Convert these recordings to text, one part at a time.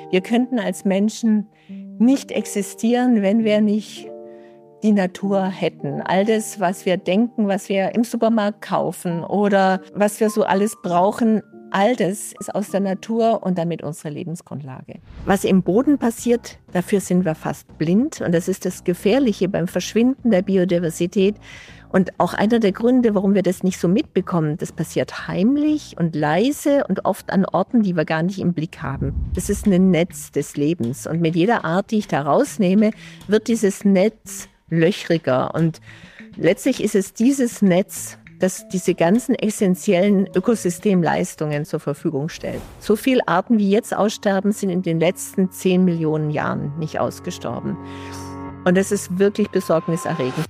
Wir könnten als Menschen nicht existieren, wenn wir nicht die Natur hätten. All das, was wir denken, was wir im Supermarkt kaufen oder was wir so alles brauchen, all das ist aus der Natur und damit unsere Lebensgrundlage. Was im Boden passiert, dafür sind wir fast blind. Und das ist das Gefährliche beim Verschwinden der Biodiversität. Und auch einer der Gründe, warum wir das nicht so mitbekommen. Das passiert heimlich und leise und oft an Orten, die wir gar nicht im Blick haben. Das ist ein Netz des Lebens. Und mit jeder Art, die ich da rausnehme, wird dieses Netz löchriger. Und letztlich ist es dieses Netz, das diese ganzen essentiellen Ökosystemleistungen zur Verfügung stellt. So viele Arten, wie jetzt aussterben, sind in den letzten 10 Millionen Jahren nicht ausgestorben. Und das ist wirklich besorgniserregend.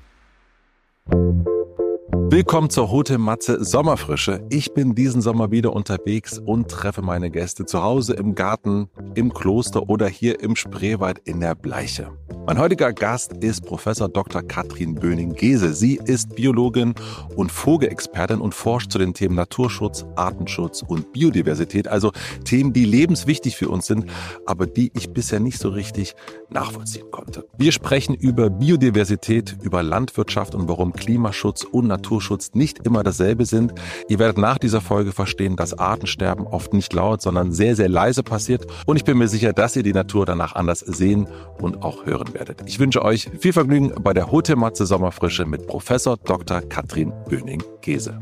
Willkommen zur Rote Matze Sommerfrische. Ich bin diesen Sommer wieder unterwegs und treffe meine Gäste zu Hause, im Garten, im Kloster oder hier im Spreewald in der Bleiche. Mein heutiger Gast ist Professor Dr. Katrin Böning-Gese. Sie ist Biologin und Vogelexpertin und forscht zu den Themen Naturschutz, Artenschutz und Biodiversität. Also Themen, die lebenswichtig für uns sind, aber die ich bisher nicht so richtig nachvollziehen konnte. Wir sprechen über Biodiversität, über Landwirtschaft und warum Klimaschutz und Naturschutz nicht immer dasselbe sind. Ihr werdet nach dieser Folge verstehen, dass Artensterben oft nicht laut, sondern sehr, sehr leise passiert. Und ich bin mir sicher, dass ihr die Natur danach anders sehen und auch hören werdet. Ich wünsche euch viel Vergnügen bei der Rote Matze Sommerfrische mit Professor Dr. Katrin Böning-Gese.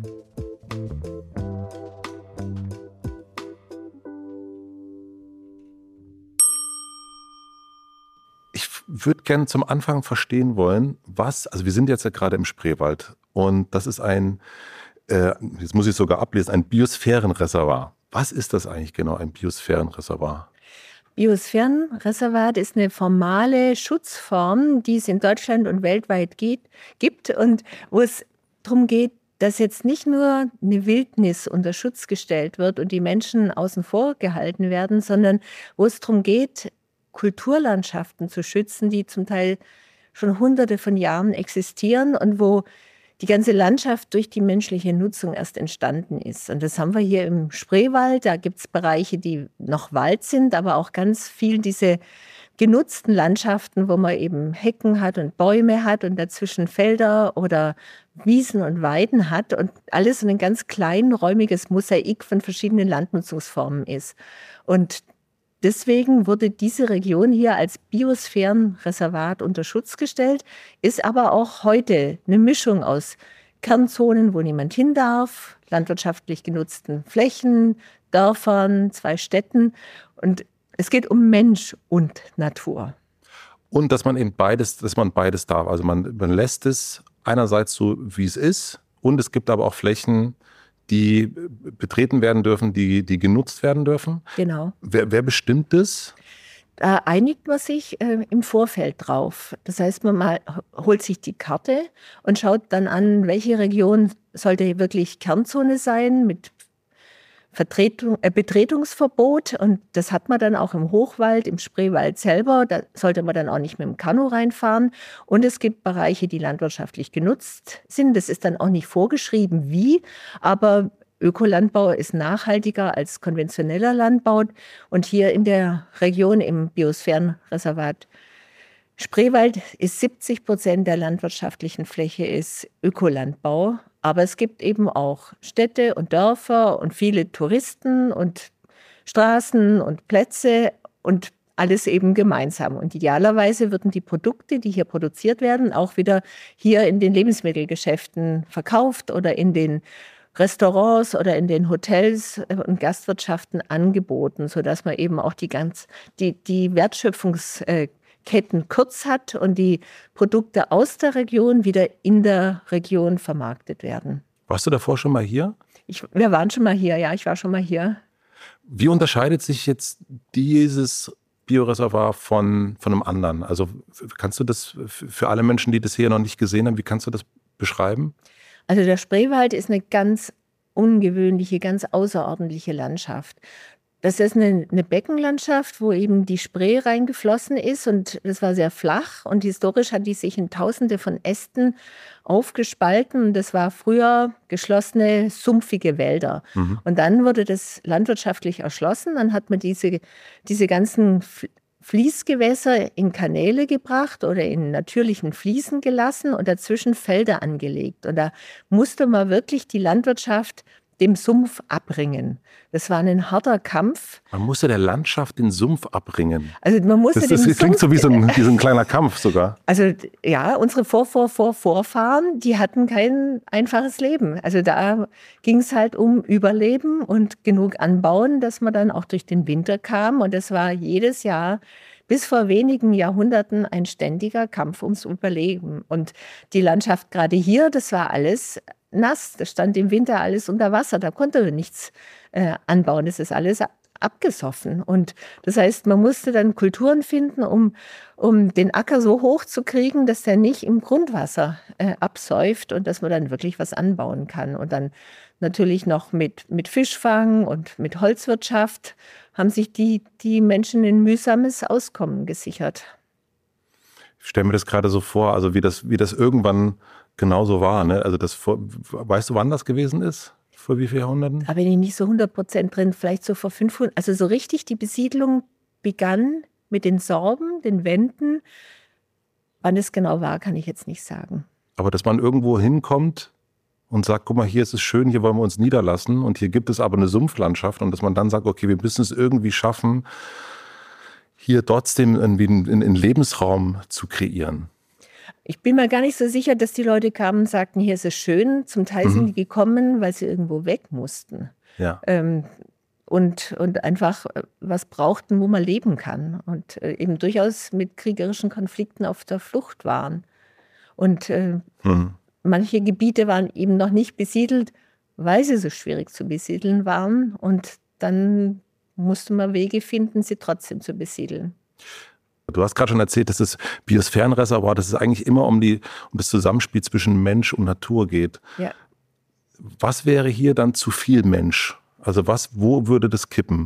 Ich würde gerne zum Anfang verstehen wollen, also wir sind jetzt ja gerade im Spreewald und das ist jetzt muss ich sogar ablesen, ein Biosphärenreservoir. Was ist das eigentlich genau, ein Biosphärenreservoir? Biosphärenreservat ist eine formale Schutzform, die es in Deutschland und weltweit gibt und wo es darum geht, dass jetzt nicht nur eine Wildnis unter Schutz gestellt wird und die Menschen außen vor gehalten werden, sondern wo es darum geht, Kulturlandschaften zu schützen, die zum Teil schon Hunderte von Jahren existieren und wo die ganze Landschaft durch die menschliche Nutzung erst entstanden ist. Und das haben wir hier im Spreewald. Da gibt es Bereiche, die noch Wald sind, aber auch ganz viel diese genutzten Landschaften, wo man eben Hecken hat und Bäume hat und dazwischen Felder oder Wiesen und Weiden hat und alles so ein ganz kleinräumiges Mosaik von verschiedenen Landnutzungsformen ist. Und deswegen wurde diese Region hier als Biosphärenreservat unter Schutz gestellt, ist aber auch heute eine Mischung aus Kernzonen, wo niemand hin darf, landwirtschaftlich genutzten Flächen, Dörfern, 2 Städten. Und es geht um Mensch und Natur. Und dass man beides darf. Also man lässt es einerseits so, wie es ist, und es gibt aber auch Flächen, die betreten werden dürfen, die genutzt werden dürfen. Genau. Wer bestimmt das? Da einigt man sich im Vorfeld drauf. Das heißt, man holt sich die Karte und schaut dann an, welche Region sollte wirklich Kernzone sein mit Betretungsverbot. Und das hat man dann auch im Hochwald, im Spreewald selber. Da sollte man dann auch nicht mit dem Kanu reinfahren. Und es gibt Bereiche, die landwirtschaftlich genutzt sind. Das ist dann auch nicht vorgeschrieben, wie, aber Ökolandbau ist nachhaltiger als konventioneller Landbau. Und hier in der Region im Biosphärenreservat Spreewald ist 70% der landwirtschaftlichen Fläche ist Ökolandbau. Aber es gibt eben auch Städte und Dörfer und viele Touristen und Straßen und Plätze und alles eben gemeinsam. Und idealerweise würden die Produkte, die hier produziert werden, auch wieder hier in den Lebensmittelgeschäften verkauft oder in den Restaurants oder in den Hotels und Gastwirtschaften angeboten, sodass man eben auch die Wertschöpfungsketten kurz hat und die Produkte aus der Region wieder in der Region vermarktet werden. Warst du davor schon mal hier? Wir waren schon mal hier, ja, ich war schon mal hier. Wie unterscheidet sich jetzt dieses Bioreservoir von einem anderen? Also kannst du das für alle Menschen, die das hier noch nicht gesehen haben, wie kannst du das beschreiben? Also der Spreewald ist eine ganz ungewöhnliche, ganz außerordentliche Landschaft. Das ist eine Beckenlandschaft, wo eben die Spree reingeflossen ist und das war sehr flach und historisch hat die sich in Tausende von Ästen aufgespalten. Das war früher geschlossene, sumpfige Wälder. Und dann wurde das landwirtschaftlich erschlossen. Dann hat man diese ganzen Fließgewässer in Kanäle gebracht oder in natürlichen Fließen gelassen und dazwischen Felder angelegt. Und da musste man wirklich die Landwirtschaft dem Sumpf abbringen. Das war ein harter Kampf. Man musste der Landschaft den Sumpf abbringen. Also man musste das klingt so wie so ein kleiner Kampf sogar. Also ja, unsere Vorfahren, die hatten kein einfaches Leben. Also da ging es halt um Überleben und genug anbauen, dass man dann auch durch den Winter kam. Und das war jedes Jahr bis vor wenigen Jahrhunderten ein ständiger Kampf ums Überleben. Und die Landschaft gerade hier, das war alles nass. Da stand im Winter alles unter Wasser. Da konnte man nichts anbauen. Das ist alles abgesoffen. Und das heißt, man musste dann Kulturen finden, um den Acker so hoch zu kriegen, dass der nicht im Grundwasser absäuft und dass man dann wirklich was anbauen kann. Und dann natürlich noch mit Fischfang und mit Holzwirtschaft haben sich die Menschen ein mühsames Auskommen gesichert. Ich stelle mir das gerade so vor, also wie das irgendwann genauso war. Ne? Also weißt du, wann das gewesen ist? Vor wie vielen Jahrhunderten? Da bin ich nicht so 100% drin, vielleicht so vor 500. Also so richtig die Besiedlung begann mit den Sorben, den Wenden. Wann es genau war, kann ich jetzt nicht sagen. Aber dass man irgendwo hinkommt und sagt, guck mal, hier ist es schön, hier wollen wir uns niederlassen und hier gibt es aber eine Sumpflandschaft und dass man dann sagt, okay, wir müssen es irgendwie schaffen, hier trotzdem irgendwie einen Lebensraum zu kreieren. Ich bin mir gar nicht so sicher, dass die Leute kamen und sagten, hier ist es schön. Zum Teil sind die gekommen, weil sie irgendwo weg mussten. Ja. Und einfach was brauchten, wo man leben kann. Und eben durchaus mit kriegerischen Konflikten auf der Flucht waren. Und manche Gebiete waren eben noch nicht besiedelt, weil sie so schwierig zu besiedeln waren. Und dann musste man Wege finden, sie trotzdem zu besiedeln. Du hast gerade schon erzählt, dass das Biosphärenreservoir, dass es eigentlich immer um das Zusammenspiel zwischen Mensch und Natur geht. Ja. Was wäre hier dann zu viel Mensch? Also wo würde das kippen?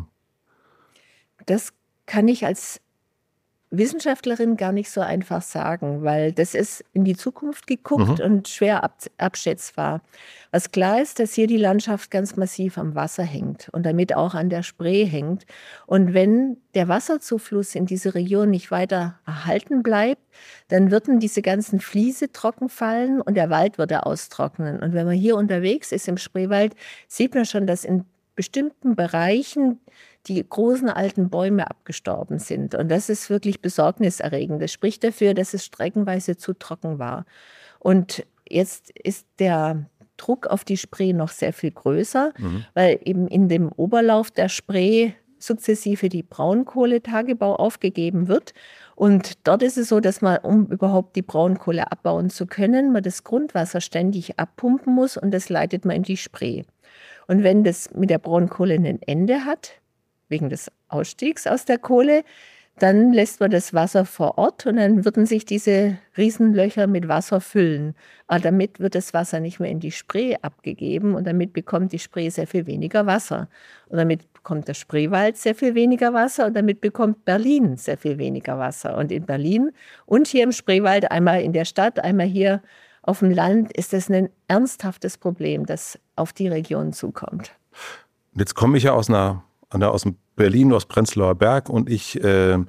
Das kann ich als Wissenschaftlerin gar nicht so einfach sagen, weil das ist in die Zukunft geguckt und schwer abschätzbar. Was klar ist, dass hier die Landschaft ganz massiv am Wasser hängt und damit auch an der Spree hängt. Und wenn der Wasserzufluss in diese Region nicht weiter erhalten bleibt, dann würden diese ganzen Fliese trocken fallen und der Wald würde austrocknen. Und wenn man hier unterwegs ist im Spreewald, sieht man schon, dass in bestimmten Bereichen die großen alten Bäume abgestorben sind. Und das ist wirklich besorgniserregend. Das spricht dafür, dass es streckenweise zu trocken war. Und jetzt ist der Druck auf die Spree noch sehr viel größer, weil eben in dem Oberlauf der Spree sukzessive die Braunkohletagebau aufgegeben wird. Und dort ist es so, dass man, um überhaupt die Braunkohle abbauen zu können, man das Grundwasser ständig abpumpen muss und das leitet man in die Spree. Und wenn das mit der Braunkohle ein Ende hat, wegen des Ausstiegs aus der Kohle, dann lässt man das Wasser vor Ort und dann würden sich diese Riesenlöcher mit Wasser füllen. Aber damit wird das Wasser nicht mehr in die Spree abgegeben und damit bekommt die Spree sehr viel weniger Wasser. Und damit bekommt der Spreewald sehr viel weniger Wasser und damit bekommt Berlin sehr viel weniger Wasser. Und in Berlin und hier im Spreewald, einmal in der Stadt, einmal hier auf dem Land, ist das ein ernsthaftes Problem, das auf die Region zukommt. Jetzt komme ich ja aus dem Berlin, aus Prenzlauer Berg und ich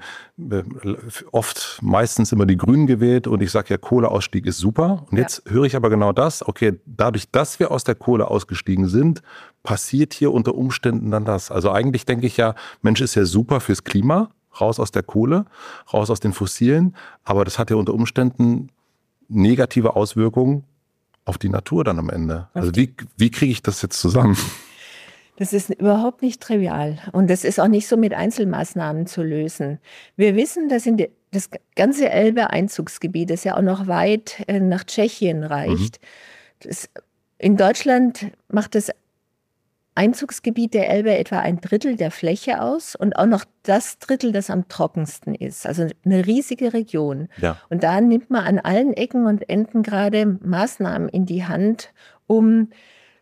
meistens immer die Grünen gewählt und ich sage ja, Kohleausstieg ist super. Und jetzt höre ich aber genau das, okay, dadurch, dass wir aus der Kohle ausgestiegen sind, passiert hier unter Umständen dann das. Also eigentlich denke ich ja, Mensch ist ja super fürs Klima, raus aus der Kohle, raus aus den Fossilen, aber das hat ja unter Umständen negative Auswirkungen auf die Natur dann am Ende. Also wie kriege ich das jetzt zusammen? Das ist überhaupt nicht trivial und das ist auch nicht so mit Einzelmaßnahmen zu lösen. Wir wissen, dass das ganze Elbe-Einzugsgebiet, das ja auch noch weit nach Tschechien reicht, in Deutschland macht das Einzugsgebiet der Elbe etwa 1/3 der Fläche aus und auch noch das Drittel, das am trockensten ist. Also eine riesige Region. Ja. Und da nimmt man an allen Ecken und Enden gerade Maßnahmen in die Hand, um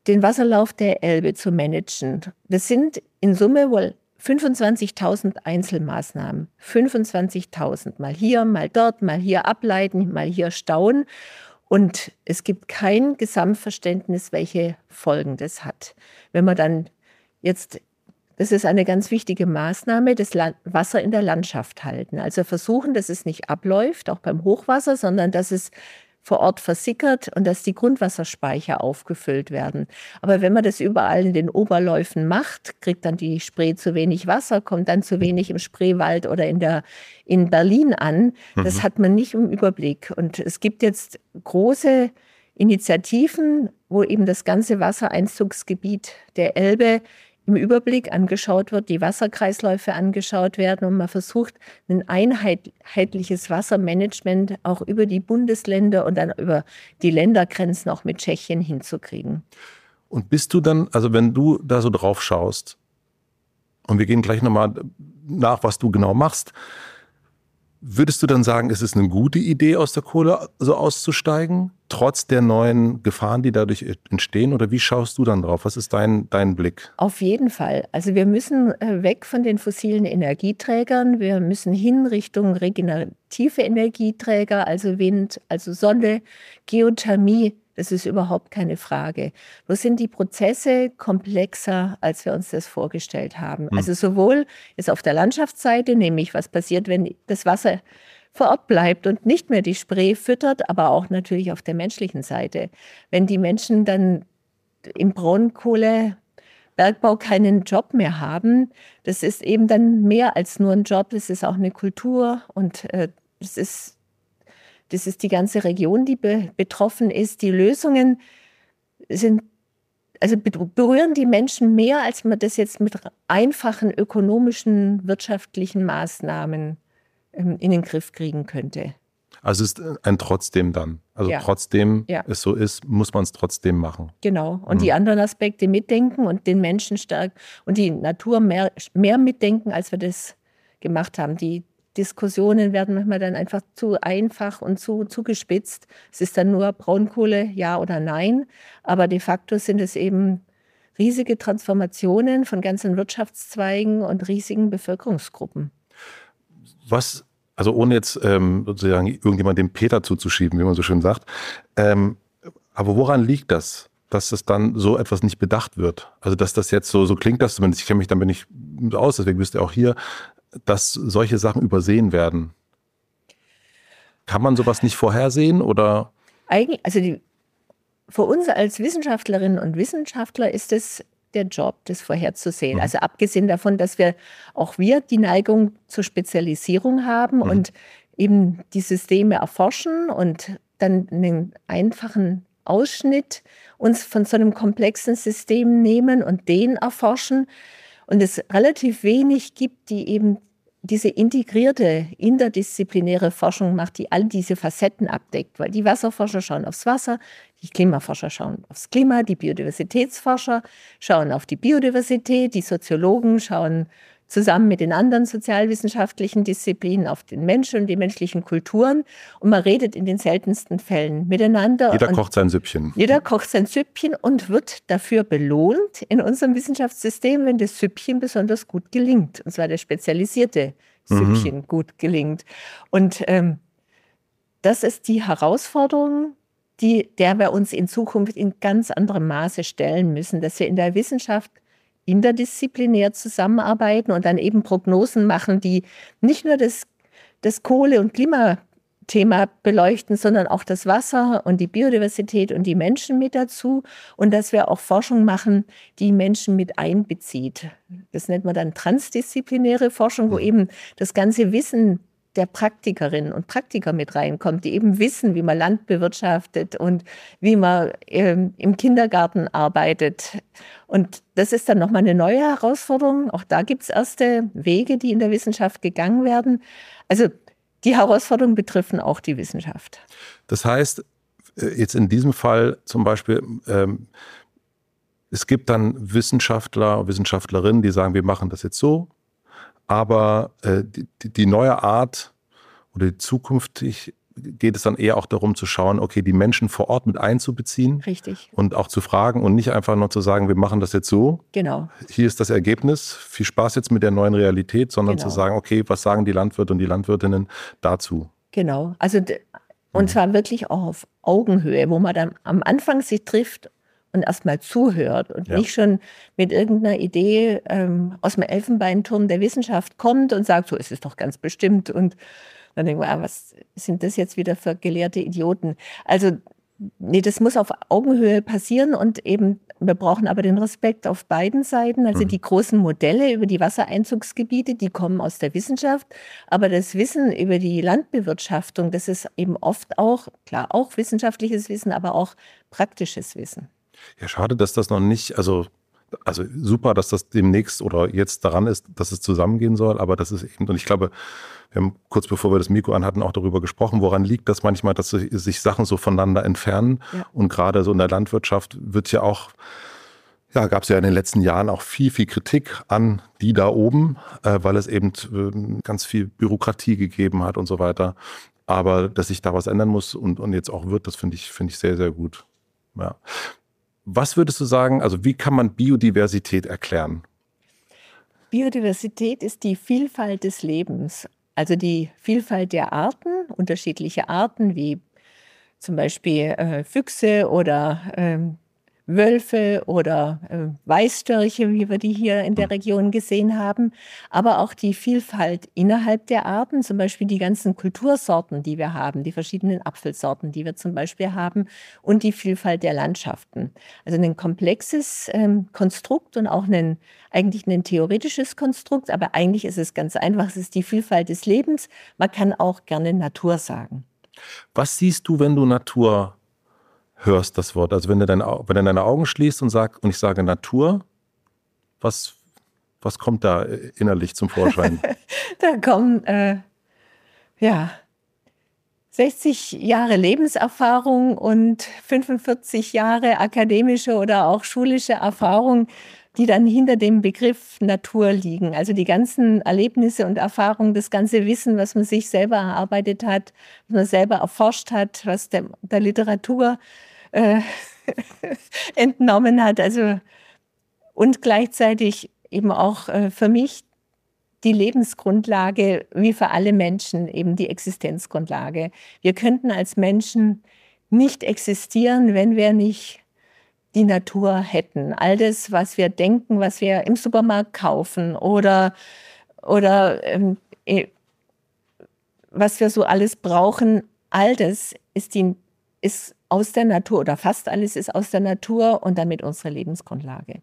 den Wasserlauf der Elbe zu managen. Das sind in Summe wohl 25.000 Einzelmaßnahmen. 25.000. Mal hier, mal dort, mal hier ableiten, mal hier stauen. Und es gibt kein Gesamtverständnis, welche Folgen das hat. Wenn man dann jetzt, das ist eine ganz wichtige Maßnahme, das Wasser in der Landschaft halten. Also versuchen, dass es nicht abläuft, auch beim Hochwasser, sondern dass es vor Ort versickert und dass die Grundwasserspeicher aufgefüllt werden. Aber wenn man das überall in den Oberläufen macht, kriegt dann die Spree zu wenig Wasser, kommt dann zu wenig im Spreewald oder in Berlin an. Das hat man nicht im Überblick. Und es gibt jetzt große Initiativen, wo eben das ganze Wassereinzugsgebiet der Elbe im Überblick angeschaut wird, die Wasserkreisläufe angeschaut werden und man versucht, ein einheitliches Wassermanagement auch über die Bundesländer und dann über die Ländergrenzen auch mit Tschechien hinzukriegen. Und bist du dann, also wenn du da so drauf schaust, und wir gehen gleich nochmal nach, was du genau machst, würdest du dann sagen, es ist eine gute Idee, aus der Kohle so auszusteigen, trotz der neuen Gefahren, die dadurch entstehen? Oder wie schaust du dann drauf? Was ist dein Blick? Auf jeden Fall. Also wir müssen weg von den fossilen Energieträgern. Wir müssen hin Richtung regenerative Energieträger, also Wind, also Sonne, Geothermie. Das ist überhaupt keine Frage. Nur sind die Prozesse komplexer, als wir uns das vorgestellt haben. Also sowohl jetzt auf der Landschaftsseite, nämlich was passiert, wenn das Wasser vor Ort bleibt und nicht mehr die Spree füttert, aber auch natürlich auf der menschlichen Seite. Wenn die Menschen dann im Braunkohlebergbau keinen Job mehr haben, das ist eben dann mehr als nur ein Job, das ist auch eine Kultur und das ist die ganze Region, die betroffen ist. Die Lösungen berühren die Menschen mehr, als man das jetzt mit einfachen ökonomischen, wirtschaftlichen Maßnahmen in den Griff kriegen könnte. Also es ist ein Trotzdem dann. Also ja. Trotzdem ja. es so ist, muss man es trotzdem machen. Genau. Und die anderen Aspekte mitdenken und den Menschen stark und die Natur mehr mitdenken, als wir das gemacht haben. Die Diskussionen werden manchmal dann einfach zu einfach und zu zugespitzt. Es ist dann nur Braunkohle, ja oder nein. Aber de facto sind es eben riesige Transformationen von ganzen Wirtschaftszweigen und riesigen Bevölkerungsgruppen. Was, also ohne jetzt sozusagen irgendjemand dem Peter zuzuschieben, wie man so schön sagt, aber woran liegt das, dass das dann so etwas nicht bedacht wird? Also dass das jetzt so klingt, das zumindest, ich kenne mich damit nicht aus, deswegen bist du auch hier, dass solche Sachen übersehen werden. Kann man sowas nicht vorhersehen oder? Eigentlich, also für uns als Wissenschaftlerinnen und Wissenschaftler ist es der Job, das vorherzusehen. Also abgesehen davon, dass wir die Neigung zur Spezialisierung haben und eben die Systeme erforschen und dann einen einfachen Ausschnitt uns von so einem komplexen System nehmen und den erforschen. Und es relativ wenig gibt, die eben diese integrierte, interdisziplinäre Forschung macht, die all diese Facetten abdeckt. Weil die Wasserforscher schauen aufs Wasser, die Klimaforscher schauen aufs Klima, die Biodiversitätsforscher schauen auf die Biodiversität, die Soziologen schauen zusammen mit den anderen sozialwissenschaftlichen Disziplinen auf den Menschen und die menschlichen Kulturen. Und man redet in den seltensten Fällen miteinander. Jeder kocht sein Süppchen. Jeder kocht sein Süppchen und wird dafür belohnt in unserem Wissenschaftssystem, wenn das Süppchen besonders gut gelingt. Und zwar das spezialisierte Süppchen gut gelingt. Und das ist die Herausforderung, der wir uns in Zukunft in ganz anderem Maße stellen müssen, dass wir in der Wissenschaft interdisziplinär zusammenarbeiten und dann eben Prognosen machen, die nicht nur das Kohle- und Klimathema beleuchten, sondern auch das Wasser und die Biodiversität und die Menschen mit dazu. Und dass wir auch Forschung machen, die Menschen mit einbezieht. Das nennt man dann transdisziplinäre Forschung, wo eben das ganze Wissen der Praktikerinnen und Praktiker mit reinkommt, die eben wissen, wie man Land bewirtschaftet und wie man im Kindergarten arbeitet. Und das ist dann nochmal eine neue Herausforderung. Auch da gibt es erste Wege, die in der Wissenschaft gegangen werden. Also die Herausforderungen betreffen auch die Wissenschaft. Das heißt, jetzt in diesem Fall zum Beispiel, es gibt dann Wissenschaftler, Wissenschaftlerinnen, die sagen, wir machen das jetzt so. Aber die neue Art oder die zukünftig geht es dann eher auch darum zu schauen, okay, die Menschen vor Ort mit einzubeziehen. Richtig. Und auch zu fragen und nicht einfach nur zu sagen, wir machen das jetzt so. Genau. Hier ist das Ergebnis. Viel Spaß jetzt mit der neuen Realität, sondern Genau. zu sagen, okay, was sagen die Landwirte und die Landwirtinnen dazu? Genau. Also, und zwar wirklich auch auf Augenhöhe, wo man dann am Anfang sich trifft und erstmal zuhört und nicht schon mit irgendeiner Idee aus dem Elfenbeinturm der Wissenschaft kommt und sagt, so ist es doch ganz bestimmt. Und dann denken wir, was sind das jetzt wieder für gelehrte Idioten? Also, nee, das muss auf Augenhöhe passieren und eben, wir brauchen aber den Respekt auf beiden Seiten. Also die großen Modelle über die Wassereinzugsgebiete, die kommen aus der Wissenschaft, aber das Wissen über die Landbewirtschaftung, das ist eben oft auch, klar, auch wissenschaftliches Wissen, aber auch praktisches Wissen. Ja, schade, dass das noch nicht, also super, dass das demnächst oder jetzt daran ist, dass es zusammengehen soll, aber das ist eben, und ich glaube, wir haben kurz bevor wir das Mikro anhatten auch darüber gesprochen, woran liegt das manchmal, dass sich Sachen so voneinander entfernen. Ja. Und gerade so in der Landwirtschaft wird ja auch, ja, gab es ja in den letzten Jahren auch viel Kritik an die da oben, weil es eben ganz viel Bürokratie gegeben hat und so weiter. Aber dass sich da was ändern muss und jetzt auch wird, das finde ich sehr, sehr gut. Ja. Was würdest du sagen, also wie kann man Biodiversität erklären? Biodiversität ist die Vielfalt des Lebens. Also die Vielfalt der Arten, unterschiedliche Arten wie zum Beispiel Füchse oder Wölfe oder Weißstörche, wie wir die hier in der Region gesehen haben, aber auch die Vielfalt innerhalb der Arten, zum Beispiel die ganzen Kultursorten, die wir haben, die verschiedenen Apfelsorten, die wir zum Beispiel haben und die Vielfalt der Landschaften. Also ein komplexes Konstrukt und auch eigentlich ein theoretisches Konstrukt, aber eigentlich ist es ganz einfach, es ist die Vielfalt des Lebens. Man kann auch gerne Natur sagen. Was siehst du, wenn du Natur hörst, das Wort? Also wenn du deine Augen schließt und ich sage Natur, was kommt da innerlich zum Vorschein? Da kommen 60 Jahre Lebenserfahrung und 45 Jahre akademische oder auch schulische Erfahrung, die dann hinter dem Begriff Natur liegen. Also die ganzen Erlebnisse und Erfahrungen, das ganze Wissen, was man sich selber erarbeitet hat, was man selber erforscht hat, was der Literatur entnommen hat. Also, und gleichzeitig eben auch für mich die Lebensgrundlage, wie für alle Menschen, eben die Existenzgrundlage. Wir könnten als Menschen nicht existieren, wenn wir nicht die Natur hätten. All das, was wir denken, was wir im Supermarkt kaufen oder was wir so alles brauchen, all das ist aus der Natur oder fast alles ist aus der Natur und damit unsere Lebensgrundlage.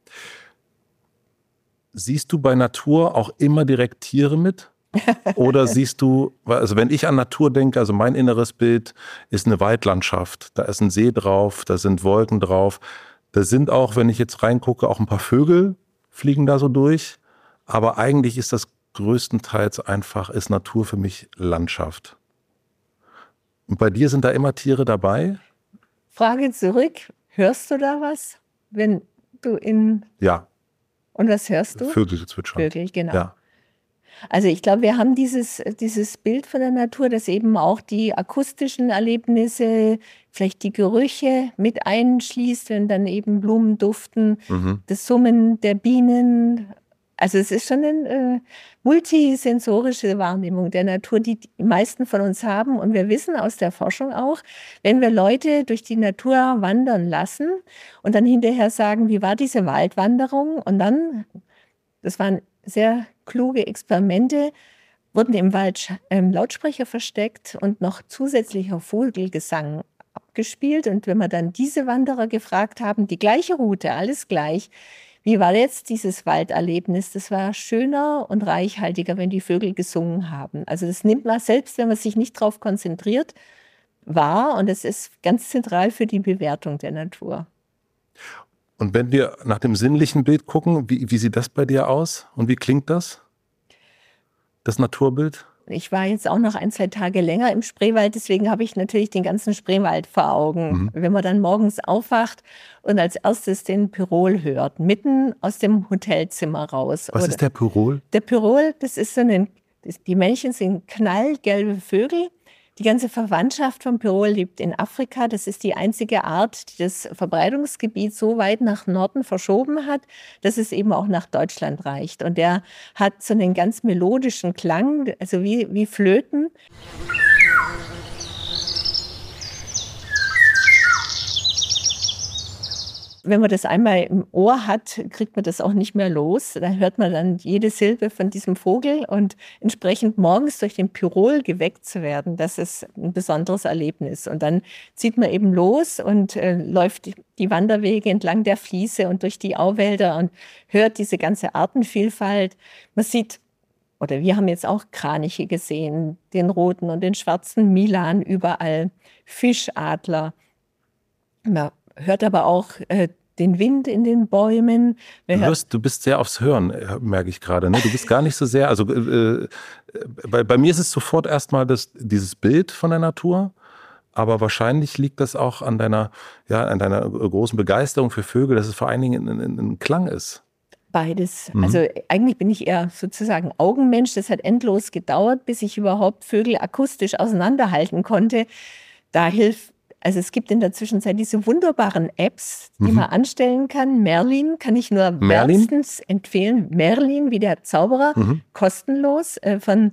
Siehst du bei Natur auch immer direkt Tiere mit? Oder siehst du, also wenn ich an Natur denke, also mein inneres Bild ist eine Waldlandschaft. Da ist ein See drauf, da sind Wolken drauf. Da sind auch, wenn ich jetzt reingucke, auch ein paar Vögel fliegen da so durch. Aber eigentlich ist das größtenteils einfach, ist Natur für mich Landschaft. Und bei dir sind da immer Tiere dabei? Frage zurück, hörst du da was? Wenn du Ja. Und was hörst du? Vögel zwitschern. Vögel, genau. Ja. Also ich glaube, wir haben dieses Bild von der Natur, das eben auch die akustischen Erlebnisse, vielleicht die Gerüche mit einschließt, wenn dann eben Blumen duften, das Summen der Bienen. Also es ist schon eine multisensorische Wahrnehmung der Natur, die die meisten von uns haben. Und wir wissen aus der Forschung auch, wenn wir Leute durch die Natur wandern lassen und dann hinterher sagen, wie war diese Waldwanderung? Und dann, das waren sehr kluge Experimente, wurden im Wald Lautsprecher versteckt und noch zusätzlicher Vogelgesang abgespielt. Und wenn wir dann diese Wanderer gefragt haben, die gleiche Route, alles gleich, wie war jetzt dieses Walderlebnis? Das war schöner und reichhaltiger, wenn die Vögel gesungen haben. Also das nimmt man, selbst wenn man sich nicht darauf konzentriert, wahr. Und das ist ganz zentral für die Bewertung der Natur. Und wenn wir nach dem sinnlichen Bild gucken, wie sieht das bei dir aus? Und wie klingt das? Das Naturbild? Ich war jetzt auch noch 1-2 Tage länger im Spreewald, deswegen habe ich natürlich den ganzen Spreewald vor Augen. Wenn man dann morgens aufwacht und als erstes den Pirol hört, mitten aus dem Hotelzimmer raus. Was ist der Pirol? Der Pirol, das ist die Männchen sind knallgelbe Vögel, Die ganze Verwandtschaft vom Pirol lebt in Afrika. Das ist die einzige Art, die das Verbreitungsgebiet so weit nach Norden verschoben hat, dass es eben auch nach Deutschland reicht. Und der hat so einen ganz melodischen Klang, also wie Flöten. Wenn man das einmal im Ohr hat, kriegt man das auch nicht mehr los. Da hört man dann jede Silbe von diesem Vogel und entsprechend morgens durch den Pirol geweckt zu werden, das ist ein besonderes Erlebnis. Und dann zieht man eben los und läuft die Wanderwege entlang der Fliese und durch die Auwälder und hört diese ganze Artenvielfalt. Man sieht, oder wir haben jetzt auch Kraniche gesehen, den roten und den schwarzen Milan überall, Fischadler. Man hört aber auch den Wind in den Bäumen. Du bist sehr aufs Hören, merke ich gerade. Ne? Du bist gar nicht so sehr, also bei mir ist es sofort erstmal dieses Bild von der Natur, aber wahrscheinlich liegt das auch an deiner großen Begeisterung für Vögel, dass es vor allen Dingen ein Klang ist. Beides. Also eigentlich bin ich eher sozusagen Augenmensch. Das hat endlos gedauert, bis ich überhaupt Vögel akustisch auseinanderhalten konnte. Also es gibt in der Zwischenzeit diese wunderbaren Apps, die man anstellen kann. Merlin kann ich nur wärmstens empfehlen. Merlin, wie der Zauberer, kostenlos von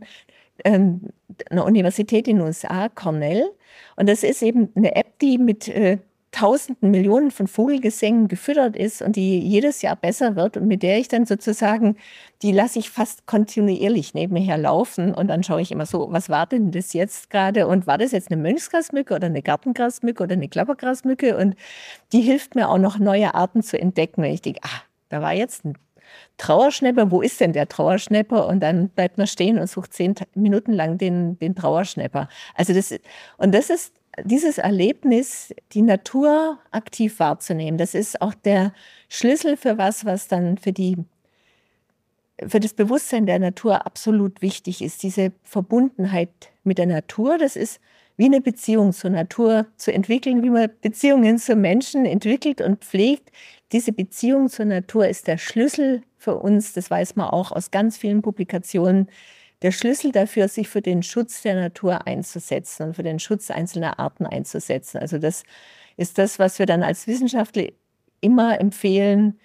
einer Universität in den USA, Cornell. Und das ist eben eine App, die mit Tausenden, Millionen von Vogelgesängen gefüttert ist und die jedes Jahr besser wird und mit der ich dann sozusagen, die lasse ich fast kontinuierlich nebenher laufen und dann schaue ich immer so, was war denn das jetzt gerade und war das jetzt eine Mönchsgrasmücke oder eine Gartengrasmücke oder eine Klappergrasmücke und die hilft mir auch noch neue Arten zu entdecken, wenn ich denke, da war jetzt ein Trauerschnäpper, wo ist denn der Trauerschnäpper? Und dann bleibt man stehen und sucht 10 Minuten lang den Trauerschnäpper. Also das ist dieses Erlebnis, die Natur aktiv wahrzunehmen, das ist auch der Schlüssel für was dann für das Bewusstsein der Natur absolut wichtig ist. Diese Verbundenheit mit der Natur, das ist wie eine Beziehung zur Natur zu entwickeln, wie man Beziehungen zu Menschen entwickelt und pflegt. Diese Beziehung zur Natur ist der Schlüssel für uns, das weiß man auch aus ganz vielen Publikationen, der Schlüssel dafür, sich für den Schutz der Natur einzusetzen und für den Schutz einzelner Arten einzusetzen. Also das ist das, was wir dann als Wissenschaftler immer empfehlen,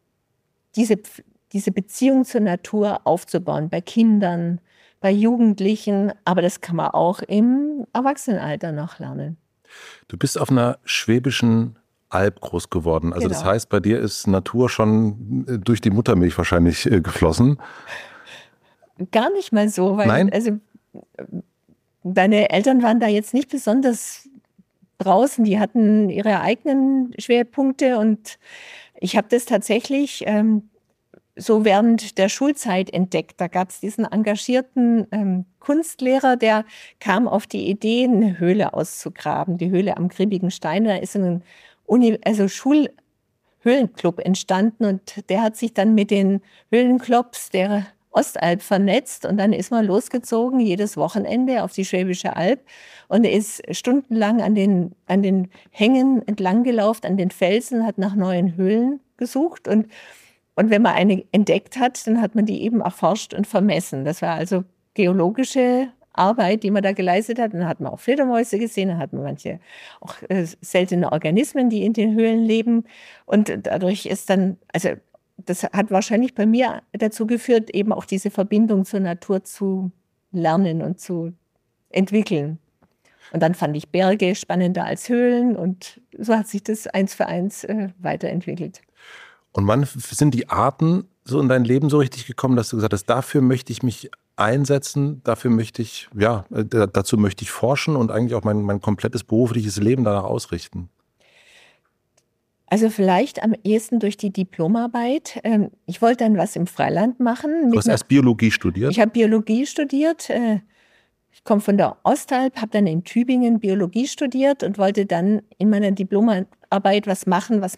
diese Beziehung zur Natur aufzubauen, bei Kindern, bei Jugendlichen, aber das kann man auch im Erwachsenenalter noch lernen. Du bist auf einer schwäbischen Alb groß geworden. Also Das heißt, bei dir ist Natur schon durch die Muttermilch wahrscheinlich geflossen. Gar nicht mal so, weil Nein? Also deine Eltern waren da jetzt nicht besonders draußen, die hatten ihre eigenen Schwerpunkte und ich habe das tatsächlich so während der Schulzeit entdeckt. Da gab es diesen engagierten Kunstlehrer, der kam auf die Idee, eine Höhle auszugraben, die Höhle am Griebigen Stein. Da ist ein Schulhöhlenclub entstanden und der hat sich dann mit den Höhlenclubs der Ostalb vernetzt und dann ist man losgezogen, jedes Wochenende auf die Schwäbische Alb und ist stundenlang an den Hängen entlang gelaufen, an den Felsen, hat nach neuen Höhlen gesucht und wenn man eine entdeckt hat, dann hat man die eben erforscht und vermessen. Das war also geologische Arbeit, die man da geleistet hat. Dann hat man auch Fledermäuse gesehen, dann hat man manche auch seltene Organismen, die in den Höhlen leben und dadurch ist dann, also das hat wahrscheinlich bei mir dazu geführt, eben auch diese Verbindung zur Natur zu lernen und zu entwickeln. Und dann fand ich Berge spannender als Höhlen und so hat sich das 1 für 1 weiterentwickelt. Und wann sind die Arten so in dein Leben so richtig gekommen, dass du gesagt hast, dafür möchte ich mich einsetzen, dazu möchte ich forschen und eigentlich auch mein komplettes berufliches Leben danach ausrichten? Also vielleicht am ehesten durch die Diplomarbeit. Ich wollte dann was im Freiland machen. Du hast erst Biologie studiert? Ich habe Biologie studiert. Ich komme von der Ostalb, habe dann in Tübingen Biologie studiert und wollte dann in meiner Diplomarbeit was machen, was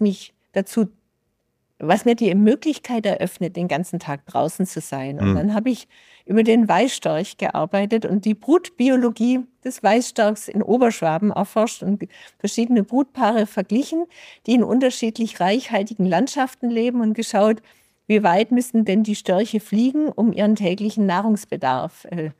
mir die Möglichkeit eröffnet, den ganzen Tag draußen zu sein. Und dann habe ich über den Weißstorch gearbeitet und die Brutbiologie des Weißstorchs in Oberschwaben erforscht und verschiedene Brutpaare verglichen, die in unterschiedlich reichhaltigen Landschaften leben und geschaut, wie weit müssen denn die Störche fliegen, um ihren täglichen Nahrungsbedarf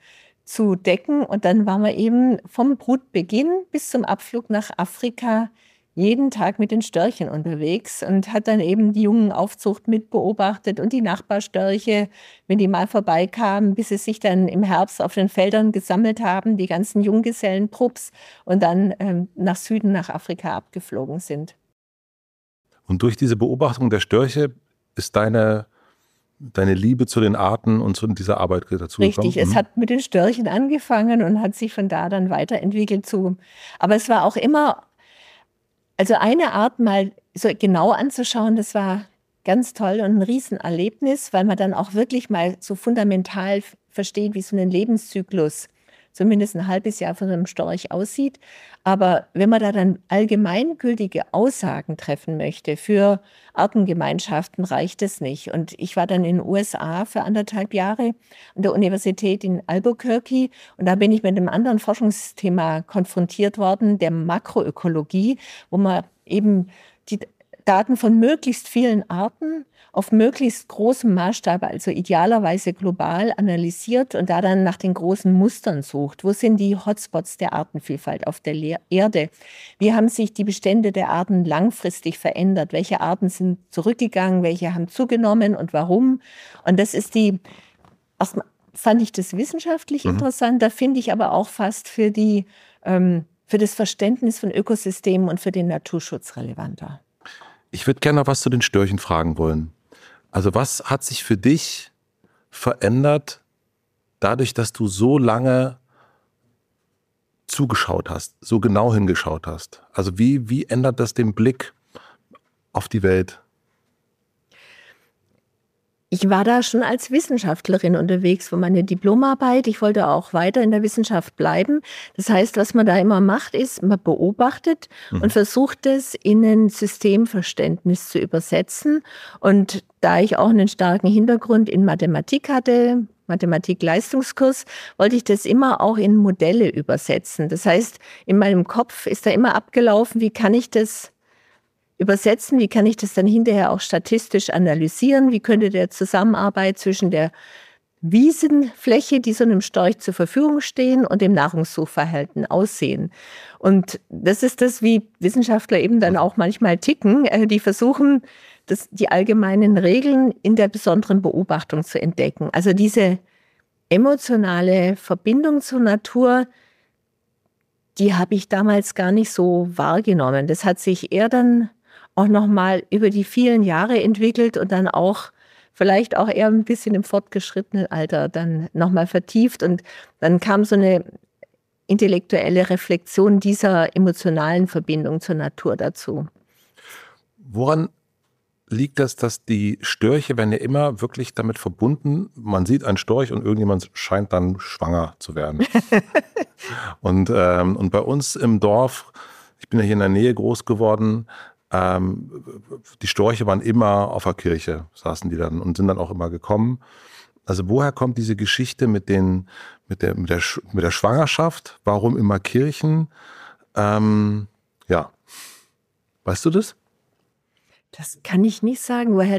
zu decken. Und dann waren wir eben vom Brutbeginn bis zum Abflug nach Afrika jeden Tag mit den Störchen unterwegs und hat dann eben die Jungenaufzucht mit beobachtet und die Nachbarstörche, wenn die mal vorbeikamen, bis sie sich dann im Herbst auf den Feldern gesammelt haben, die ganzen Junggesellentrupps und dann nach Süden, nach Afrika abgeflogen sind. Und durch diese Beobachtung der Störche ist deine Liebe zu den Arten und zu dieser Arbeit dazu gekommen? Richtig, es hat mit den Störchen angefangen und hat sich von da dann weiterentwickelt aber es war auch immer, also eine Art mal so genau anzuschauen, das war ganz toll und ein Riesenerlebnis, weil man dann auch wirklich mal so fundamental versteht, wie so ein Lebenszyklus zumindest ein halbes Jahr von einem Storch aussieht. Aber wenn man da dann allgemeingültige Aussagen treffen möchte für Artengemeinschaften, reicht es nicht. Und ich war dann in den USA für 1,5 Jahre an der Universität in Albuquerque und da bin ich mit einem anderen Forschungsthema konfrontiert worden, der Makroökologie, wo man eben die Daten von möglichst vielen Arten auf möglichst großem Maßstab, also idealerweise global, analysiert und da dann nach den großen Mustern sucht. Wo sind die Hotspots der Artenvielfalt auf der Erde? Wie haben sich die Bestände der Arten langfristig verändert? Welche Arten sind zurückgegangen? Welche haben zugenommen und warum? Und das ist erstmal fand ich das wissenschaftlich interessant, da finde ich aber auch fast für das Verständnis von Ökosystemen und für den Naturschutz relevanter. Ich würde gerne noch was zu den Störchen fragen wollen. Also was hat sich für dich verändert, dadurch, dass du so lange zugeschaut hast, so genau hingeschaut hast? Also wie ändert das den Blick auf die Welt? Ich war da schon als Wissenschaftlerin unterwegs für meine Diplomarbeit. Ich wollte auch weiter in der Wissenschaft bleiben. Das heißt, was man da immer macht, ist, man beobachtet und versucht es in ein Systemverständnis zu übersetzen. Und da ich auch einen starken Hintergrund in Mathematik hatte, Mathematik-Leistungskurs, wollte ich das immer auch in Modelle übersetzen. Das heißt, in meinem Kopf ist da immer abgelaufen, wie kann ich das übersetzen, wie kann ich das dann hinterher auch statistisch analysieren, wie könnte der Zusammenarbeit zwischen der Wiesenfläche, die so einem Storch zur Verfügung stehen, und dem Nahrungssuchverhalten aussehen. Und das ist das, wie Wissenschaftler eben dann auch manchmal ticken, die versuchen, die allgemeinen Regeln in der besonderen Beobachtung zu entdecken. Also diese emotionale Verbindung zur Natur, die habe ich damals gar nicht so wahrgenommen. Das hat sich eher dann auch nochmal über die vielen Jahre entwickelt und dann auch vielleicht auch eher ein bisschen im fortgeschrittenen Alter dann nochmal vertieft. Und dann kam so eine intellektuelle Reflexion dieser emotionalen Verbindung zur Natur dazu. Woran liegt das, dass die Störche werden ja immer wirklich damit verbunden, man sieht einen Storch und irgendjemand scheint dann schwanger zu werden. Und bei uns im Dorf, ich bin ja hier in der Nähe groß geworden, die Störche waren immer auf der Kirche, saßen die dann und sind dann auch immer gekommen. Also woher kommt diese Geschichte mit der Schwangerschaft? Warum immer Kirchen? Ja, weißt du das? Das kann ich nicht sagen, woher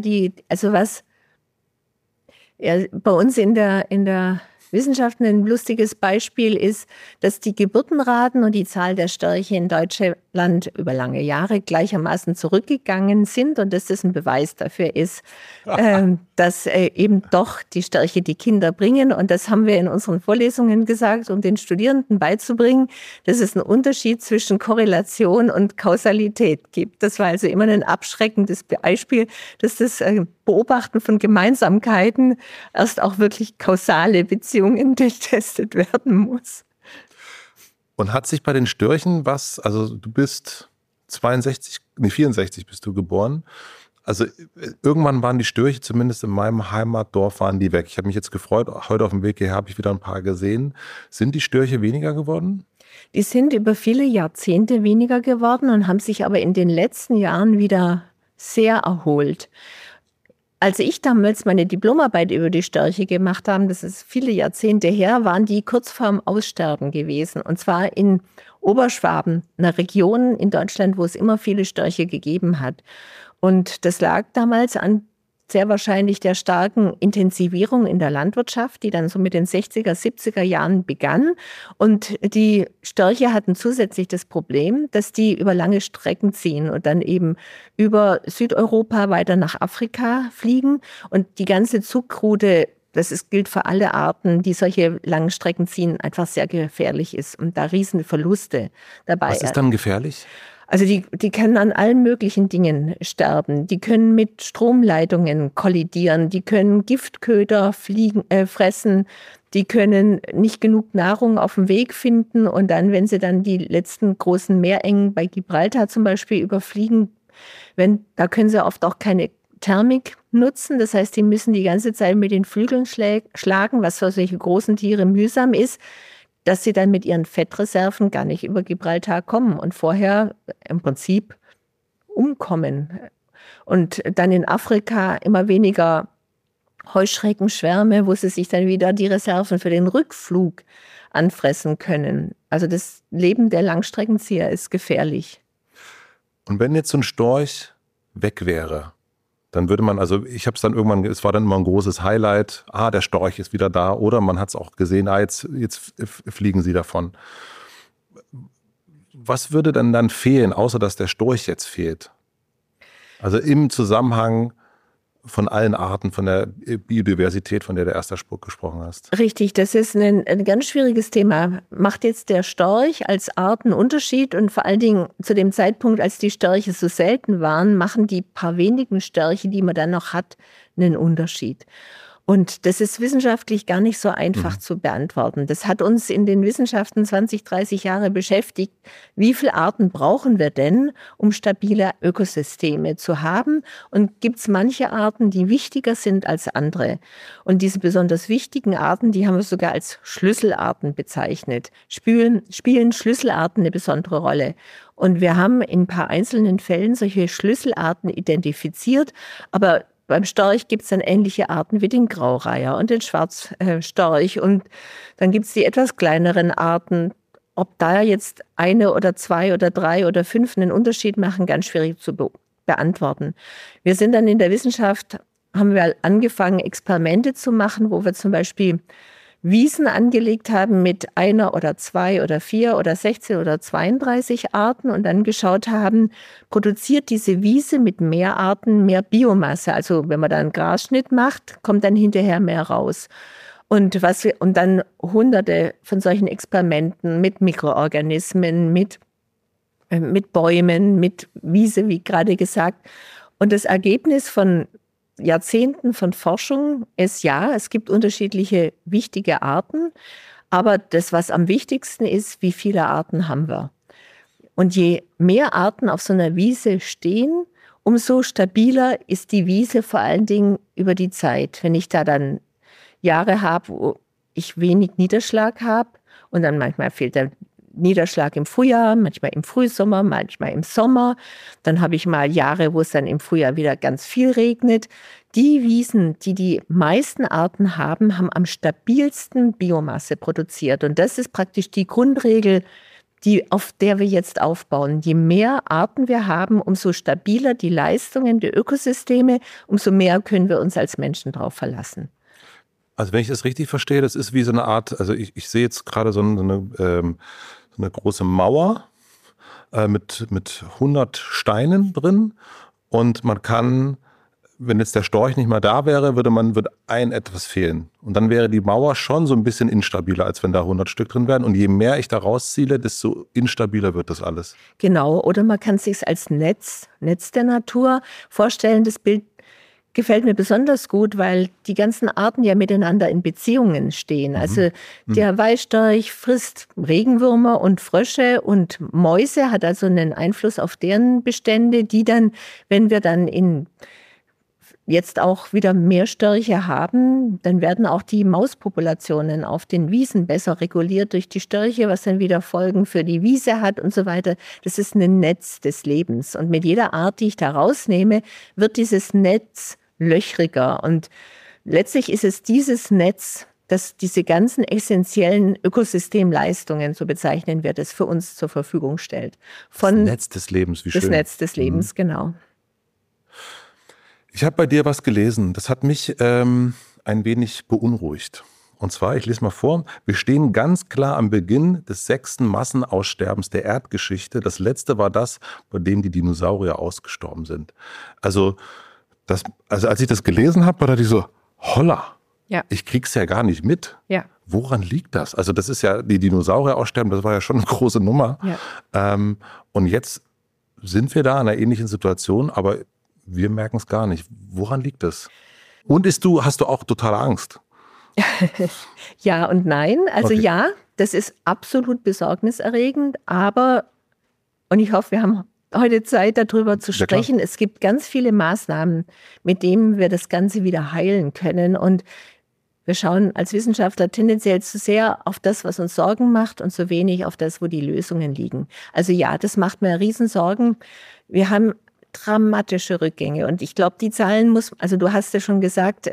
bei uns in der Wissenschaft ein lustiges Beispiel ist, dass die Geburtenraten und die Zahl der Störche in Deutschland über lange Jahre gleichermaßen zurückgegangen sind und dass das ein Beweis dafür ist, dass eben doch die Störche die Kinder bringen. Und das haben wir in unseren Vorlesungen gesagt, um den Studierenden beizubringen, dass es einen Unterschied zwischen Korrelation und Kausalität gibt. Das war also immer ein abschreckendes Beispiel, dass das Beobachten von Gemeinsamkeiten erst auch wirklich kausale Beziehungen getestet werden muss. Und hat sich bei den Störchen also du bist 64 bist du geboren. Also irgendwann waren die Störche, zumindest in meinem Heimatdorf, waren die weg. Ich habe mich jetzt gefreut, heute auf dem Weg hierher habe ich wieder ein paar gesehen. Sind die Störche weniger geworden? Die sind über viele Jahrzehnte weniger geworden und haben sich aber in den letzten Jahren wieder sehr erholt. Als ich damals meine Diplomarbeit über die Störche gemacht habe, das ist viele Jahrzehnte her, waren die kurz vorm Aussterben gewesen. Und zwar in Oberschwaben, einer Region in Deutschland, wo es immer viele Störche gegeben hat. Und das lag damals an sehr wahrscheinlich der starken Intensivierung in der Landwirtschaft, die dann so mit den 60er, 70er Jahren begann. Und die Störche hatten zusätzlich das Problem, dass die über lange Strecken ziehen und dann eben über Südeuropa weiter nach Afrika fliegen. Und die ganze Zugroute, gilt für alle Arten, die solche langen Strecken ziehen, einfach sehr gefährlich ist und da riesen Verluste dabei. Was ist dann gefährlich? Also die können an allen möglichen Dingen sterben. Die können mit Stromleitungen kollidieren, die können Giftköder fressen, die können nicht genug Nahrung auf dem Weg finden und dann, wenn sie dann die letzten großen Meerengen bei Gibraltar zum Beispiel überfliegen, da können sie oft auch keine Thermik nutzen. Das heißt, die müssen die ganze Zeit mit den Flügeln schlagen, was für solche großen Tiere mühsam ist, dass sie dann mit ihren Fettreserven gar nicht über Gibraltar kommen und vorher im Prinzip umkommen. Und dann in Afrika immer weniger Heuschreckenschwärme, wo sie sich dann wieder die Reserven für den Rückflug anfressen können. Also das Leben der Langstreckenzieher ist gefährlich. Und wenn jetzt so ein Storch weg wäre, dann würde man, also ich habe es dann irgendwann, es war dann immer ein großes Highlight, der Storch ist wieder da, oder man hat es auch gesehen, jetzt fliegen sie davon. Was würde denn dann fehlen, außer dass der Storch jetzt fehlt? Also im Zusammenhang von allen Arten, von der Biodiversität, von der du erst gesprochen hast. Richtig, das ist ein ganz schwieriges Thema. Macht jetzt der Storch als Art einen Unterschied? Und vor allen Dingen zu dem Zeitpunkt, als die Störche so selten waren, machen die paar wenigen Störche, die man dann noch hat, einen Unterschied. Und das ist wissenschaftlich gar nicht so einfach zu beantworten. Das hat uns in den Wissenschaften 20, 30 Jahre beschäftigt. Wie viele Arten brauchen wir denn, um stabile Ökosysteme zu haben? Und gibt es manche Arten, die wichtiger sind als andere? Und diese besonders wichtigen Arten, die haben wir sogar als Schlüsselarten bezeichnet. Spielen Schlüsselarten eine besondere Rolle? Und wir haben in ein paar einzelnen Fällen solche Schlüsselarten identifiziert, aber beim Storch gibt es dann ähnliche Arten wie den Graureiher und den Schwarzstorch. Und dann gibt es die etwas kleineren Arten. Ob da jetzt eine oder zwei oder drei oder fünf einen Unterschied machen, ganz schwierig zu beantworten. Wir sind dann in der Wissenschaft, haben wir angefangen, Experimente zu machen, wo wir zum Beispiel Wiesen angelegt haben mit einer oder zwei oder vier oder 16 oder 32 Arten und dann geschaut haben, produziert diese Wiese mit mehr Arten mehr Biomasse? Also wenn man da einen Grasschnitt macht, kommt dann hinterher mehr raus. Und dann hunderte von solchen Experimenten mit Mikroorganismen, mit Bäumen, mit Wiese, wie gerade gesagt. Und das Ergebnis von Jahrzehnten von Forschung ist, ja, es gibt unterschiedliche wichtige Arten, aber das, was am wichtigsten ist, wie viele Arten haben wir? Und je mehr Arten auf so einer Wiese stehen, umso stabiler ist die Wiese vor allen Dingen über die Zeit. Wenn ich da dann Jahre habe, wo ich wenig Niederschlag habe und dann manchmal fehlt der Niederschlag im Frühjahr, manchmal im Frühsommer, manchmal im Sommer. Dann habe ich mal Jahre, wo es dann im Frühjahr wieder ganz viel regnet. Die Wiesen, die die meisten Arten haben, haben am stabilsten Biomasse produziert. Und das ist praktisch die Grundregel, auf der wir jetzt aufbauen. Je mehr Arten wir haben, umso stabiler die Leistungen der Ökosysteme, umso mehr können wir uns als Menschen drauf verlassen. Also wenn ich das richtig verstehe, das ist wie so eine Art, also ich sehe jetzt gerade so eine große Mauer mit 100 Steinen drin und man kann, wenn jetzt der Storch nicht mal da wäre, würde etwas fehlen. Und dann wäre die Mauer schon so ein bisschen instabiler, als wenn da 100 Stück drin wären. Und je mehr ich da rausziele, desto instabiler wird das alles. Genau, oder man kann es sich als Netz der Natur vorstellen. Das Bild gefällt mir besonders gut, weil die ganzen Arten ja miteinander in Beziehungen stehen. Also der Weißstorch frisst Regenwürmer und Frösche und Mäuse, hat also einen Einfluss auf deren Bestände, die dann, wenn wir dann jetzt auch wieder mehr Störche haben, dann werden auch die Mauspopulationen auf den Wiesen besser reguliert durch die Störche, was dann wieder Folgen für die Wiese hat und so weiter. Das ist ein Netz des Lebens. Und mit jeder Art, die ich da rausnehme, wird dieses Netz löchriger. Und letztlich ist es dieses Netz, das diese ganzen essentiellen Ökosystemleistungen, so bezeichnen wir das, für uns zur Verfügung stellt. Das Netz des Lebens, wie schön. Das Netz des Lebens, genau. Ich habe bei dir was gelesen, das hat mich ein wenig beunruhigt. Und zwar, ich lese mal vor, wir stehen ganz klar am Beginn des 6. Massenaussterbens der Erdgeschichte. Das letzte war das, bei dem die Dinosaurier ausgestorben sind. Also als ich das gelesen habe, dachte ich so, holla, Ja. ich krieg's ja gar nicht mit. Ja. Woran liegt das? Also das ist ja, die Dinosaurier aussterben, das war ja schon eine große Nummer. Ja. Und jetzt sind wir da in einer ähnlichen Situation, aber wir merken es gar nicht. Woran liegt das? Und hast du auch totale Angst? Ja und nein. Also Okay. ja, das ist absolut besorgniserregend, aber, und ich hoffe, wir haben heute Zeit, darüber zu Ja, klar. sprechen. Es gibt ganz viele Maßnahmen, mit denen wir das Ganze wieder heilen können. Und wir schauen als Wissenschaftler tendenziell zu sehr auf das, was uns Sorgen macht und zu wenig auf das, wo die Lösungen liegen. Also ja, das macht mir Riesensorgen. Wir haben dramatische Rückgänge und ich glaube, die Zahlen also du hast ja schon gesagt,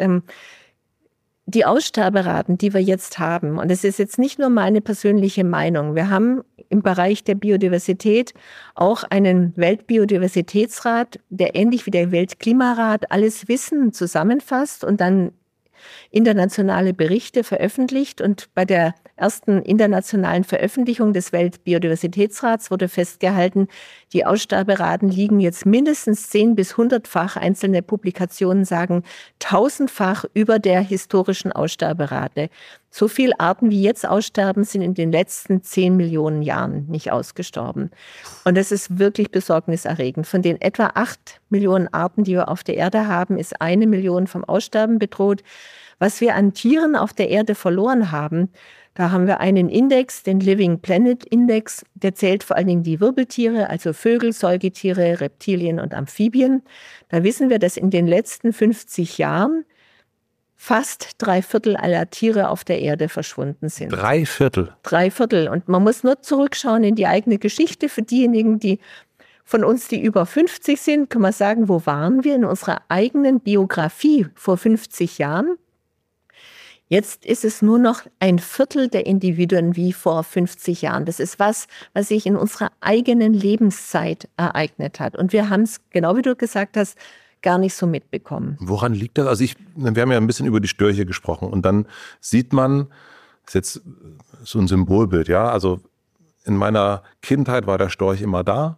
die Aussterberaten, die wir jetzt haben, und das ist jetzt nicht nur meine persönliche Meinung, wir haben im Bereich der Biodiversität auch einen Weltbiodiversitätsrat, der ähnlich wie der Weltklimarat alles Wissen zusammenfasst und dann internationale Berichte veröffentlicht. Und bei der ersten internationalen Veröffentlichung des Weltbiodiversitätsrats wurde festgehalten, die Aussterberaten liegen jetzt mindestens 10- bis 100-fach. Einzelne Publikationen sagen 1000-fach über der historischen Aussterberate. So viele Arten, wie jetzt aussterben, sind in den letzten 10 Millionen Jahren nicht ausgestorben. Und das ist wirklich besorgniserregend. Von den etwa 8 Millionen Arten, die wir auf der Erde haben, ist 1 Million vom Aussterben bedroht. Was wir an Tieren auf der Erde verloren haben, da haben wir einen Index, den Living Planet Index, der zählt vor allen Dingen die Wirbeltiere, also Vögel, Säugetiere, Reptilien und Amphibien. Da wissen wir, dass in den letzten 50 Jahren fast 3/4 aller Tiere auf der Erde verschwunden sind. 3/4? 3/4. Und man muss nur zurückschauen in die eigene Geschichte. Für diejenigen, die von uns, die über 50 sind, können wir sagen, wo waren wir in unserer eigenen Biografie vor 50 Jahren? Jetzt ist es nur noch 1/4 der Individuen wie vor 50 Jahren. Das ist was sich in unserer eigenen Lebenszeit ereignet hat. Und wir haben es, genau wie du gesagt hast, gar nicht so mitbekommen. Woran liegt das? Also wir haben ja ein bisschen über die Störche gesprochen und dann sieht man, das ist jetzt so ein Symbolbild, ja, also in meiner Kindheit war der Storch immer da,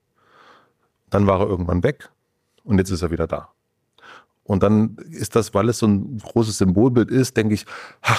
dann war er irgendwann weg und jetzt ist er wieder da. Und dann ist das, weil es so ein großes Symbolbild ist, denke ich,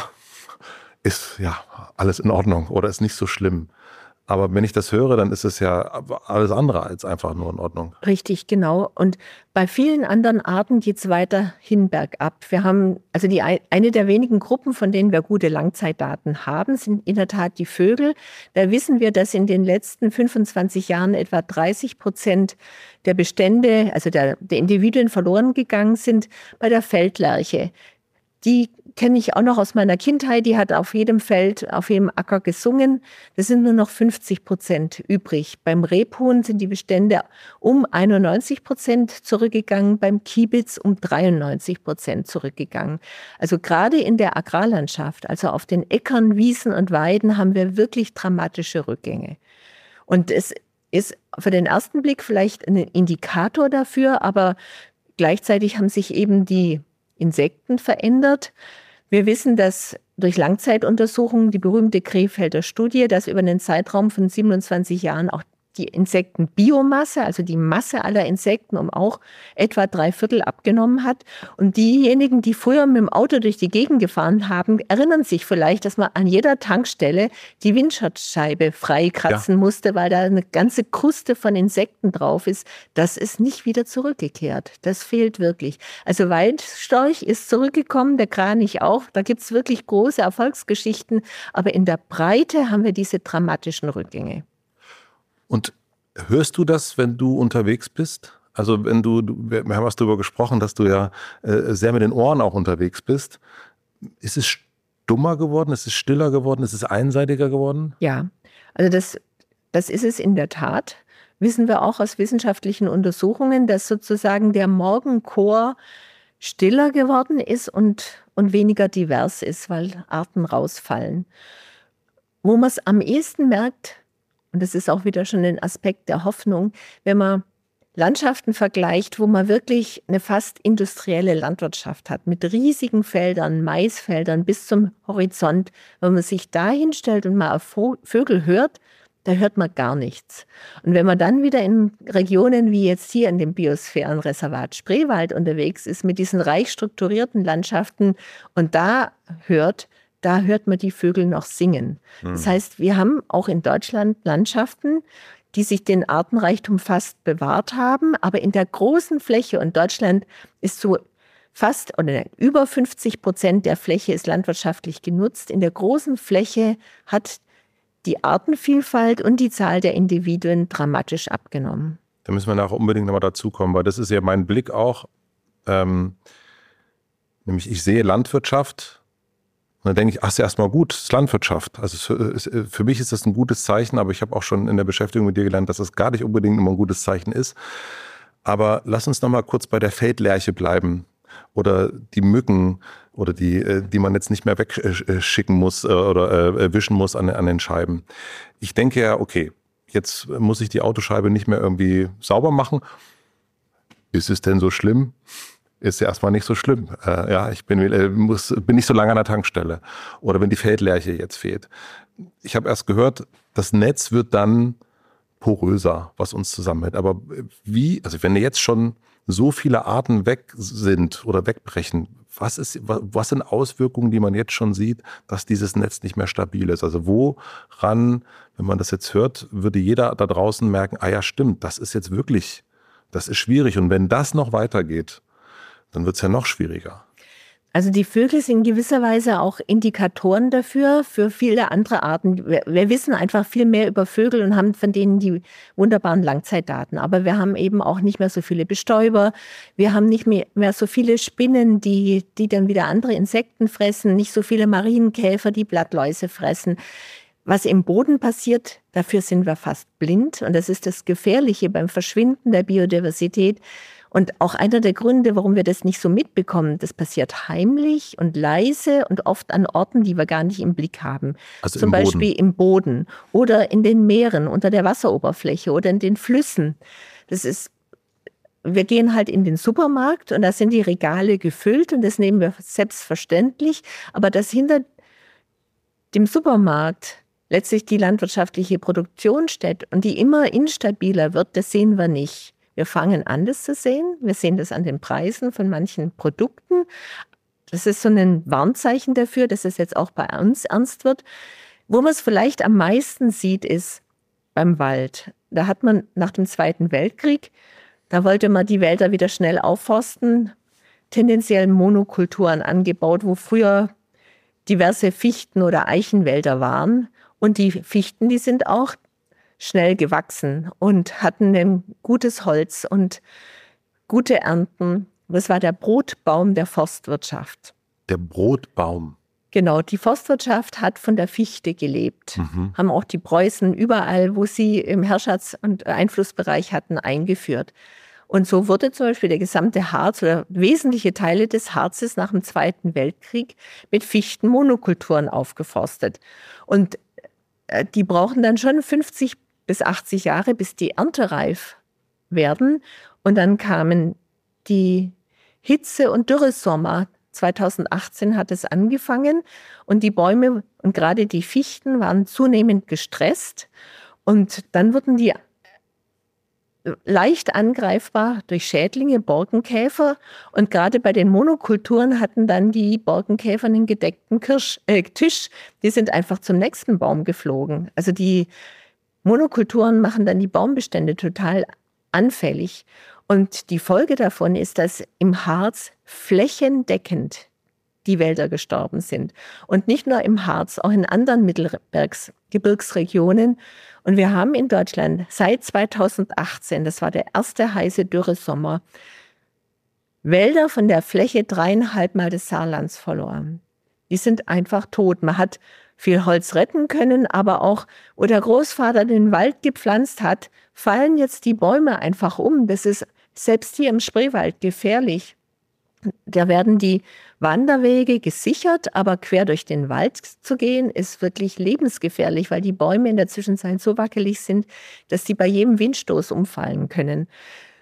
ist ja alles in Ordnung oder ist nicht so schlimm. Aber wenn ich das höre, dann ist es ja alles andere als einfach nur in Ordnung. Richtig, genau. Und bei vielen anderen Arten geht es weiterhin bergab. Wir haben, also eine der wenigen Gruppen, von denen wir gute Langzeitdaten haben, sind in der Tat die Vögel. Da wissen wir, dass in den letzten 25 Jahren etwa 30% der Bestände, also der Individuen verloren gegangen sind bei der Feldlerche. Die kenne ich auch noch aus meiner Kindheit, die hat auf jedem Feld, auf jedem Acker gesungen. Das sind nur noch 50% übrig. Beim Rebhuhn sind die Bestände um 91% zurückgegangen, beim Kiebitz um 93% zurückgegangen. Also gerade in der Agrarlandschaft, also auf den Äckern, Wiesen und Weiden, haben wir wirklich dramatische Rückgänge. Und es ist für den ersten Blick vielleicht ein Indikator dafür, aber gleichzeitig haben sich eben die Insekten verändert. Wir wissen, dass durch Langzeituntersuchungen, die berühmte Krefelder Studie, dass über einen Zeitraum von 27 Jahren auch die Insektenbiomasse, also die Masse aller Insekten, auch etwa 3/4 abgenommen hat. Und diejenigen, die früher mit dem Auto durch die Gegend gefahren haben, erinnern sich vielleicht, dass man an jeder Tankstelle die Windschutzscheibe freikratzen musste, weil da eine ganze Kruste von Insekten drauf ist. Das ist nicht wieder zurückgekehrt. Das fehlt wirklich. Also Weidstorch ist zurückgekommen, der Kranich auch. Da gibt es wirklich große Erfolgsgeschichten. Aber in der Breite haben wir diese dramatischen Rückgänge. Und hörst du das, wenn du unterwegs bist? Also wenn wir haben was darüber gesprochen, dass du ja sehr mit den Ohren auch unterwegs bist. Ist es stummer geworden? Ist es stiller geworden? Ist es einseitiger geworden? Ja, also das ist es in der Tat. Wissen wir auch aus wissenschaftlichen Untersuchungen, dass sozusagen der Morgenchor stiller geworden ist und weniger divers ist, weil Arten rausfallen. Wo man es am ehesten merkt, und das ist auch wieder schon ein Aspekt der Hoffnung, wenn man Landschaften vergleicht, wo man wirklich eine fast industrielle Landwirtschaft hat, mit riesigen Feldern, Maisfeldern bis zum Horizont. Wenn man sich da hinstellt und mal auf Vögel hört, da hört man gar nichts. Und wenn man dann wieder in Regionen wie jetzt hier in dem Biosphärenreservat Spreewald unterwegs ist, mit diesen reich strukturierten Landschaften und da hört man die Vögel noch singen. Das heißt, wir haben auch in Deutschland Landschaften, die sich den Artenreichtum fast bewahrt haben, aber in der großen Fläche, und Deutschland ist so fast oder über 50% der Fläche ist landwirtschaftlich genutzt, in der großen Fläche hat die Artenvielfalt und die Zahl der Individuen dramatisch abgenommen. Da müssen wir nachher unbedingt nochmal dazukommen, weil das ist ja mein Blick auch, nämlich ich sehe Landwirtschaft. Und dann denke ich, ach, ist ja erstmal gut, das ist Landwirtschaft. Also für mich ist das ein gutes Zeichen, aber ich habe auch schon in der Beschäftigung mit dir gelernt, dass das gar nicht unbedingt immer ein gutes Zeichen ist. Aber lass uns noch mal kurz bei der Feldlerche bleiben oder die Mücken oder die man jetzt nicht mehr wegschicken muss oder wischen muss an den Scheiben. Ich denke ja, okay, jetzt muss ich die Autoscheibe nicht mehr irgendwie sauber machen. Ist es denn so schlimm? Ist ja erstmal nicht so schlimm. Ich bin nicht so lange an der Tankstelle. Oder wenn die Feldlerche jetzt fehlt. Ich habe erst gehört, das Netz wird dann poröser, was uns zusammenhält. Aber also wenn jetzt schon so viele Arten weg sind oder wegbrechen, was sind Auswirkungen, die man jetzt schon sieht, dass dieses Netz nicht mehr stabil ist? Also woran, wenn man das jetzt hört, würde jeder da draußen merken, ah ja, stimmt, das ist schwierig. Und wenn das noch weitergeht, dann wird es ja noch schwieriger. Also die Vögel sind in gewisser Weise auch Indikatoren dafür, für viele andere Arten. Wir wissen einfach viel mehr über Vögel und haben von denen die wunderbaren Langzeitdaten. Aber wir haben eben auch nicht mehr so viele Bestäuber. Wir haben nicht mehr so viele Spinnen, die dann wieder andere Insekten fressen. Nicht so viele Marienkäfer, die Blattläuse fressen. Was im Boden passiert, dafür sind wir fast blind. Und das ist das Gefährliche beim Verschwinden der Biodiversität. Und auch einer der Gründe, warum wir das nicht so mitbekommen, das passiert heimlich und leise und oft an Orten, die wir gar nicht im Blick haben. Also zum Beispiel im Boden oder in den Meeren, unter der Wasseroberfläche oder in den Flüssen. Wir gehen halt in den Supermarkt und da sind die Regale gefüllt und das nehmen wir selbstverständlich. Aber dass hinter dem Supermarkt letztlich die landwirtschaftliche Produktion steht und die immer instabiler wird, das sehen wir nicht. Wir fangen an, das zu sehen. Wir sehen das an den Preisen von manchen Produkten. Das ist so ein Warnzeichen dafür, dass es jetzt auch bei uns ernst wird. Wo man es vielleicht am meisten sieht, ist beim Wald. Da hat man nach dem Zweiten Weltkrieg, da wollte man die Wälder wieder schnell aufforsten, tendenziell Monokulturen angebaut, wo früher diverse Fichten- oder Eichenwälder waren. Und die Fichten, die sind auch schnell gewachsen und hatten ein gutes Holz und gute Ernten. Das war der Brotbaum der Forstwirtschaft. Der Brotbaum? Genau, die Forstwirtschaft hat von der Fichte gelebt. Haben auch die Preußen überall, wo sie im Herrschafts- und Einflussbereich hatten, eingeführt. Und so wurde zum Beispiel der gesamte Harz oder wesentliche Teile des Harzes nach dem Zweiten Weltkrieg mit Fichtenmonokulturen aufgeforstet. Und die brauchen dann schon 50 bis 80 Jahre, bis die erntereif werden. Und dann kamen die Hitze- und Dürresommer. 2018 hat es angefangen und die Bäume und gerade die Fichten waren zunehmend gestresst. Und dann wurden die leicht angreifbar durch Schädlinge, Borkenkäfer. Und gerade bei den Monokulturen hatten dann die Borkenkäfer einen gedeckten Tisch. Die sind einfach zum nächsten Baum geflogen. Also die Monokulturen machen dann die Baumbestände total anfällig. Und die Folge davon ist, dass im Harz flächendeckend die Wälder gestorben sind. Und nicht nur im Harz, auch in anderen Mittelgebirgsregionen. Und wir haben in Deutschland seit 2018, das war der erste heiße Dürresommer, Wälder von der Fläche 3,5 Mal des Saarlands verloren. Die sind einfach tot. Man hat viel Holz retten können, aber auch, wo der Großvater den Wald gepflanzt hat, fallen jetzt die Bäume einfach um. Das ist selbst hier im Spreewald gefährlich. Da werden die Wanderwege gesichert, aber quer durch den Wald zu gehen, ist wirklich lebensgefährlich, weil die Bäume in der Zwischenzeit so wackelig sind, dass sie bei jedem Windstoß umfallen können.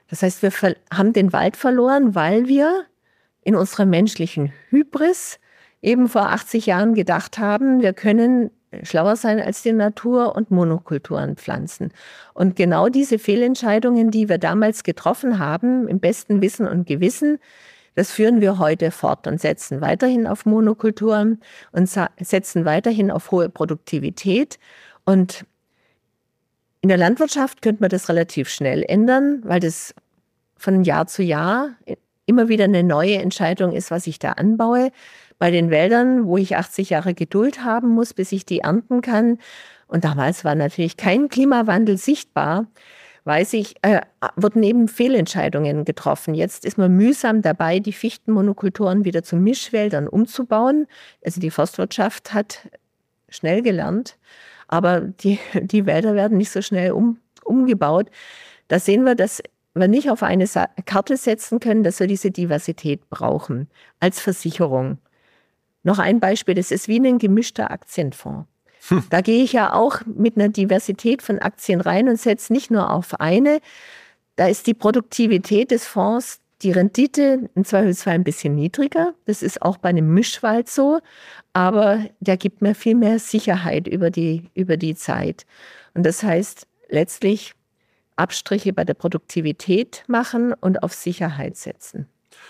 Das heißt, wir haben den Wald verloren, weil wir in unserer menschlichen Hybris eben vor 80 Jahren gedacht haben, wir können schlauer sein als die Natur und Monokulturen pflanzen. Und genau diese Fehlentscheidungen, die wir damals getroffen haben, im besten Wissen und Gewissen, das führen wir heute fort und setzen weiterhin auf Monokulturen und setzen weiterhin auf hohe Produktivität. Und in der Landwirtschaft könnte man das relativ schnell ändern, weil das von Jahr zu Jahr immer wieder eine neue Entscheidung ist, was ich da anbaue. Bei den Wäldern, wo ich 80 Jahre Geduld haben muss, bis ich die ernten kann. Und damals war natürlich kein Klimawandel sichtbar. Wurden eben Fehlentscheidungen getroffen. Jetzt ist man mühsam dabei, die Fichtenmonokulturen wieder zu Mischwäldern umzubauen. Also die Forstwirtschaft hat schnell gelernt, aber die Wälder werden nicht so schnell umgebaut. Da sehen wir, dass wir nicht auf eine Karte setzen können, dass wir diese Diversität brauchen als Versicherung. Noch ein Beispiel, das ist wie ein gemischter Aktienfonds. Da gehe ich ja auch mit einer Diversität von Aktien rein und setze nicht nur auf eine. Da ist die Produktivität des Fonds, die Rendite im Zweifelsfall ein bisschen niedriger. Das ist auch bei einem Mischwald so. Aber der gibt mir viel mehr Sicherheit über die Zeit. Und das heißt letztlich Abstriche bei der Produktivität machen und auf Sicherheit setzen.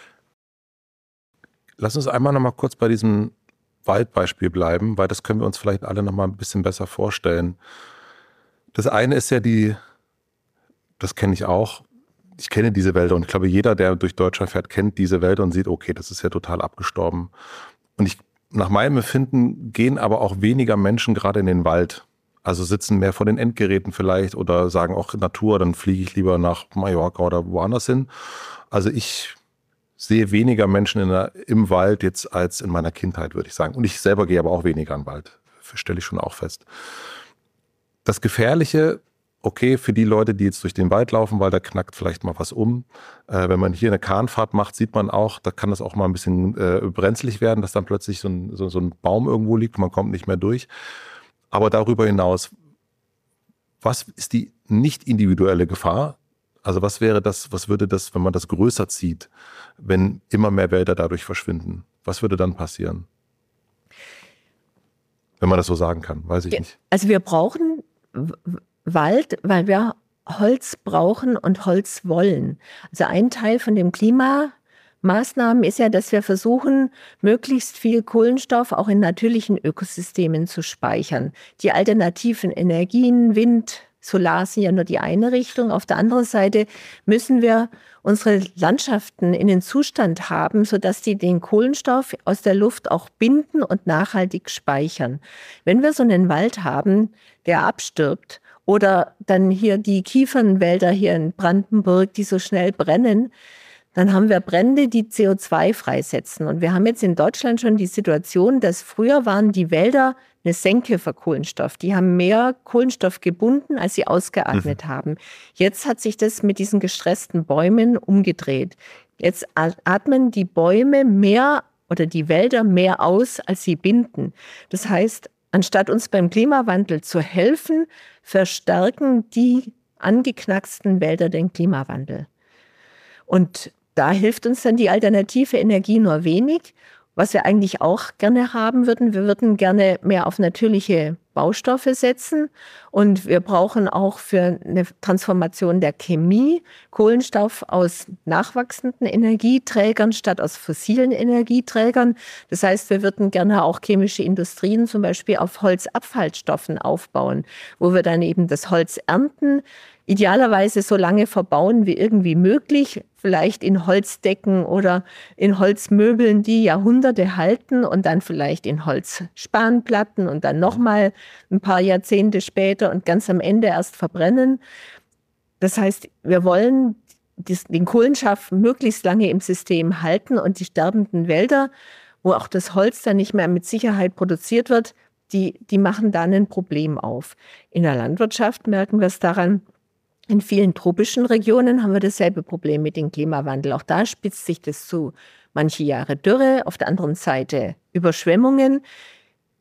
Lass uns einmal noch mal kurz bei diesem Waldbeispiel bleiben, weil das können wir uns vielleicht alle noch mal ein bisschen besser vorstellen. Das eine ist ja das kenne ich auch, ich kenne diese Wälder und ich glaube, jeder, der durch Deutschland fährt, kennt diese Wälder und sieht, okay, das ist ja total abgestorben. Und nach meinem Empfinden gehen aber auch weniger Menschen gerade in den Wald. Also sitzen mehr vor den Endgeräten vielleicht oder sagen auch Natur, dann fliege ich lieber nach Mallorca oder woanders hin. Also ich sehe weniger Menschen im Wald jetzt als in meiner Kindheit, würde ich sagen. Und ich selber gehe aber auch weniger in den Wald. Stelle ich schon auch fest. Das Gefährliche, okay, für die Leute, die jetzt durch den Wald laufen, weil da knackt vielleicht mal was um. Wenn man hier eine Kahnfahrt macht, sieht man auch, da kann das auch mal ein bisschen brenzlig werden, dass dann plötzlich so ein Baum irgendwo liegt und man kommt nicht mehr durch. Aber darüber hinaus, was ist die nicht individuelle Gefahr? Also was würde das, wenn man das größer zieht, wenn immer mehr Wälder dadurch verschwinden? Was würde dann passieren? Wenn man das so sagen kann, weiß ich nicht. Also wir brauchen Wald, weil wir Holz brauchen und Holz wollen. Also ein Teil von dem Klimamaßnahmen ist ja, dass wir versuchen, möglichst viel Kohlenstoff auch in natürlichen Ökosystemen zu speichern. Die alternativen Energien, Wind, Solar sind ja nur die eine Richtung. Auf der anderen Seite müssen wir unsere Landschaften in den Zustand haben, sodass die den Kohlenstoff aus der Luft auch binden und nachhaltig speichern. Wenn wir so einen Wald haben, der abstirbt, oder dann hier die Kiefernwälder hier in Brandenburg, die so schnell brennen, dann haben wir Brände, die CO2 freisetzen. Und wir haben jetzt in Deutschland schon die Situation, dass früher waren die Wälder eine Senke für Kohlenstoff. Die haben mehr Kohlenstoff gebunden, als sie ausgeatmet haben. Jetzt hat sich das mit diesen gestressten Bäumen umgedreht. Jetzt atmen die Bäume mehr oder die Wälder mehr aus, als sie binden. Das heißt, anstatt uns beim Klimawandel zu helfen, verstärken die angeknacksten Wälder den Klimawandel. Und da hilft uns dann die alternative Energie nur wenig. Was wir eigentlich auch gerne haben würden, wir würden gerne mehr auf natürliche Baustoffe setzen. Und wir brauchen auch für eine Transformation der Chemie Kohlenstoff aus nachwachsenden Energieträgern statt aus fossilen Energieträgern. Das heißt, wir würden gerne auch chemische Industrien zum Beispiel auf Holzabfallstoffen aufbauen, wo wir dann eben das Holz ernten, idealerweise so lange verbauen wie irgendwie möglich, vielleicht in Holzdecken oder in Holzmöbeln, die Jahrhunderte halten und dann vielleicht in Holzspanplatten und dann nochmal ein paar Jahrzehnte später und ganz am Ende erst verbrennen. Das heißt, wir wollen den Kohlenstoff möglichst lange im System halten und die sterbenden Wälder, wo auch das Holz dann nicht mehr mit Sicherheit produziert wird, die machen dann ein Problem auf. In der Landwirtschaft merken wir es daran, in vielen tropischen Regionen haben wir dasselbe Problem mit dem Klimawandel. Auch da spitzt sich das zu. Manche Jahre Dürre, auf der anderen Seite Überschwemmungen.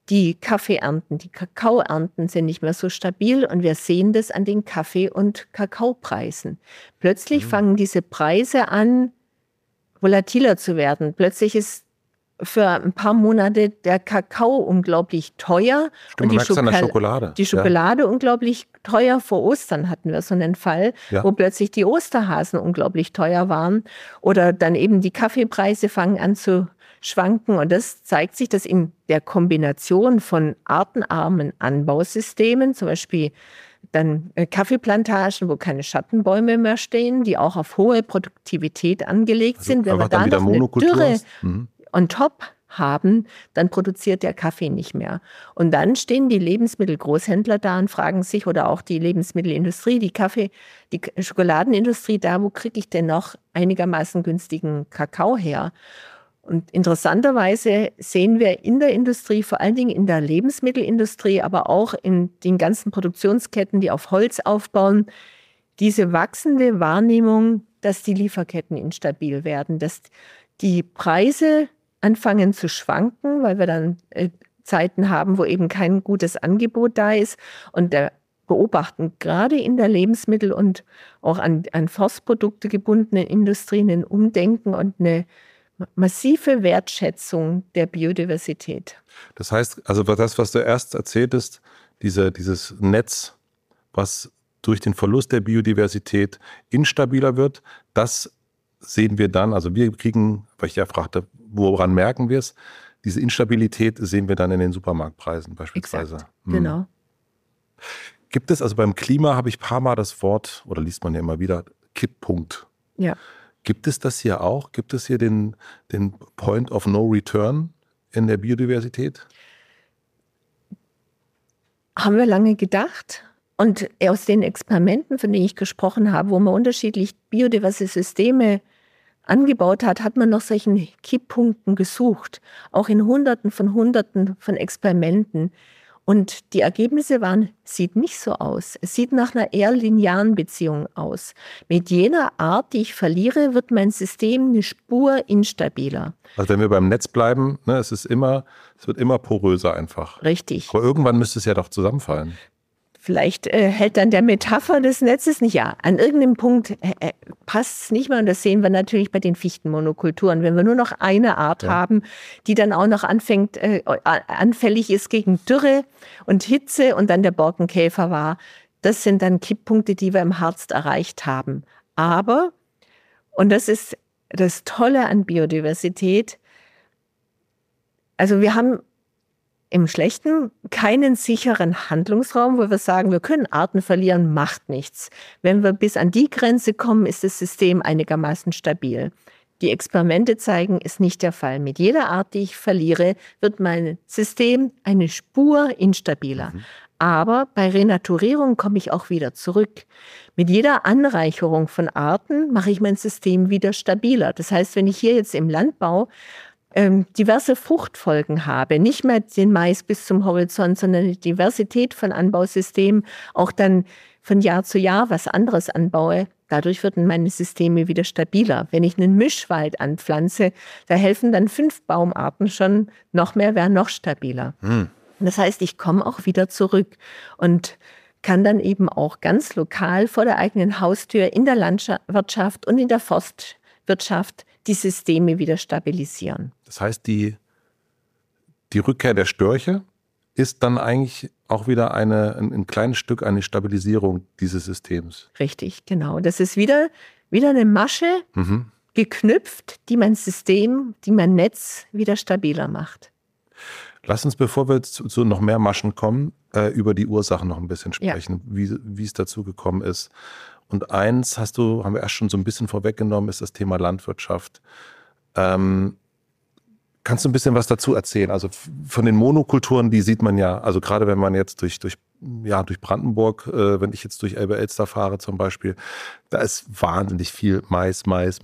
Die Kaffeeernten, die Kakaoernten sind nicht mehr so stabil und wir sehen das an den Kaffee- und Kakaopreisen. Plötzlich fangen diese Preise an, volatiler zu werden. Plötzlich ist für ein paar Monate der Kakao unglaublich teuer Stimmt, und man merkt es an der Schokolade. die Schokolade unglaublich teuer. Vor Ostern hatten wir so einen Fall, wo plötzlich die Osterhasen unglaublich teuer waren oder dann eben die Kaffeepreise fangen an zu schwanken. Und das zeigt sich, dass in der Kombination von artenarmen Anbausystemen, zum Beispiel dann Kaffeeplantagen, wo keine Schattenbäume mehr stehen, die auch auf hohe Produktivität angelegt sind. Wenn wir da noch eine Dürre on top haben, dann produziert der Kaffee nicht mehr. Und dann stehen die Lebensmittelgroßhändler da und fragen sich, oder auch die Lebensmittelindustrie, die Schokoladenindustrie, da, wo kriege ich denn noch einigermaßen günstigen Kakao her? Und interessanterweise sehen wir in der Industrie, vor allen Dingen in der Lebensmittelindustrie, aber auch in den ganzen Produktionsketten, die auf Holz aufbauen, diese wachsende Wahrnehmung, dass die Lieferketten instabil werden, dass die Preise anfangen zu schwanken, weil wir dann Zeiten haben, wo eben kein gutes Angebot da ist. Und da beobachten gerade in der Lebensmittel- und auch an Forstprodukte gebundenen Industrien ein Umdenken und eine massive Wertschätzung der Biodiversität. Das heißt, also das, was du erst erzähltest, dieses Netz, was durch den Verlust der Biodiversität instabiler wird, das sehen wir dann, also wir kriegen, weil ich ja fragte, woran merken wir es? Diese Instabilität sehen wir dann in den Supermarktpreisen beispielsweise. Exakt, genau. Gibt es, also beim Klima habe ich ein paar Mal das Wort, oder liest man ja immer wieder, Kipppunkt. Ja. Gibt es das hier auch? Gibt es hier den Point of No Return in der Biodiversität? Haben wir lange gedacht. Und aus den Experimenten, von denen ich gesprochen habe, wo man unterschiedlich biodiverse Systeme angebaut hat, hat man nach solchen Kipppunkten gesucht. Auch in Hunderten von Experimenten. Und die Ergebnisse sieht nicht so aus. Es sieht nach einer eher linearen Beziehung aus. Mit jeder Art, die ich verliere, wird mein System eine Spur instabiler. Also wenn wir beim Netz bleiben, ne, es wird immer poröser einfach. Richtig. Aber irgendwann müsste es ja doch zusammenfallen. Vielleicht hält dann der Metapher des Netzes nicht. Ja, an irgendeinem Punkt passt es nicht mehr. Und das sehen wir natürlich bei den Fichtenmonokulturen. Wenn wir nur noch eine Art haben, die dann auch noch anfällig ist gegen Dürre und Hitze und dann der Borkenkäfer war, das sind dann Kipppunkte, die wir im Harz erreicht haben. Aber, und das ist das Tolle an Biodiversität, also wir haben im Schlechten keinen sicheren Handlungsraum, wo wir sagen, wir können Arten verlieren, macht nichts. Wenn wir bis an die Grenze kommen, ist das System einigermaßen stabil. Die Experimente zeigen, ist nicht der Fall. Mit jeder Art, die ich verliere, wird mein System eine Spur instabiler. Aber bei Renaturierung komme ich auch wieder zurück. Mit jeder Anreicherung von Arten mache ich mein System wieder stabiler. Das heißt, wenn ich hier jetzt im Landbau diverse Fruchtfolgen habe, nicht mehr den Mais bis zum Horizont, sondern eine Diversität von Anbausystemen, auch dann von Jahr zu Jahr was anderes anbaue, dadurch werden meine Systeme wieder stabiler. Wenn ich einen Mischwald anpflanze, da helfen dann 5 Baumarten schon, noch mehr wären noch stabiler. Das heißt, ich komme auch wieder zurück und kann dann eben auch ganz lokal vor der eigenen Haustür in der Landwirtschaft und in der Forstwirtschaft die Systeme wieder stabilisieren. Das heißt, die Rückkehr der Störche ist dann eigentlich auch wieder ein kleines Stück eine Stabilisierung dieses Systems. Richtig, genau. Das ist wieder eine Masche geknüpft, die mein System, die mein Netz wieder stabiler macht. Lass uns, bevor wir zu noch mehr Maschen kommen, über die Ursachen noch ein bisschen sprechen, wie es dazu gekommen ist. Und eins haben wir erst schon so ein bisschen vorweggenommen, ist das Thema Landwirtschaft. Kannst du ein bisschen was dazu erzählen? Also von den Monokulturen, die sieht man ja, also gerade wenn man jetzt durch Brandenburg, wenn ich jetzt durch Elbe-Elster fahre zum Beispiel, da ist wahnsinnig viel Mais.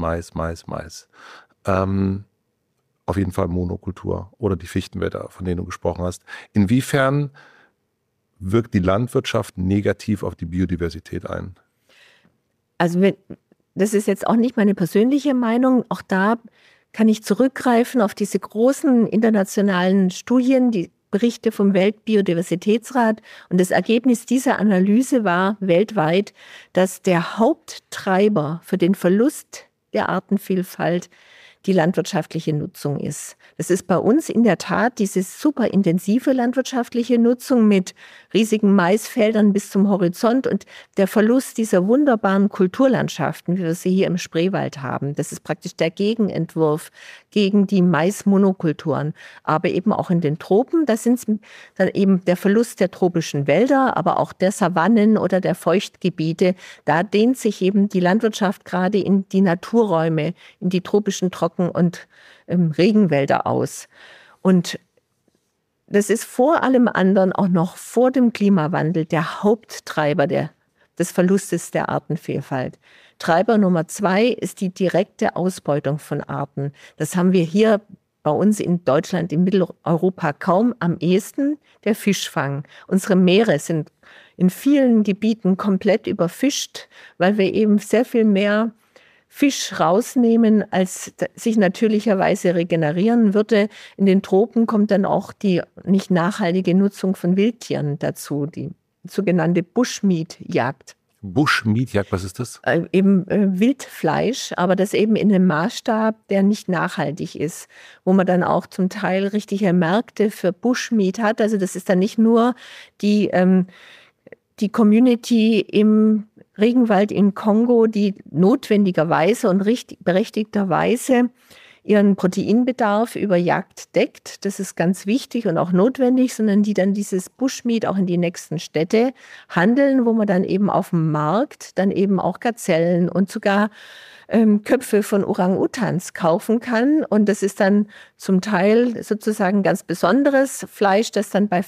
Auf jeden Fall Monokultur oder die Fichtenwälder, von denen du gesprochen hast. Inwiefern wirkt die Landwirtschaft negativ auf die Biodiversität ein? Also das ist jetzt auch nicht meine persönliche Meinung. Auch da kann ich zurückgreifen auf diese großen internationalen Studien, die Berichte vom Weltbiodiversitätsrat. Und das Ergebnis dieser Analyse war weltweit, dass der Haupttreiber für den Verlust der Artenvielfalt die landwirtschaftliche Nutzung ist. Das ist bei uns in der Tat diese super intensive landwirtschaftliche Nutzung mit riesigen Maisfeldern bis zum Horizont und der Verlust dieser wunderbaren Kulturlandschaften, wie wir sie hier im Spreewald haben. Das ist praktisch der Gegenentwurf gegen die Maismonokulturen. Aber eben auch in den Tropen, da sind dann eben der Verlust der tropischen Wälder, aber auch der Savannen oder der Feuchtgebiete. Da dehnt sich eben die Landwirtschaft gerade in die Naturräume, in die tropischen Trocken- und Regenwälder aus. Und das ist vor allem anderen auch noch vor dem Klimawandel der Haupttreiber des Verlustes der Artenvielfalt. Treiber Nummer 2 ist die direkte Ausbeutung von Arten. Das haben wir hier bei uns in Deutschland, in Mitteleuropa kaum, am ehesten der Fischfang. Unsere Meere sind in vielen Gebieten komplett überfischt, weil wir eben sehr viel mehr Fisch rausnehmen, als sich natürlicherweise regenerieren würde. In den Tropen kommt dann auch die nicht nachhaltige Nutzung von Wildtieren dazu, die sogenannte Bushmeat-Jagd. Bushmeat-Jagd, was ist das? Eben Wildfleisch, aber das eben in einem Maßstab, der nicht nachhaltig ist, wo man dann auch zum Teil richtige Märkte für Bushmeat hat. Also das ist dann nicht nur die Community im Regenwald in Kongo, die notwendigerweise und berechtigterweise ihren Proteinbedarf über Jagd deckt. Das ist ganz wichtig und auch notwendig, sondern die dann dieses Bushmeat auch in die nächsten Städte handeln, wo man dann eben auf dem Markt dann eben auch Gazellen und sogar Köpfe von Orang-Utans kaufen kann. Und das ist dann zum Teil sozusagen ganz besonderes Fleisch, das dann bei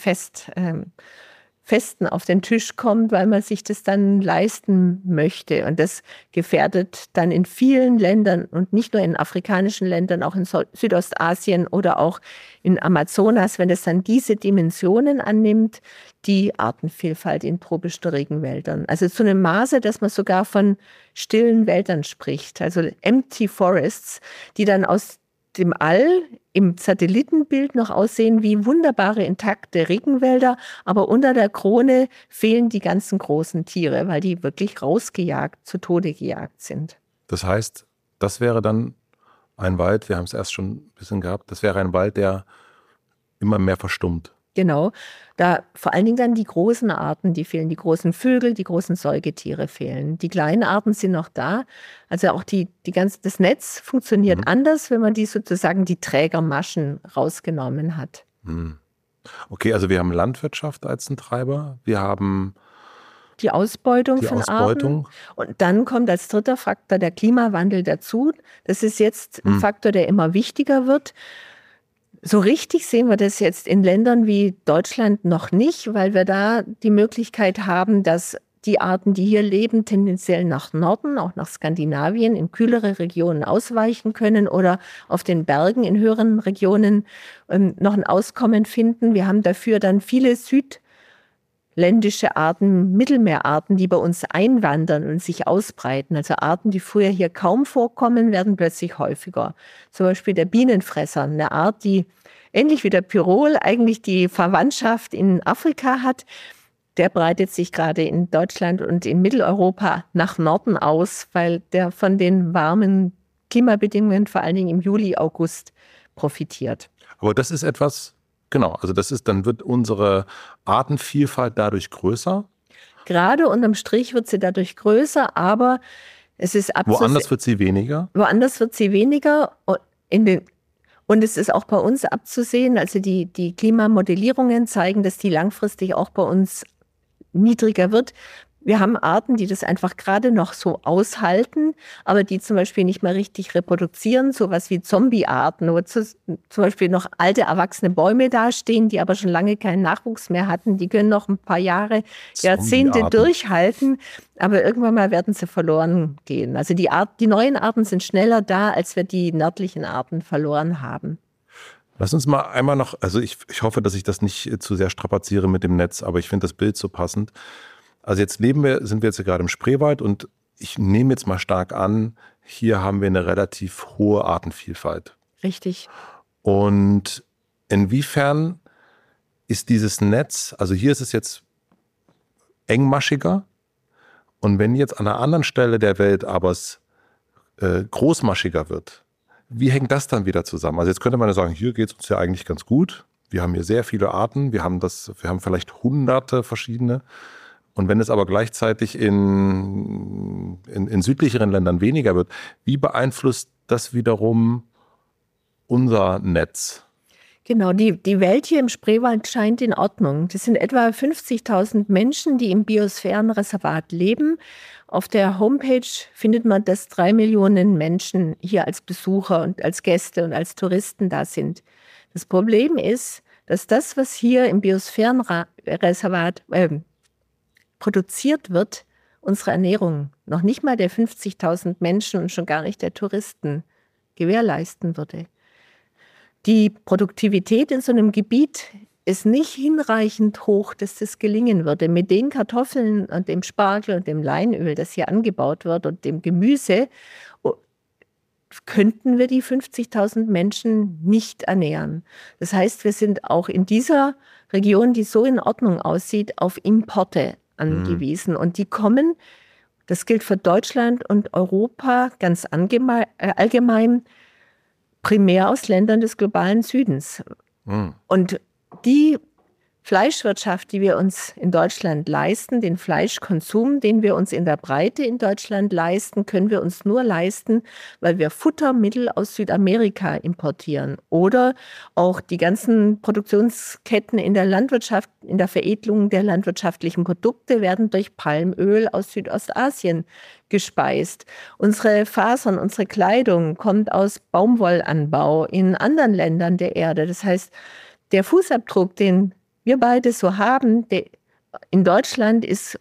Festen auf den Tisch kommt, weil man sich das dann leisten möchte. Und das gefährdet dann in vielen Ländern und nicht nur in afrikanischen Ländern, auch in Südostasien oder auch in Amazonas, wenn es dann diese Dimensionen annimmt, die Artenvielfalt in tropischen Regenwäldern. Also zu einem Maße, dass man sogar von stillen Wäldern spricht, also empty forests, die dann aus dem All im Satellitenbild noch aussehen wie wunderbare, intakte Regenwälder, aber unter der Krone fehlen die ganzen großen Tiere, weil die wirklich rausgejagt, zu Tode gejagt sind. Das heißt, das wäre dann ein Wald, wir haben es erst schon ein bisschen gehabt, das wäre ein Wald, der immer mehr verstummt. Genau, da vor allen Dingen dann die großen Arten, die fehlen, die großen Vögel, die großen Säugetiere fehlen. Die kleinen Arten sind noch da. Also auch das Netz funktioniert anders, wenn man sozusagen die Trägermaschen rausgenommen hat. Okay, also wir haben Landwirtschaft als ein Treiber, wir haben die Ausbeutung von Arten. Und dann kommt als dritter Faktor der Klimawandel dazu. Das ist jetzt ein Faktor, der immer wichtiger wird. So richtig sehen wir das jetzt in Ländern wie Deutschland noch nicht, weil wir da die Möglichkeit haben, dass die Arten, die hier leben, tendenziell nach Norden, auch nach Skandinavien, in kühlere Regionen ausweichen können oder auf den Bergen in höheren Regionen noch ein Auskommen finden. Wir haben dafür dann viele südländische Arten, Mittelmeerarten, die bei uns einwandern und sich ausbreiten. Also Arten, die früher hier kaum vorkommen, werden plötzlich häufiger. Zum Beispiel der Bienenfresser, eine Art, die ähnlich wie der Pirol eigentlich die Verwandtschaft in Afrika hat. Der breitet sich gerade in Deutschland und in Mitteleuropa nach Norden aus, weil der von den warmen Klimabedingungen vor allen Dingen im Juli, August profitiert. Aber das ist etwas, genau, also dann wird unsere Artenvielfalt dadurch größer. Gerade unterm Strich wird sie dadurch größer, aber es ist abzusehen. Woanders wird sie weniger? Woanders wird sie weniger. Und es ist auch bei uns abzusehen, also die Klimamodellierungen zeigen, dass die langfristig auch bei uns niedriger wird. Wir haben Arten, die das einfach gerade noch so aushalten, aber die zum Beispiel nicht mehr richtig reproduzieren, sowas wie Zombie-Arten, wo zum Beispiel noch alte, erwachsene Bäume dastehen, die aber schon lange keinen Nachwuchs mehr hatten. Die können noch ein paar Jahre, Jahrzehnte durchhalten, aber irgendwann mal werden sie verloren gehen. Also die neuen Arten sind schneller da, als wir die nördlichen Arten verloren haben. Lass uns mal einmal noch, also ich hoffe, dass ich das nicht zu sehr strapaziere mit dem Netz, aber ich finde das Bild so passend. Also sind wir jetzt gerade im Spreewald und ich nehme jetzt mal stark an, hier haben wir eine relativ hohe Artenvielfalt. Richtig. Und inwiefern ist dieses Netz, also hier ist es jetzt engmaschiger und wenn jetzt an einer anderen Stelle der Welt aber es großmaschiger wird, wie hängt das dann wieder zusammen? Also jetzt könnte man ja sagen, hier geht es uns ja eigentlich ganz gut. Wir haben hier sehr viele Arten, wir haben vielleicht hunderte verschiedene. Und wenn es aber gleichzeitig in südlicheren Ländern weniger wird, wie beeinflusst das wiederum unser Netz? Genau, die Welt hier im Spreewald scheint in Ordnung. Das sind etwa 50.000 Menschen, die im Biosphärenreservat leben. Auf der Homepage findet man, dass 3 Millionen Menschen hier als Besucher und als Gäste und als Touristen da sind. Das Problem ist, dass das, was hier im Biosphärenreservat produziert wird, unsere Ernährung noch nicht mal der 50.000 Menschen und schon gar nicht der Touristen gewährleisten würde. Die Produktivität in so einem Gebiet ist nicht hinreichend hoch, dass das gelingen würde. Mit den Kartoffeln und dem Spargel und dem Leinöl, das hier angebaut wird und dem Gemüse, könnten wir die 50.000 Menschen nicht ernähren. Das heißt, wir sind auch in dieser Region, die so in Ordnung aussieht, auf Importe angewiesen. Und die kommen, das gilt für Deutschland und Europa ganz allgemein, primär aus Ländern des globalen Südens. Und die Fleischwirtschaft, die wir uns in Deutschland leisten, den Fleischkonsum, den wir uns in der Breite in Deutschland leisten, können wir uns nur leisten, weil wir Futtermittel aus Südamerika importieren. Oder auch die ganzen Produktionsketten in der Landwirtschaft, in der Veredelung der landwirtschaftlichen Produkte werden durch Palmöl aus Südostasien gespeist. Unsere Fasern, unsere Kleidung kommt aus Baumwollanbau in anderen Ländern der Erde. Das heißt, der Fußabdruck, den wir beide so haben, in Deutschland ist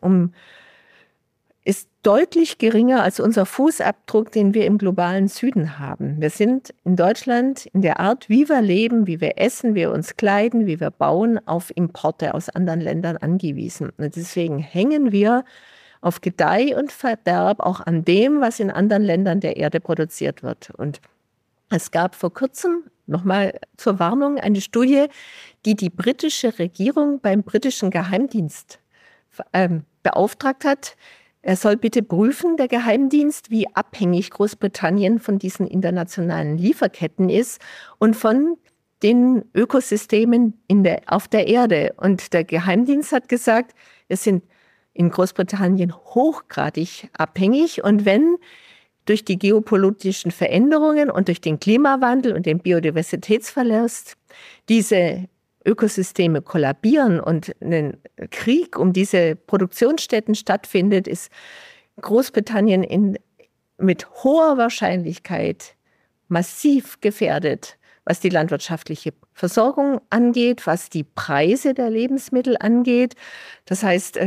deutlich geringer als unser Fußabdruck, den wir im globalen Süden haben. Wir sind in Deutschland in der Art, wie wir leben, wie wir essen, wie wir uns kleiden, wie wir bauen, auf Importe aus anderen Ländern angewiesen. Und deswegen hängen wir auf Gedeih und Verderb auch an dem, was in anderen Ländern der Erde produziert wird. Und es gab vor kurzem, nochmal zur Warnung, eine Studie, die britische Regierung beim britischen Geheimdienst beauftragt hat. Er soll bitte prüfen, der Geheimdienst, wie abhängig Großbritannien von diesen internationalen Lieferketten ist und von den Ökosystemen auf der Erde. Und der Geheimdienst hat gesagt, wir sind in Großbritannien hochgradig abhängig. Und wenn durch die geopolitischen Veränderungen und durch den Klimawandel und den Biodiversitätsverlust diese Ökosysteme kollabieren und ein Krieg um diese Produktionsstätten stattfindet, ist Großbritannien mit hoher Wahrscheinlichkeit massiv gefährdet, was die landwirtschaftliche Versorgung angeht, was die Preise der Lebensmittel angeht. Das heißt,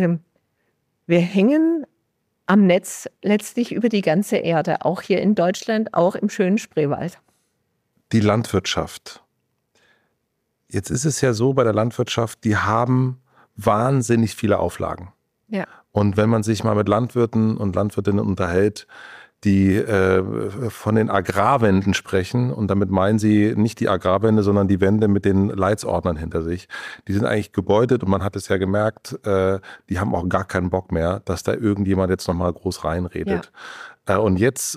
wir hängen am Netz letztlich über die ganze Erde, auch hier in Deutschland, auch im schönen Spreewald. Die Landwirtschaft. Jetzt ist es ja so bei der Landwirtschaft, die haben wahnsinnig viele Auflagen. Ja. Und wenn man sich mal mit Landwirten und Landwirtinnen unterhält, die von den Agrarwenden sprechen, und damit meinen sie nicht die Agrarwende, sondern die Wände mit den Leitsordnern hinter sich. Die sind eigentlich gebeutet und man hat es ja gemerkt, die haben auch gar keinen Bock mehr, dass da irgendjemand jetzt nochmal groß reinredet. Ja. Und jetzt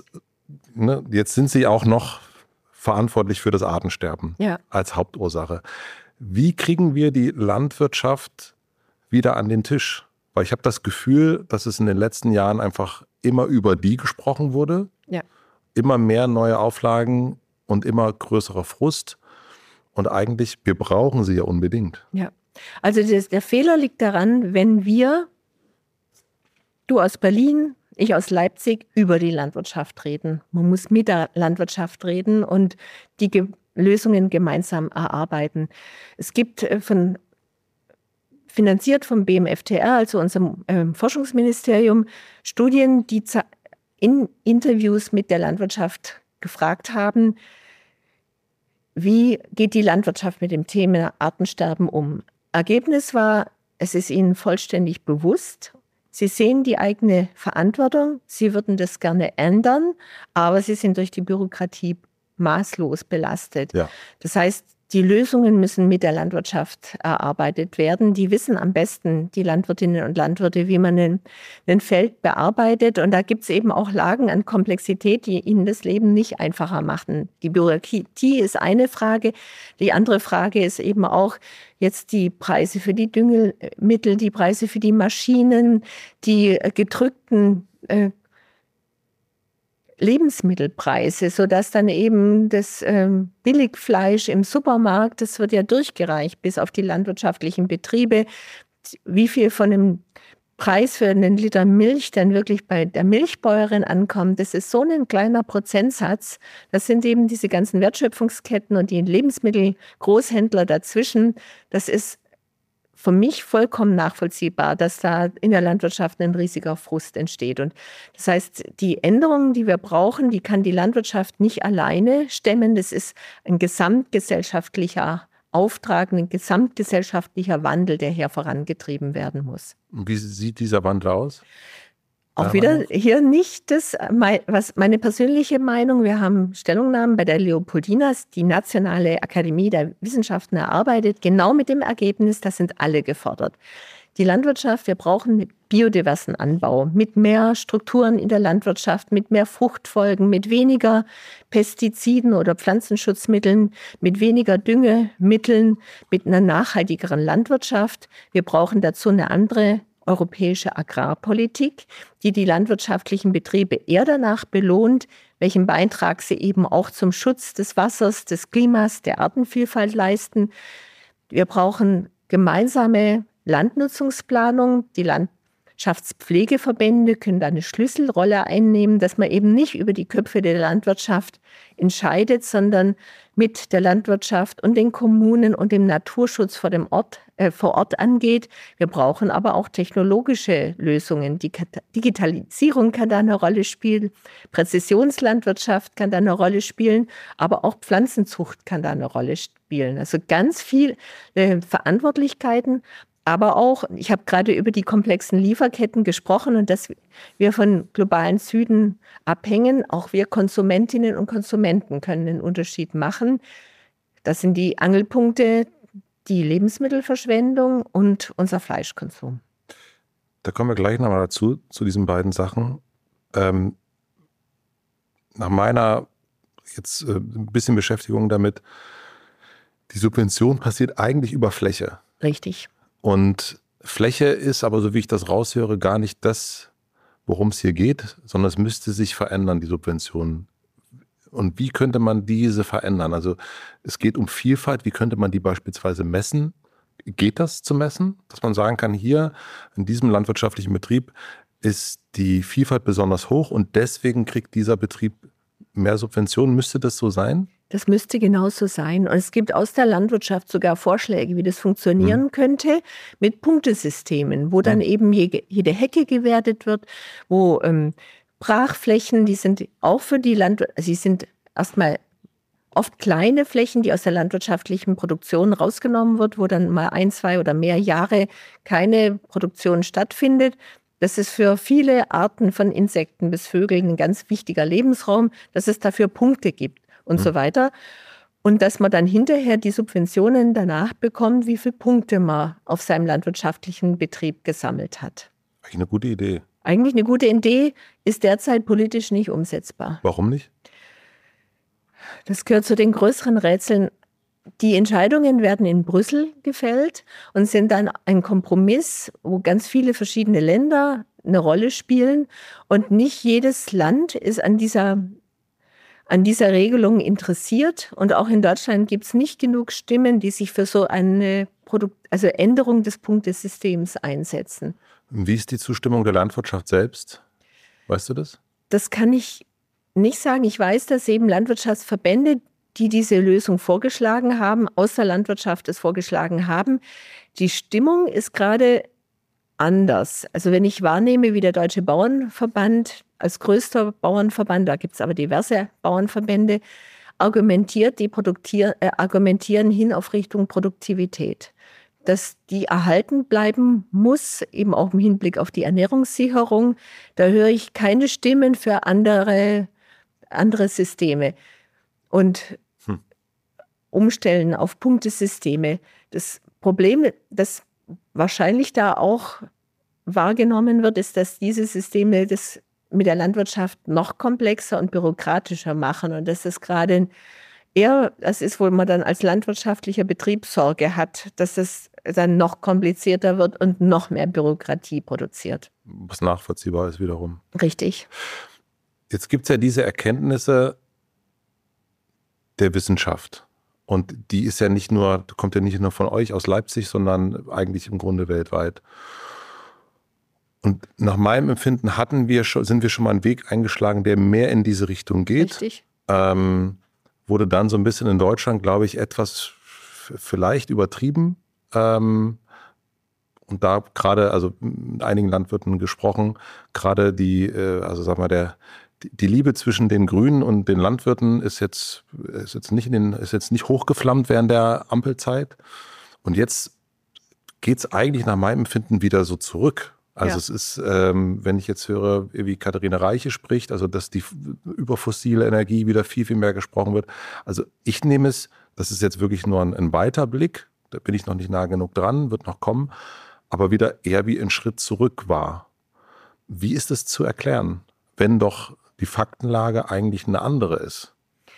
sind sie auch noch verantwortlich für das Artensterben als Hauptursache. Wie kriegen wir die Landwirtschaft wieder an den Tisch? Weil ich habe das Gefühl, dass es in den letzten Jahren einfach immer über die gesprochen wurde. Ja. Immer mehr neue Auflagen und immer größerer Frust. Und eigentlich, wir brauchen sie ja unbedingt. Ja, also der Fehler liegt daran, wenn du aus Berlin, ich aus Leipzig, über die Landwirtschaft reden. Man muss mit der Landwirtschaft reden und die Lösungen gemeinsam erarbeiten. Es gibt finanziert vom BMFTR, also unserem Forschungsministerium, Studien, die in Interviews mit der Landwirtschaft gefragt haben, wie geht die Landwirtschaft mit dem Thema Artensterben um? Ergebnis war, es ist ihnen vollständig bewusst. Sie sehen die eigene Verantwortung, sie würden das gerne ändern, aber sie sind durch die Bürokratie maßlos belastet. Ja. Das heißt, die Lösungen müssen mit der Landwirtschaft erarbeitet werden. Die wissen am besten, die Landwirtinnen und Landwirte, wie man ein Feld bearbeitet. Und da gibt es eben auch Lagen an Komplexität, die ihnen das Leben nicht einfacher machen. Die Bürokratie ist eine Frage. Die andere Frage ist eben auch jetzt die Preise für die Düngemittel, die Preise für die Maschinen, die gedrückten Lebensmittelpreise, sodass dann eben das Billigfleisch im Supermarkt, das wird ja durchgereicht bis auf die landwirtschaftlichen Betriebe, wie viel von dem Preis für einen Liter Milch dann wirklich bei der Milchbäuerin ankommt, das ist so ein kleiner Prozentsatz. Das sind eben diese ganzen Wertschöpfungsketten und die Lebensmittelgroßhändler dazwischen. Das ist für mich vollkommen nachvollziehbar, dass da in der Landwirtschaft ein riesiger Frust entsteht. Und das heißt, die Änderungen, die wir brauchen, die kann die Landwirtschaft nicht alleine stemmen. Das ist ein gesamtgesellschaftlicher Auftrag, ein gesamtgesellschaftlicher Wandel, der hier vorangetrieben werden muss. Wie sieht dieser Wandel aus? Auch wieder hier nicht das, was meine persönliche Meinung, wir haben Stellungnahmen bei der Leopoldinas, die Nationale Akademie der Wissenschaften erarbeitet, genau mit dem Ergebnis, da sind alle gefordert. Die Landwirtschaft, wir brauchen biodiversen Anbau mit mehr Strukturen in der Landwirtschaft, mit mehr Fruchtfolgen, mit weniger Pestiziden oder Pflanzenschutzmitteln, mit weniger Düngemitteln, mit einer nachhaltigeren Landwirtschaft. Wir brauchen dazu eine andere europäische Agrarpolitik, die die landwirtschaftlichen Betriebe eher danach belohnt, welchen Beitrag sie eben auch zum Schutz des Wassers, des Klimas, der Artenvielfalt leisten. Wir brauchen gemeinsame Landnutzungsplanung. Die Landschaftspflegeverbände können da eine Schlüsselrolle einnehmen, dass man eben nicht über die Köpfe der Landwirtschaft entscheidet, sondern mit der Landwirtschaft und den Kommunen und dem Naturschutz vor Ort angeht. Wir brauchen aber auch technologische Lösungen. Die Digitalisierung kann da eine Rolle spielen, Präzisionslandwirtschaft kann da eine Rolle spielen, aber auch Pflanzenzucht kann da eine Rolle spielen. Also ganz viel Verantwortlichkeiten. Aber auch, ich habe gerade über die komplexen Lieferketten gesprochen und dass wir von globalen Süden abhängen. Auch wir Konsumentinnen und Konsumenten können einen Unterschied machen. Das sind die Angelpunkte, die Lebensmittelverschwendung und unser Fleischkonsum. Da kommen wir gleich nochmal dazu, zu diesen beiden Sachen. Nach meiner jetzt ein bisschen Beschäftigung damit, die Subvention passiert eigentlich über Fläche. Richtig. Und Fläche ist aber, so wie ich das raushöre, gar nicht das, worum es hier geht, sondern es müsste sich verändern, die Subventionen. Und wie könnte man diese verändern? Also es geht um Vielfalt. Wie könnte man die beispielsweise messen? Geht das zu messen? Dass man sagen kann, hier in diesem landwirtschaftlichen Betrieb ist die Vielfalt besonders hoch und deswegen kriegt dieser Betrieb mehr Subventionen. Müsste das so sein? Das müsste genauso sein. Und es gibt aus der Landwirtschaft sogar Vorschläge, wie das funktionieren könnte, mit Punktesystemen, wo dann eben jede Hecke gewertet wird, wo Brachflächen, die sind auch für die Landwirtschaft, sie sind erstmal oft kleine Flächen, die aus der landwirtschaftlichen Produktion rausgenommen wird, wo dann mal 1, 2 oder mehr Jahre keine Produktion stattfindet. Das ist für viele Arten von Insekten bis Vögeln ein ganz wichtiger Lebensraum, dass es dafür Punkte gibt und so weiter. Und dass man dann hinterher die Subventionen danach bekommt, wie viele Punkte man auf seinem landwirtschaftlichen Betrieb gesammelt hat. Eigentlich eine gute Idee. Eigentlich eine gute Idee, ist derzeit politisch nicht umsetzbar. Warum nicht? Das gehört zu den größeren Rätseln. Die Entscheidungen werden in Brüssel gefällt und sind dann ein Kompromiss, wo ganz viele verschiedene Länder eine Rolle spielen. Und nicht jedes Land ist an dieser Regelung interessiert. Und auch in Deutschland gibt es nicht genug Stimmen, die sich für so eine Änderung des Punktesystems einsetzen. Wie ist die Zustimmung der Landwirtschaft selbst? Weißt du das? Das kann ich nicht sagen. Ich weiß, dass eben Landwirtschaftsverbände, die diese Lösung vorgeschlagen haben, aus der Landwirtschaft es vorgeschlagen haben. Die Stimmung ist gerade anders. Also wenn ich wahrnehme, wie der Deutsche Bauernverband als größter Bauernverband, da gibt es aber diverse Bauernverbände, argumentieren hin auf Richtung Produktivität. Dass die erhalten bleiben muss, eben auch im Hinblick auf die Ernährungssicherung. Da höre ich keine Stimmen für andere Systeme. Und umstellen auf Punktesysteme. Das Problem, das wahrscheinlich da auch wahrgenommen wird, ist, dass diese Systeme das mit der Landwirtschaft noch komplexer und bürokratischer machen und dass das gerade eher das ist, wo man dann als landwirtschaftlicher Betrieb Sorge hat, dass es dann noch komplizierter wird und noch mehr Bürokratie produziert. Was nachvollziehbar ist wiederum. Richtig. Jetzt gibt es ja diese Erkenntnisse der Wissenschaft. Und die ist ja kommt ja nicht nur von euch aus Leipzig, sondern eigentlich im Grunde weltweit. Und nach meinem Empfinden sind wir schon mal einen Weg eingeschlagen, der mehr in diese Richtung geht. Richtig. Wurde dann so ein bisschen in Deutschland, glaube ich, etwas vielleicht übertrieben. Und da gerade, also mit einigen Landwirten gesprochen, gerade die Liebe zwischen den Grünen und den Landwirten ist jetzt nicht hochgeflammt während der Ampelzeit. Und jetzt geht es eigentlich nach meinem Empfinden wieder so zurück. Also es ist, wenn ich jetzt höre, wie Katharina Reiche spricht, also dass über fossile Energie wieder viel, viel mehr gesprochen wird. Also ich nehme es, das ist jetzt wirklich nur ein Weiterblick, da bin ich noch nicht nah genug dran, wird noch kommen, aber wieder eher wie ein Schritt zurück war. Wie ist es zu erklären, wenn doch die Faktenlage eigentlich eine andere ist?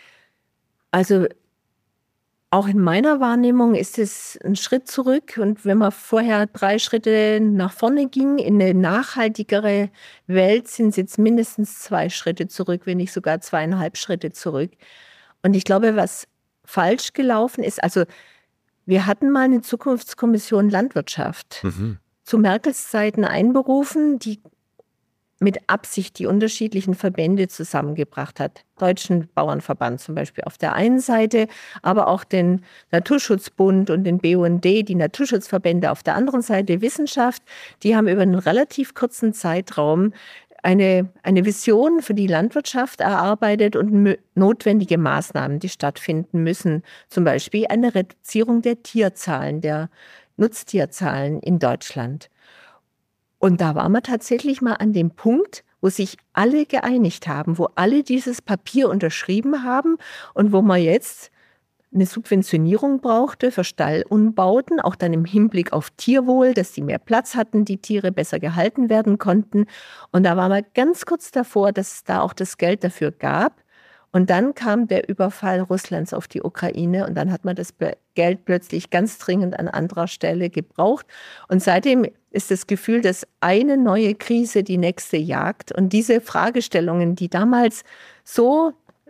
Also auch in meiner Wahrnehmung ist es ein Schritt zurück. Und wenn man vorher 3 Schritte nach vorne ging, in eine nachhaltigere Welt, sind es jetzt mindestens 2 Schritte zurück, wenn nicht sogar 2,5 Schritte zurück. Und ich glaube, was falsch gelaufen ist, also wir hatten mal eine Zukunftskommission Landwirtschaft zu Merkels Zeiten einberufen, die mit Absicht die unterschiedlichen Verbände zusammengebracht hat. Deutschen Bauernverband zum Beispiel auf der einen Seite, aber auch den Naturschutzbund und den BUND, die Naturschutzverbände auf der anderen Seite, Wissenschaft. Die haben über einen relativ kurzen Zeitraum eine Vision für die Landwirtschaft erarbeitet und notwendige Maßnahmen, die stattfinden müssen. Zum Beispiel eine Reduzierung der Tierzahlen, der Nutztierzahlen in Deutschland. Und da waren wir tatsächlich mal an dem Punkt, wo sich alle geeinigt haben, wo alle dieses Papier unterschrieben haben und wo man jetzt eine Subventionierung brauchte für Stallumbauten, auch dann im Hinblick auf Tierwohl, dass die mehr Platz hatten, die Tiere besser gehalten werden konnten. Und da waren wir ganz kurz davor, dass es da auch das Geld dafür gab. Und dann kam der Überfall Russlands auf die Ukraine und dann hat man das Geld plötzlich ganz dringend an anderer Stelle gebraucht. Und seitdem ist das Gefühl, dass eine neue Krise die nächste jagt. Und diese Fragestellungen, die damals so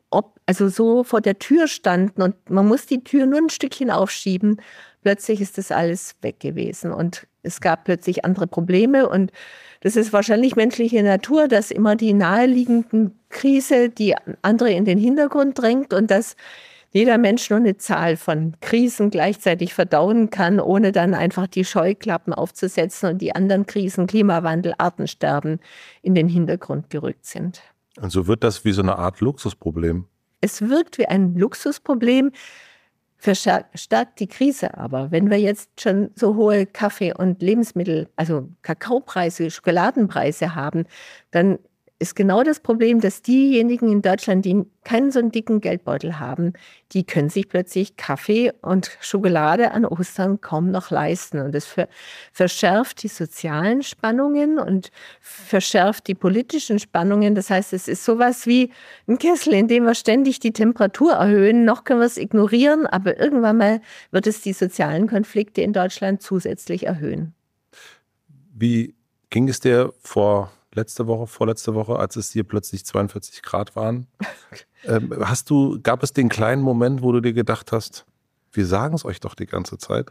vor der Tür standen und man muss die Tür nur ein Stückchen aufschieben, plötzlich ist das alles weg gewesen. Und es gab plötzlich andere Probleme und das ist wahrscheinlich menschliche Natur, dass immer die naheliegenden Krise die andere in den Hintergrund drängt und dass jeder Mensch nur eine Zahl von Krisen gleichzeitig verdauen kann, ohne dann einfach die Scheuklappen aufzusetzen und die anderen Krisen, Klimawandel, Artensterben, in den Hintergrund gerückt sind. Und so wird das wie so eine Art Luxusproblem. Es wirkt wie ein Luxusproblem, verstärkt die Krise aber. Wenn wir jetzt schon so hohe Kaffee- und Lebensmittel, also Kakaopreise, Schokoladenpreise haben, dann ist genau das Problem, dass diejenigen in Deutschland, die keinen so einen dicken Geldbeutel haben, die können sich plötzlich Kaffee und Schokolade an Ostern kaum noch leisten. Und das verschärft die sozialen Spannungen und verschärft die politischen Spannungen. Das heißt, es ist sowas wie ein Kessel, in dem wir ständig die Temperatur erhöhen. Noch können wir es ignorieren, aber irgendwann mal wird es die sozialen Konflikte in Deutschland zusätzlich erhöhen. Wie ging es dir vorletzte Woche, als es hier plötzlich 42 Grad waren? Gab es den kleinen Moment, wo du dir gedacht hast, wir sagen es euch doch die ganze Zeit?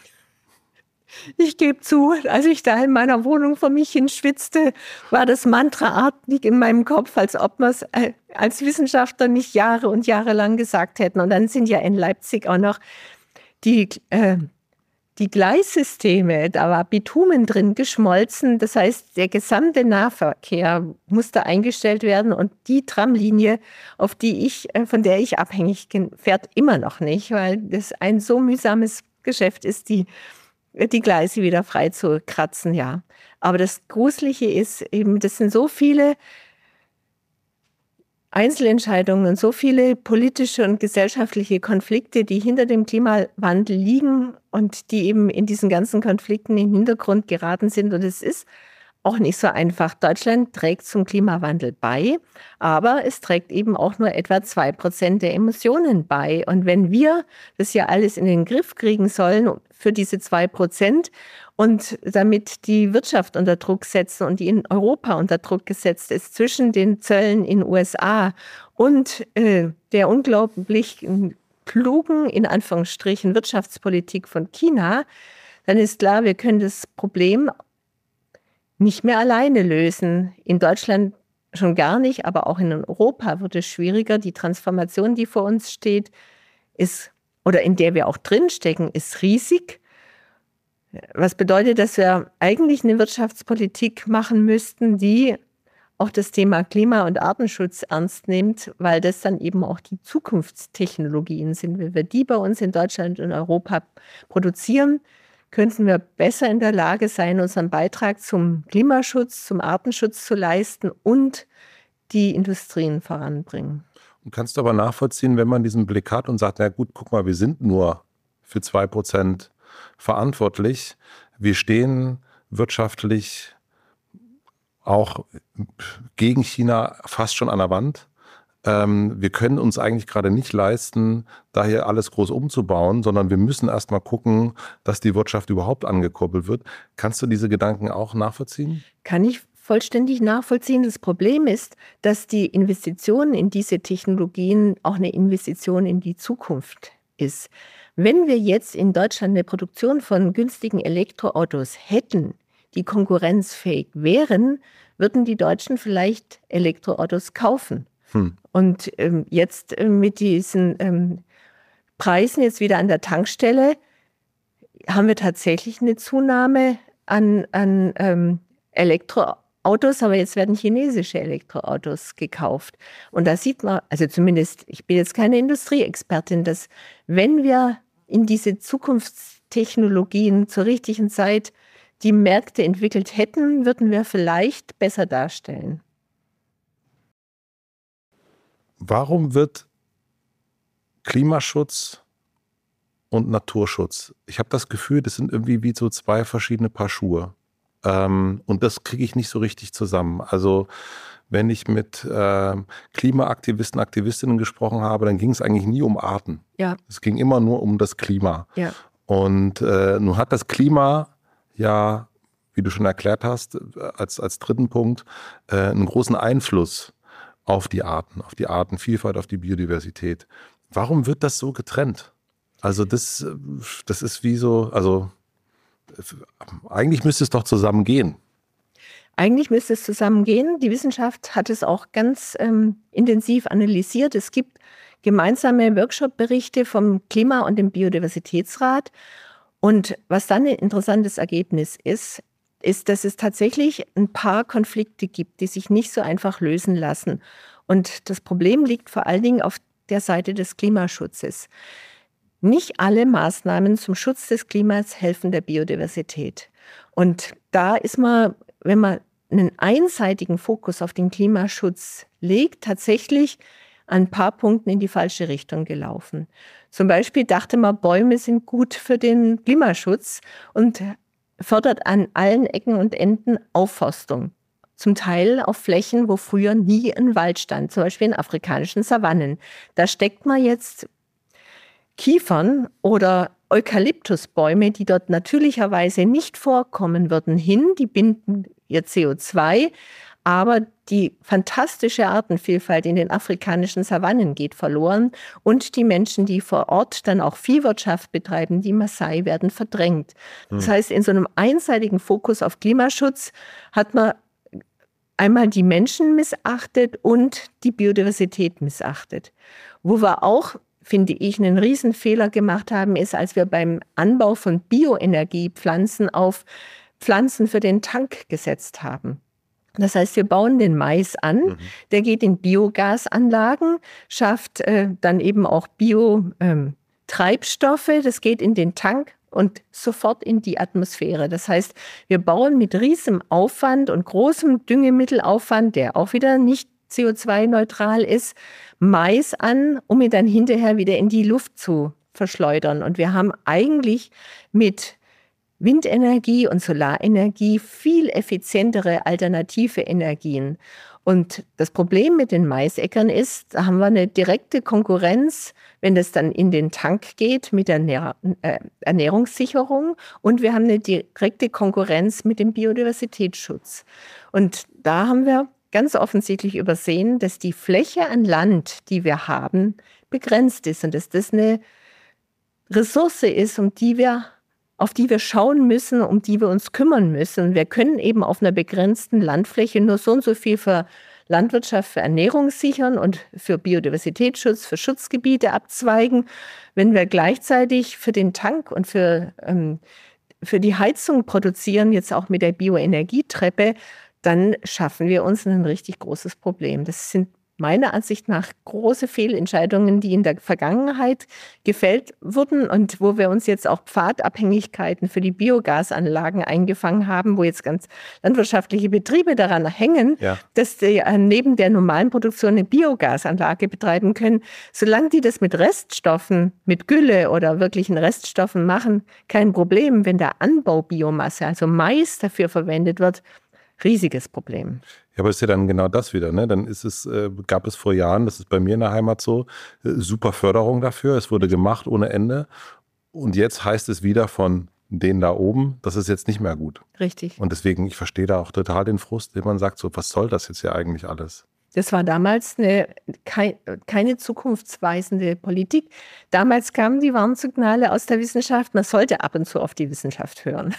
Ich gebe zu, als ich da in meiner Wohnung vor mich hin schwitzte, war das mantraartig in meinem Kopf, als ob wir es als Wissenschaftler nicht Jahre und Jahre lang gesagt hätten. Und dann sind ja in Leipzig auch noch die Gleissysteme, da war Bitumen drin geschmolzen. Das heißt, der gesamte Nahverkehr musste eingestellt werden und die Tramlinie, von der ich abhängig bin, fährt immer noch nicht, weil das ein so mühsames Geschäft ist, die Gleise wieder frei zu kratzen, ja. Aber das Gruselige ist eben, das sind so viele Einzelentscheidungen und so viele politische und gesellschaftliche Konflikte, die hinter dem Klimawandel liegen und die eben in diesen ganzen Konflikten in den Hintergrund geraten sind. Und es ist auch nicht so einfach. Deutschland trägt zum Klimawandel bei, aber es trägt eben auch nur etwa 2% der Emissionen bei. Und wenn wir das ja alles in den Griff kriegen sollen für diese 2% und damit die Wirtschaft unter Druck setzen und die in Europa unter Druck gesetzt ist, zwischen den Zöllen in den USA und der unglaublich klugen, in Anführungsstrichen, Wirtschaftspolitik von China, dann ist klar, wir können das Problem nicht mehr alleine lösen. In Deutschland schon gar nicht, aber auch in Europa wird es schwieriger. Die Transformation, die vor uns steht, ist, oder in der wir auch drinstecken, ist riesig. Was bedeutet, dass wir eigentlich eine Wirtschaftspolitik machen müssten, die auch das Thema Klima- und Artenschutz ernst nimmt, weil das dann eben auch die Zukunftstechnologien sind. Wenn wir die bei uns in Deutschland und Europa produzieren, könnten wir besser in der Lage sein, unseren Beitrag zum Klimaschutz, zum Artenschutz zu leisten und die Industrien voranbringen. Und kannst du aber nachvollziehen, wenn man diesen Blick hat und sagt, na gut, guck mal, wir sind nur für 2% verantwortlich. Wir stehen wirtschaftlich auch gegen China fast schon an der Wand. Wir können uns eigentlich gerade nicht leisten, da hier alles groß umzubauen, sondern wir müssen erst mal gucken, dass die Wirtschaft überhaupt angekurbelt wird. Kannst du diese Gedanken auch nachvollziehen? Kann ich vollständig nachvollziehen. Das Problem ist, dass die Investition in diese Technologien auch eine Investition in die Zukunft ist. Wenn wir jetzt in Deutschland eine Produktion von günstigen Elektroautos hätten, die konkurrenzfähig wären, würden die Deutschen vielleicht Elektroautos kaufen. Und jetzt mit diesen Preisen jetzt wieder an der Tankstelle haben wir tatsächlich eine Zunahme an Elektroautos, aber jetzt werden chinesische Elektroautos gekauft. Und da sieht man, also zumindest, ich bin jetzt keine Industrieexpertin, dass wenn wir in diese Zukunftstechnologien zur richtigen Zeit die Märkte entwickelt hätten, würden wir vielleicht besser darstellen. Warum wird Klimaschutz und Naturschutz, ich habe das Gefühl, das sind irgendwie wie so zwei verschiedene Paar Schuhe. Und das kriege ich nicht so richtig zusammen. Also wenn ich mit Klimaaktivisten, Aktivistinnen gesprochen habe, dann ging es eigentlich nie um Arten. Ja. Es ging immer nur um das Klima. Ja. Und nun hat das Klima ja, wie du schon erklärt hast, als dritten Punkt, einen großen Einfluss auf die Artenvielfalt, auf die Biodiversität. Warum wird das so getrennt? Also das ist wie so, also eigentlich müsste es doch zusammen gehen. Eigentlich müsste es zusammen gehen. Die Wissenschaft hat es auch ganz intensiv analysiert. Es gibt gemeinsame Workshop-Berichte vom Klima- und dem Biodiversitätsrat. Und was dann ein interessantes Ergebnis ist, dass es tatsächlich ein paar Konflikte gibt, die sich nicht so einfach lösen lassen. Und das Problem liegt vor allen Dingen auf der Seite des Klimaschutzes. Nicht alle Maßnahmen zum Schutz des Klimas helfen der Biodiversität. Und da ist man, wenn man einen einseitigen Fokus auf den Klimaschutz legt, tatsächlich an ein paar Punkten in die falsche Richtung gelaufen. Zum Beispiel dachte man, Bäume sind gut für den Klimaschutz und fördert an allen Ecken und Enden Aufforstung. Zum Teil auf Flächen, wo früher nie ein Wald stand, zum Beispiel in afrikanischen Savannen. Da steckt man jetzt Kiefern oder Eukalyptusbäume, die dort natürlicherweise nicht vorkommen würden, hin. Die binden ihr CO2, aber die fantastische Artenvielfalt in den afrikanischen Savannen geht verloren und die Menschen, die vor Ort dann auch Viehwirtschaft betreiben, die Maasai, werden verdrängt. Das heißt, in so einem einseitigen Fokus auf Klimaschutz hat man einmal die Menschen missachtet und die Biodiversität missachtet. Wo wir auch, finde ich, einen Riesenfehler gemacht haben, ist, als wir beim Anbau von Bioenergiepflanzen auf Pflanzen für den Tank gesetzt haben. Das heißt, wir bauen den Mais an, der geht in Biogasanlagen, schafft dann eben auch Biotreibstoffe, das geht in den Tank und sofort in die Atmosphäre. Das heißt, wir bauen mit riesigem Aufwand und großem Düngemittelaufwand, der auch wieder nicht CO2-neutral ist, Mais an, um ihn dann hinterher wieder in die Luft zu verschleudern. Und wir haben eigentlich mit Windenergie und Solarenergie viel effizientere alternative Energien. Und das Problem mit den Maisäckern ist, da haben wir eine direkte Konkurrenz, wenn das dann in den Tank geht mit der Ernährungssicherung. Und wir haben eine direkte Konkurrenz mit dem Biodiversitätsschutz. Und da haben wir ganz offensichtlich übersehen, dass die Fläche an Land, die wir haben, begrenzt ist und dass das eine Ressource ist, auf die wir schauen müssen, um die wir uns kümmern müssen. Wir können eben auf einer begrenzten Landfläche nur so und so viel für Landwirtschaft, für Ernährung sichern und für Biodiversitätsschutz, für Schutzgebiete abzweigen. Wenn wir gleichzeitig für den Tank und für die Heizung produzieren, jetzt auch mit der Bioenergietreppe, dann schaffen wir uns ein richtig großes Problem. Das sind meiner Ansicht nach große Fehlentscheidungen, die in der Vergangenheit gefällt wurden und wo wir uns jetzt auch Pfadabhängigkeiten für die Biogasanlagen eingefangen haben, wo jetzt ganz landwirtschaftliche Betriebe daran hängen, dass die neben der normalen Produktion eine Biogasanlage betreiben können. Solange die das mit Reststoffen, mit Gülle oder wirklichen Reststoffen machen, kein Problem. Wenn der Anbau Biomasse, also Mais, dafür verwendet wird, riesiges Problem. Ja, aber ist ja dann genau das wieder, ne? Dann gab es vor Jahren, das ist bei mir in der Heimat so, super Förderung dafür. Es wurde gemacht ohne Ende. Und jetzt heißt es wieder von denen da oben, das ist jetzt nicht mehr gut. Richtig. Und deswegen, ich verstehe da auch total den Frust, wenn man sagt, so, was soll das jetzt hier eigentlich alles? Das war damals keine zukunftsweisende Politik. Damals kamen die Warnsignale aus der Wissenschaft. Man sollte ab und zu auf die Wissenschaft hören.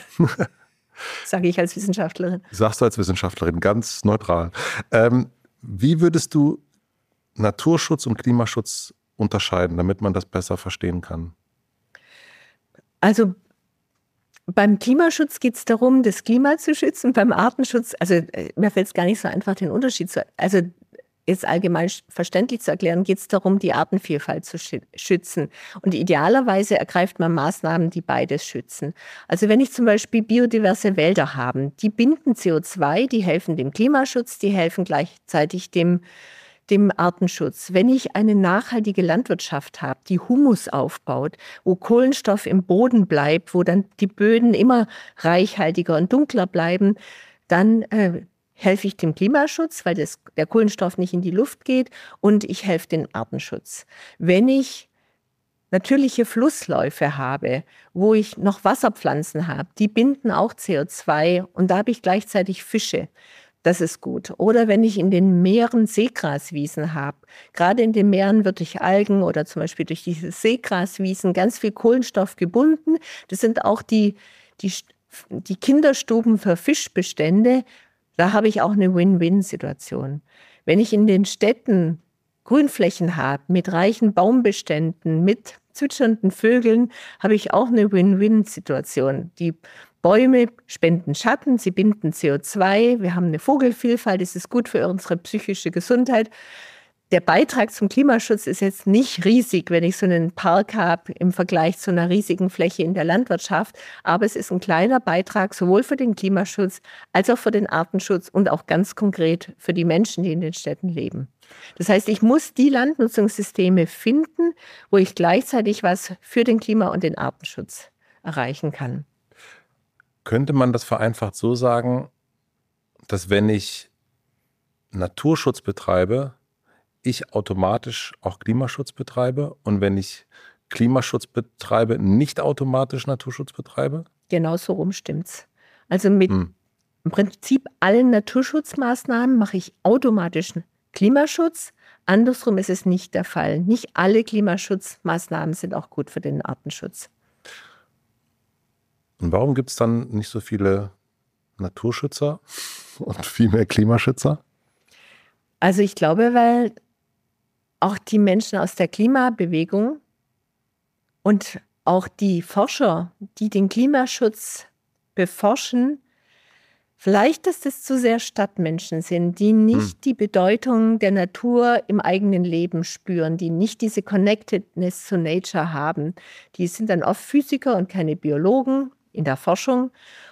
Sage ich als Wissenschaftlerin. Sagst du als Wissenschaftlerin, ganz neutral. Wie würdest du Naturschutz und Klimaschutz unterscheiden, damit man das besser verstehen kann? Also beim Klimaschutz geht es darum, das Klima zu schützen. Beim Artenschutz, also mir fällt es gar nicht so einfach, den Unterschied zu, also jetzt allgemein verständlich zu erklären, geht es darum, die Artenvielfalt zu schützen. Und idealerweise ergreift man Maßnahmen, die beides schützen. Also wenn ich zum Beispiel biodiverse Wälder habe, die binden CO2, die helfen dem Klimaschutz, die helfen gleichzeitig dem Artenschutz. Wenn ich eine nachhaltige Landwirtschaft habe, die Humus aufbaut, wo Kohlenstoff im Boden bleibt, wo dann die Böden immer reichhaltiger und dunkler bleiben, dann helfe ich dem Klimaschutz, weil der Kohlenstoff nicht in die Luft geht, und ich helfe dem Artenschutz. Wenn ich natürliche Flussläufe habe, wo ich noch Wasserpflanzen habe, die binden auch CO2 und da habe ich gleichzeitig Fische. Das ist gut. Oder wenn ich in den Meeren Seegraswiesen habe. Gerade in den Meeren wird durch Algen oder zum Beispiel durch diese Seegraswiesen ganz viel Kohlenstoff gebunden. Das sind auch die Kinderstuben für Fischbestände. Da habe ich auch eine Win-Win-Situation. Wenn ich in den Städten Grünflächen habe, mit reichen Baumbeständen, mit zwitschernden Vögeln, habe ich auch eine Win-Win-Situation. Die Bäume spenden Schatten, sie binden CO2, wir haben eine Vogelvielfalt, es ist gut für unsere psychische Gesundheit. Der Beitrag zum Klimaschutz ist jetzt nicht riesig, wenn ich so einen Park habe im Vergleich zu einer riesigen Fläche in der Landwirtschaft. Aber es ist ein kleiner Beitrag sowohl für den Klimaschutz als auch für den Artenschutz und auch ganz konkret für die Menschen, die in den Städten leben. Das heißt, ich muss die Landnutzungssysteme finden, wo ich gleichzeitig was für den Klima- und den Artenschutz erreichen kann. Könnte man das vereinfacht so sagen, dass wenn ich Naturschutz betreibe, ich automatisch auch Klimaschutz betreibe, und wenn ich Klimaschutz betreibe, nicht automatisch Naturschutz betreibe? Genau so rum stimmt's. Also mit im Prinzip allen Naturschutzmaßnahmen mache ich automatisch Klimaschutz. Andersrum ist es nicht der Fall. Nicht alle Klimaschutzmaßnahmen sind auch gut für den Artenschutz. Und warum gibt es dann nicht so viele Naturschützer und viel mehr Klimaschützer? Also ich glaube, weil auch die Menschen aus der Klimabewegung und auch die Forscher, die den Klimaschutz beforschen, vielleicht, dass das zu sehr Stadtmenschen sind, die nicht die Bedeutung der Natur im eigenen Leben spüren, die nicht diese Connectedness to Nature haben. Die sind dann oft Physiker und keine Biologen in der Forschung.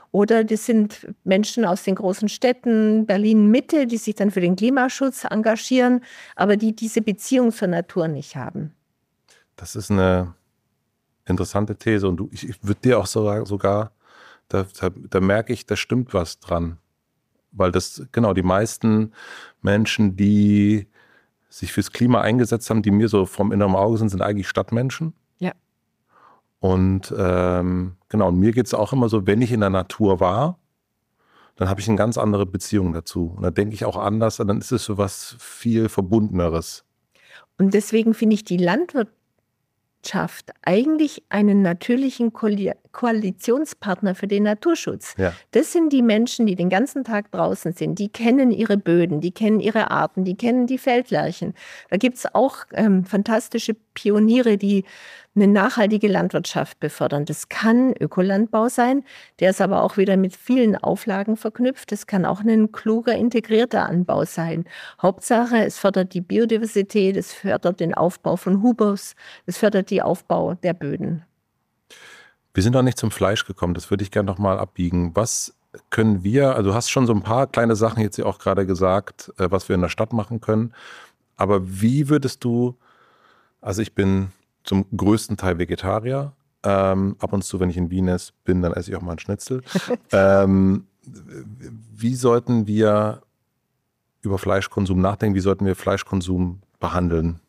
Oder das sind Menschen aus den großen Städten, Berlin-Mitte, die sich dann für den Klimaschutz engagieren, aber die diese Beziehung zur Natur nicht haben. Das ist eine interessante These. Und ich würde dir auch sogar da merke ich, da stimmt was dran. Weil die meisten Menschen, die sich fürs Klima eingesetzt haben, die mir so vom inneren Auge sind eigentlich Stadtmenschen. Ja. Und und mir geht es auch immer so, wenn ich in der Natur war, dann habe ich eine ganz andere Beziehung dazu. Und da denke ich auch anders, und dann ist es so was viel Verbundeneres. Und deswegen finde ich die Landwirtschaft eigentlich einen natürlichen Koalitionspartner für den Naturschutz. Ja. Das sind die Menschen, die den ganzen Tag draußen sind. Die kennen ihre Böden, die kennen ihre Arten, die kennen die Feldlerchen. Da gibt es auch fantastische Pioniere, die eine nachhaltige Landwirtschaft befördern. Das kann Ökolandbau sein, der ist aber auch wieder mit vielen Auflagen verknüpft. Das kann auch ein kluger, integrierter Anbau sein. Hauptsache, es fördert die Biodiversität, es fördert den Aufbau von Humus, es fördert den Aufbau der Böden. Wir sind noch nicht zum Fleisch gekommen, das würde ich gerne noch mal abbiegen. Was können wir, also du hast schon so ein paar kleine Sachen jetzt auch gerade gesagt, was wir in der Stadt machen können. Aber wie würdest du, also ich bin zum größten Teil Vegetarier. Ab und zu, wenn ich in Wien bin, dann esse ich auch mal einen Schnitzel. Wie sollten wir über Fleischkonsum nachdenken? Wie sollten wir Fleischkonsum behandeln?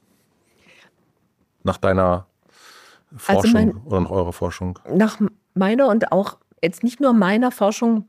Nach deiner Forschung oder nach eurer Forschung? Nach meiner und auch jetzt nicht nur meiner Forschung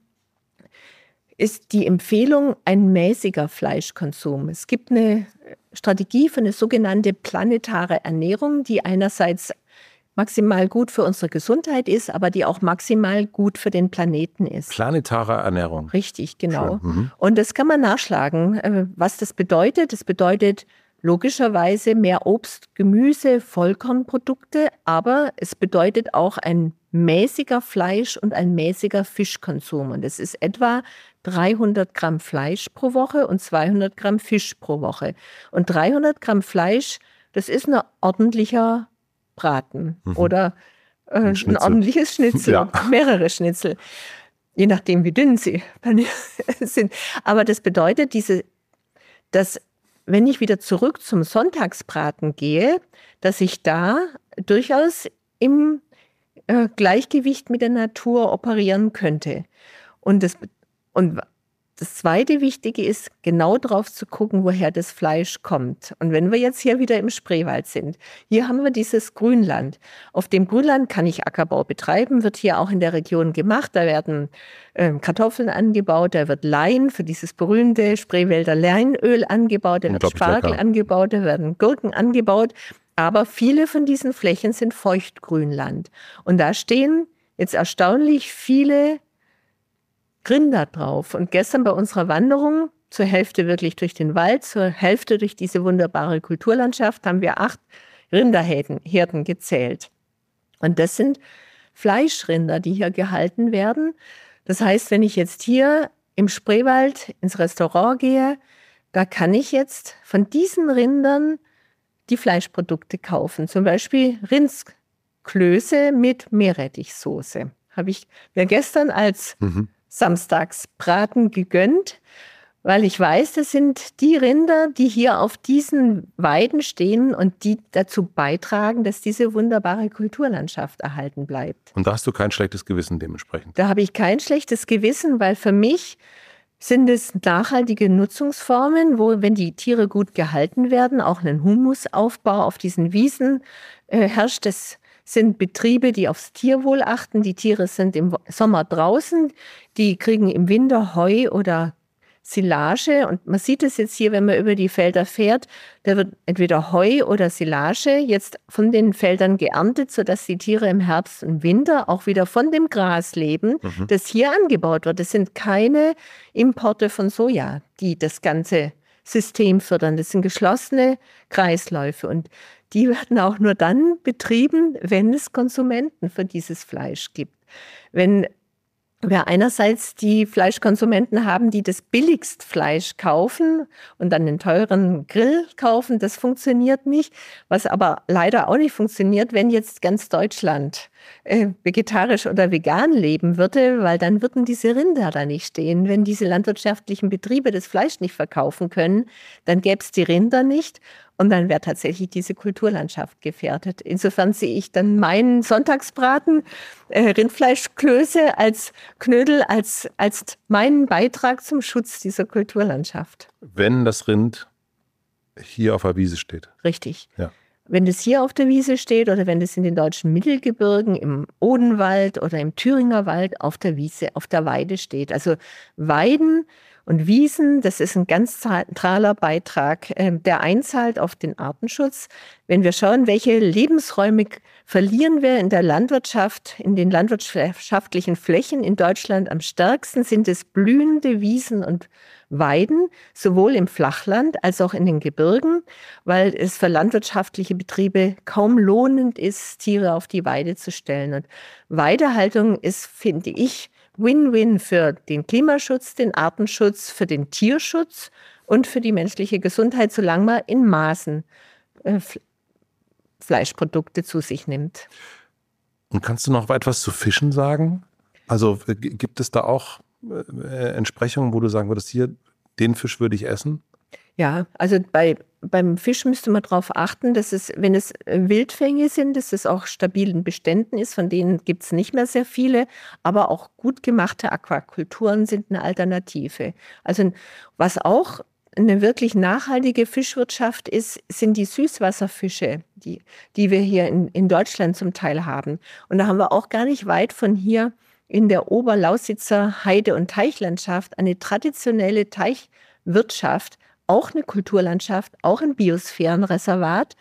ist die Empfehlung ein mäßiger Fleischkonsum. Es gibt eine Strategie für eine sogenannte planetare Ernährung, die einerseits maximal gut für unsere Gesundheit ist, aber die auch maximal gut für den Planeten ist. Planetare Ernährung. Richtig, genau. Mhm. Und das kann man nachschlagen, was das bedeutet. Das bedeutet logischerweise mehr Obst, Gemüse, Vollkornprodukte, aber es bedeutet auch ein mäßiger Fleisch- und ein mäßiger Fischkonsum. Und es ist etwa 300 Gramm Fleisch pro Woche und 200 Gramm Fisch pro Woche. Und 300 Gramm Fleisch, das ist ein ordentlicher Braten oder ein ordentliches Schnitzel, ja. Mehrere Schnitzel, je nachdem wie dünn sie sind. Aber das bedeutet, dass wenn ich wieder zurück zum Sonntagsbraten gehe, dass ich da durchaus im Gleichgewicht mit der Natur operieren könnte. Und das zweite Wichtige ist, genau drauf zu gucken, woher das Fleisch kommt. Und wenn wir jetzt hier wieder im Spreewald sind, hier haben wir dieses Grünland. Auf dem Grünland kann ich Ackerbau betreiben, wird hier auch in der Region gemacht. Da werden Kartoffeln angebaut, da wird Lein für dieses berühmte Spreewälder Leinöl angebaut, da wird Spargel angebaut, da werden Gurken angebaut. Aber viele von diesen Flächen sind Feuchtgrünland. Und da stehen jetzt erstaunlich viele Rinder drauf. Und gestern bei unserer Wanderung, zur Hälfte wirklich durch den Wald, zur Hälfte durch diese wunderbare Kulturlandschaft, haben wir 8 Rinderherden gezählt. Und das sind Fleischrinder, die hier gehalten werden. Das heißt, wenn ich jetzt hier im Spreewald ins Restaurant gehe, da kann ich jetzt von diesen Rindern die Fleischprodukte kaufen. Zum Beispiel Rindsklöße mit Meerrettichsoße. Habe ich mir gestern als Samstagsbraten gegönnt, weil ich weiß, das sind die Rinder, die hier auf diesen Weiden stehen und die dazu beitragen, dass diese wunderbare Kulturlandschaft erhalten bleibt. Und da hast du kein schlechtes Gewissen dementsprechend? Da habe ich kein schlechtes Gewissen, weil für mich sind es nachhaltige Nutzungsformen, wo, wenn die Tiere gut gehalten werden, auch ein Humusaufbau auf diesen Wiesen herrscht. Das sind Betriebe, die aufs Tierwohl achten. Die Tiere sind im Sommer draußen, die kriegen im Winter Heu oder Silage. Und man sieht es jetzt hier, wenn man über die Felder fährt, da wird entweder Heu oder Silage jetzt von den Feldern geerntet, sodass die Tiere im Herbst und Winter auch wieder von dem Gras leben, das hier angebaut wird. Das sind keine Importe von Soja, die das ganze System fördern. Das sind geschlossene Kreisläufe und die werden auch nur dann betrieben, wenn es Konsumenten für dieses Fleisch gibt. Wenn wir einerseits die Fleischkonsumenten haben, die das billigst Fleisch kaufen und dann einen teuren Grill kaufen, das funktioniert nicht. Was aber leider auch nicht funktioniert, wenn jetzt ganz Deutschland vegetarisch oder vegan leben würde, weil dann würden diese Rinder da nicht stehen. Wenn diese landwirtschaftlichen Betriebe das Fleisch nicht verkaufen können, dann gäbe es die Rinder nicht und dann wäre tatsächlich diese Kulturlandschaft gefährdet. Insofern sehe ich dann meinen Sonntagsbraten, Rindfleischklöße als Knödel, als meinen Beitrag zum Schutz dieser Kulturlandschaft. Wenn das Rind hier auf der Wiese steht. Richtig. Ja. Wenn es hier auf der Wiese steht oder wenn es in den deutschen Mittelgebirgen, im Odenwald oder im Thüringer Wald auf der Wiese, auf der Weide steht. Also Weiden und Wiesen, das ist ein ganz zentraler Beitrag, der einzahlt auf den Artenschutz. Wenn wir schauen, welche Lebensräume verlieren wir in der Landwirtschaft, in den landwirtschaftlichen Flächen in Deutschland am stärksten, sind es blühende Wiesen und Weiden, sowohl im Flachland als auch in den Gebirgen, weil es für landwirtschaftliche Betriebe kaum lohnend ist, Tiere auf die Weide zu stellen. Und Weidehaltung ist, finde ich, Win-Win für den Klimaschutz, den Artenschutz, für den Tierschutz und für die menschliche Gesundheit, solange man in Maßen Fleischprodukte zu sich nimmt. Und kannst du noch etwas zu Fischen sagen? Also gibt es da auch Entsprechungen, wo du sagen würdest, hier, den Fisch würde ich essen? Ja, also beim Fisch müsste man darauf achten, dass es, wenn es Wildfänge sind, dass es auch stabilen Beständen ist. Von denen gibt es nicht mehr sehr viele, aber auch gut gemachte Aquakulturen sind eine Alternative. Also was auch eine wirklich nachhaltige Fischwirtschaft ist, sind die Süßwasserfische, die wir hier in Deutschland zum Teil haben. Und da haben wir auch gar nicht weit von hier in der Oberlausitzer Heide- und Teichlandschaft eine traditionelle Teichwirtschaft, auch eine Kulturlandschaft, auch ein Biosphärenreservat,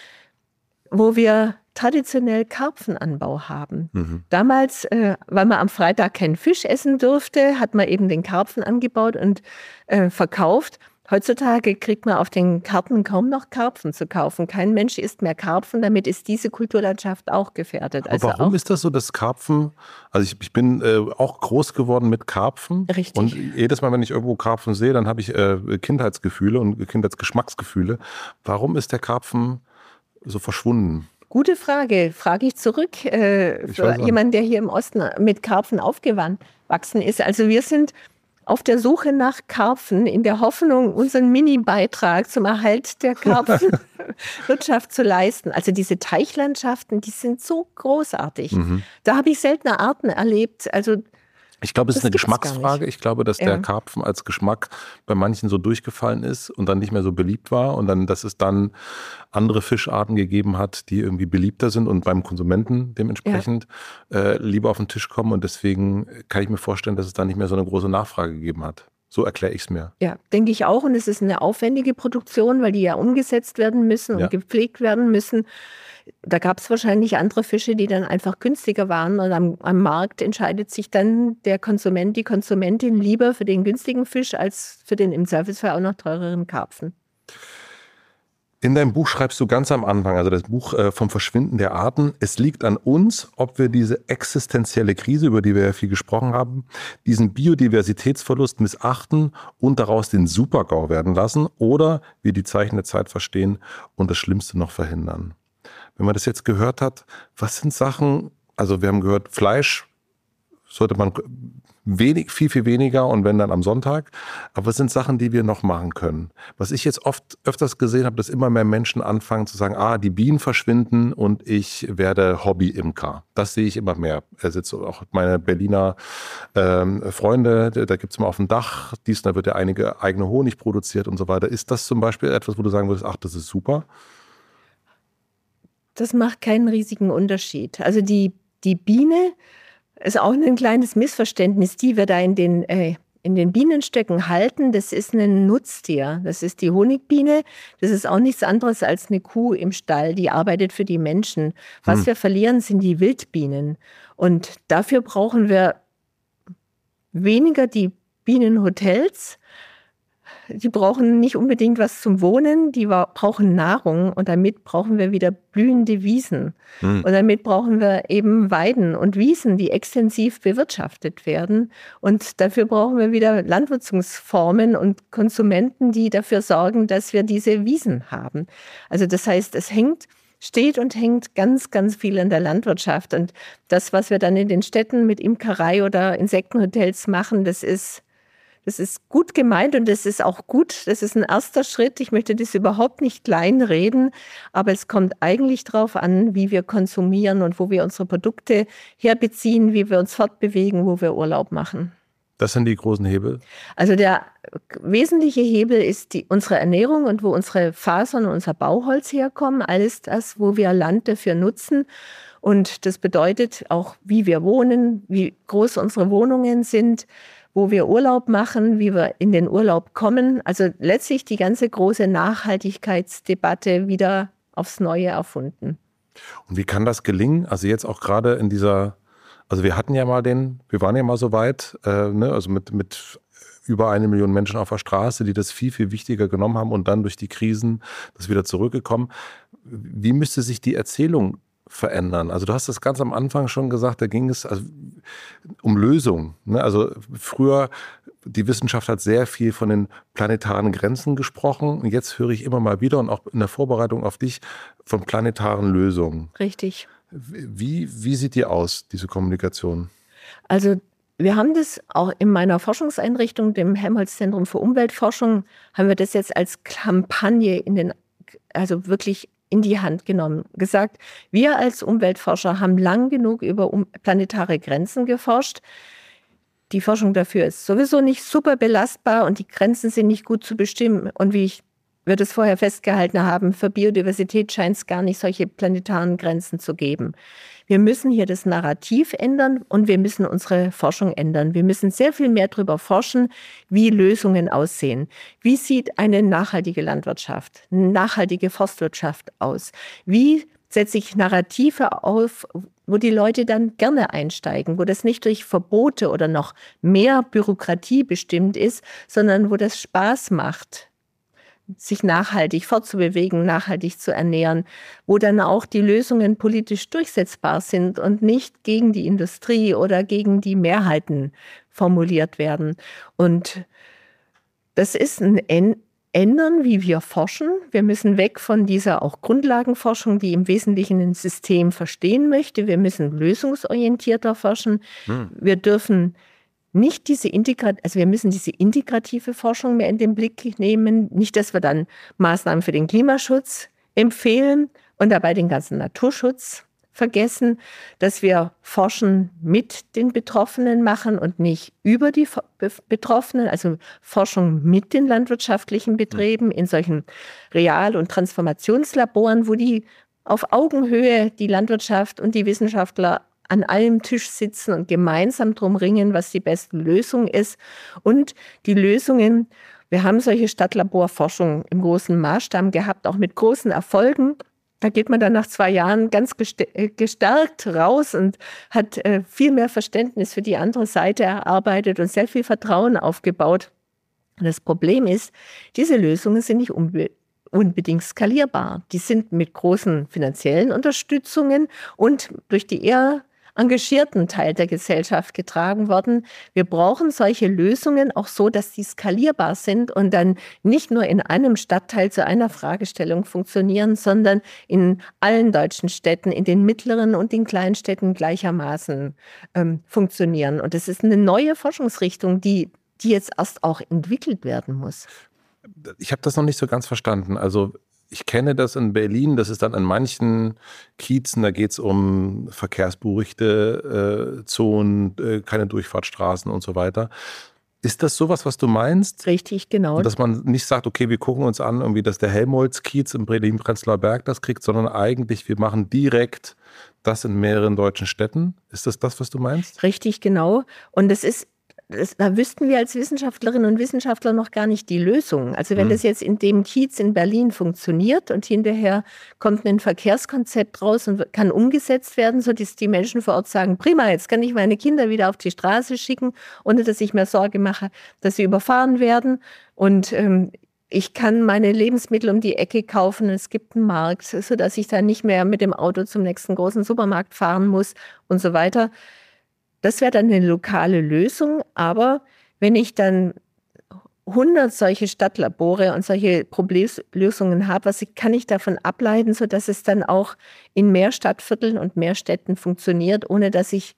wo wir traditionell Karpfenanbau haben. Mhm. Damals, weil man am Freitag keinen Fisch essen durfte, hat man eben den Karpfen angebaut und verkauft. Heutzutage kriegt man auf den Karten kaum noch Karpfen zu kaufen. Kein Mensch isst mehr Karpfen, damit ist diese Kulturlandschaft auch gefährdet. Aber warum ist das so, dass Karpfen, also ich bin auch groß geworden mit Karpfen. Richtig. Und jedes Mal, wenn ich irgendwo Karpfen sehe, dann habe ich Kindheitsgefühle und Kindheitsgeschmacksgefühle. Warum ist der Karpfen so verschwunden? Gute Frage, frage ich zurück für jemanden, der hier im Osten mit Karpfen aufgewachsen ist. Also wir sind auf der Suche nach Karpfen, in der Hoffnung, unseren Mini-Beitrag zum Erhalt der Karpfenwirtschaft zu leisten. Also diese Teichlandschaften, die sind so großartig. Mhm. Da habe ich seltene Arten erlebt. Also ich glaube, es ist eine Geschmacksfrage. Ich glaube, dass der Karpfen als Geschmack bei manchen so durchgefallen ist und dann nicht mehr so beliebt war und dann, dass es dann andere Fischarten gegeben hat, die irgendwie beliebter sind und beim Konsumenten dementsprechend lieber auf den Tisch kommen und deswegen kann ich mir vorstellen, dass es da nicht mehr so eine große Nachfrage gegeben hat. So erkläre ich es mir. Ja, denke ich auch und es ist eine aufwendige Produktion, weil die ja umgesetzt werden müssen und gepflegt werden müssen. Da gab es wahrscheinlich andere Fische, die dann einfach günstiger waren. Und am Markt entscheidet sich dann der Konsument, die Konsumentin lieber für den günstigen Fisch als für den im Zweifelsfall auch noch teureren Karpfen. In deinem Buch schreibst du ganz am Anfang, also das Buch vom Verschwinden der Arten, es liegt an uns, ob wir diese existenzielle Krise, über die wir ja viel gesprochen haben, diesen Biodiversitätsverlust missachten und daraus den Super-GAU werden lassen oder wir die Zeichen der Zeit verstehen und das Schlimmste noch verhindern. Wenn man das jetzt gehört hat, was sind Sachen, also wir haben gehört, Fleisch sollte man viel weniger und wenn dann am Sonntag, aber was sind Sachen, die wir noch machen können? Was ich jetzt öfters gesehen habe, dass immer mehr Menschen anfangen zu sagen, die Bienen verschwinden und ich werde Hobby-Imker. Das sehe ich immer mehr. Also auch meine Berliner Freunde, da gibt es mal auf dem Dach, da wird ja einige eigene Honig produziert und so weiter. Ist das zum Beispiel etwas, wo du sagen würdest, das ist super? Das macht keinen riesigen Unterschied. Also die Biene ist auch ein kleines Missverständnis, die wir da in den Bienenstöcken halten. Das ist ein Nutztier. Das ist die Honigbiene. Das ist auch nichts anderes als eine Kuh im Stall, die arbeitet für die Menschen. Was wir verlieren, sind die Wildbienen. Und dafür brauchen wir weniger die Bienenhotels. Die brauchen nicht unbedingt was zum Wohnen, die brauchen Nahrung und damit brauchen wir wieder blühende Wiesen. Und damit brauchen wir eben Weiden und Wiesen, die extensiv bewirtschaftet werden. Und dafür brauchen wir wieder Landwirtschaftsformen und Konsumenten, die dafür sorgen, dass wir diese Wiesen haben. Also das heißt, es hängt steht und hängt ganz, ganz viel an der Landwirtschaft. Und das, was wir dann in den Städten mit Imkerei oder Insektenhotels machen, das ist gut gemeint und das ist auch gut. Das ist ein erster Schritt. Ich möchte das überhaupt nicht kleinreden, aber es kommt eigentlich darauf an, wie wir konsumieren und wo wir unsere Produkte herbeziehen, wie wir uns fortbewegen, wo wir Urlaub machen. Das sind die großen Hebel? Also der wesentliche Hebel ist unsere Ernährung und wo unsere Fasern und unser Bauholz herkommen. Alles das, wo wir Land dafür nutzen. Und das bedeutet auch, wie wir wohnen, wie groß unsere Wohnungen sind, wo wir Urlaub machen, wie wir in den Urlaub kommen. Also letztlich die ganze große Nachhaltigkeitsdebatte wieder aufs Neue erfunden. Und wie kann das gelingen? Also jetzt auch gerade in dieser, also wir waren ja mal so weit, also mit über 1 Million Menschen auf der Straße, die das viel, viel wichtiger genommen haben und dann durch die Krisen das wieder zurückgekommen. Wie müsste sich die Erzählung verändern? Also du hast das ganz am Anfang schon gesagt, da ging es um Lösungen. Ne? Also früher, die Wissenschaft hat sehr viel von den planetaren Grenzen gesprochen. Und jetzt höre ich immer mal wieder und auch in der Vorbereitung auf dich von planetaren Lösungen. Richtig. Wie sieht die aus, diese Kommunikation? Also wir haben das auch in meiner Forschungseinrichtung, dem Helmholtz-Zentrum für Umweltforschung, haben wir das jetzt als Kampagne also wirklich in die Hand genommen. Gesagt, wir als Umweltforscher haben lang genug über planetare Grenzen geforscht. Die Forschung dafür ist sowieso nicht super belastbar und die Grenzen sind nicht gut zu bestimmen. Und wie wir das vorher festgehalten haben, für Biodiversität scheint es gar nicht solche planetaren Grenzen zu geben. Wir müssen hier das Narrativ ändern und wir müssen unsere Forschung ändern. Wir müssen sehr viel mehr darüber forschen, wie Lösungen aussehen. Wie sieht eine nachhaltige Landwirtschaft, eine nachhaltige Forstwirtschaft aus? Wie setze ich Narrative auf, wo die Leute dann gerne einsteigen, wo das nicht durch Verbote oder noch mehr Bürokratie bestimmt ist, sondern wo das Spaß macht, sich nachhaltig fortzubewegen, nachhaltig zu ernähren, wo dann auch die Lösungen politisch durchsetzbar sind und nicht gegen die Industrie oder gegen die Mehrheiten formuliert werden. Und das ist ein Ändern, wie wir forschen. Wir müssen weg von dieser auch Grundlagenforschung, die im Wesentlichen ein System verstehen möchte. Wir müssen lösungsorientierter forschen. Wir dürfen nicht wir müssen diese integrative Forschung mehr in den Blick nehmen. Nicht, dass wir dann Maßnahmen für den Klimaschutz empfehlen und dabei den ganzen Naturschutz vergessen, dass wir Forschen mit den Betroffenen machen und nicht über die Betroffenen, also Forschung mit den landwirtschaftlichen Betrieben in solchen Real- und Transformationslaboren, wo die auf Augenhöhe die Landwirtschaft und die Wissenschaftler an einem Tisch sitzen und gemeinsam drum ringen, was die beste Lösung ist. Und die Lösungen, wir haben solche Stadtlaborforschung im großen Maßstab gehabt, auch mit großen Erfolgen. Da geht man dann nach 2 Jahren ganz gestärkt raus und hat viel mehr Verständnis für die andere Seite erarbeitet und sehr viel Vertrauen aufgebaut. Und das Problem ist, diese Lösungen sind nicht unbedingt skalierbar. Die sind mit großen finanziellen Unterstützungen und durch die eher engagierten Teil der Gesellschaft getragen worden. Wir brauchen solche Lösungen auch so, dass die skalierbar sind und dann nicht nur in einem Stadtteil zu einer Fragestellung funktionieren, sondern in allen deutschen Städten, in den mittleren und den kleinen Städten gleichermaßen funktionieren. Und das ist eine neue Forschungsrichtung, die jetzt erst auch entwickelt werden muss. Ich habe das noch nicht so ganz verstanden. Also ich kenne das in Berlin, das ist dann in manchen Kiezen, da geht es um verkehrsberuhigte Zonen, keine Durchfahrtsstraßen und so weiter. Ist das sowas, was du meinst? Richtig, genau. Und dass man nicht sagt, okay, wir gucken uns an, irgendwie, dass der Helmholtz-Kiez im Berlin-Prenzlauer Berg das kriegt, sondern eigentlich, wir machen direkt das in mehreren deutschen Städten. Ist das, was du meinst? Richtig, genau. Und da wüssten wir als Wissenschaftlerinnen und Wissenschaftler noch gar nicht die Lösung. Also wenn das jetzt in dem Kiez in Berlin funktioniert und hinterher kommt ein Verkehrskonzept raus und kann umgesetzt werden, sodass die Menschen vor Ort sagen, prima, jetzt kann ich meine Kinder wieder auf die Straße schicken, ohne dass ich mir Sorge mache, dass sie überfahren werden. Und ich kann meine Lebensmittel um die Ecke kaufen, es gibt einen Markt, sodass ich dann nicht mehr mit dem Auto zum nächsten großen Supermarkt fahren muss und so weiter. Das wäre dann eine lokale Lösung, aber wenn ich dann 100 solche Stadtlabore und solche Problemlösungen habe, was kann ich davon ableiten, sodass es dann auch in mehr Stadtvierteln und mehr Städten funktioniert, ohne dass ich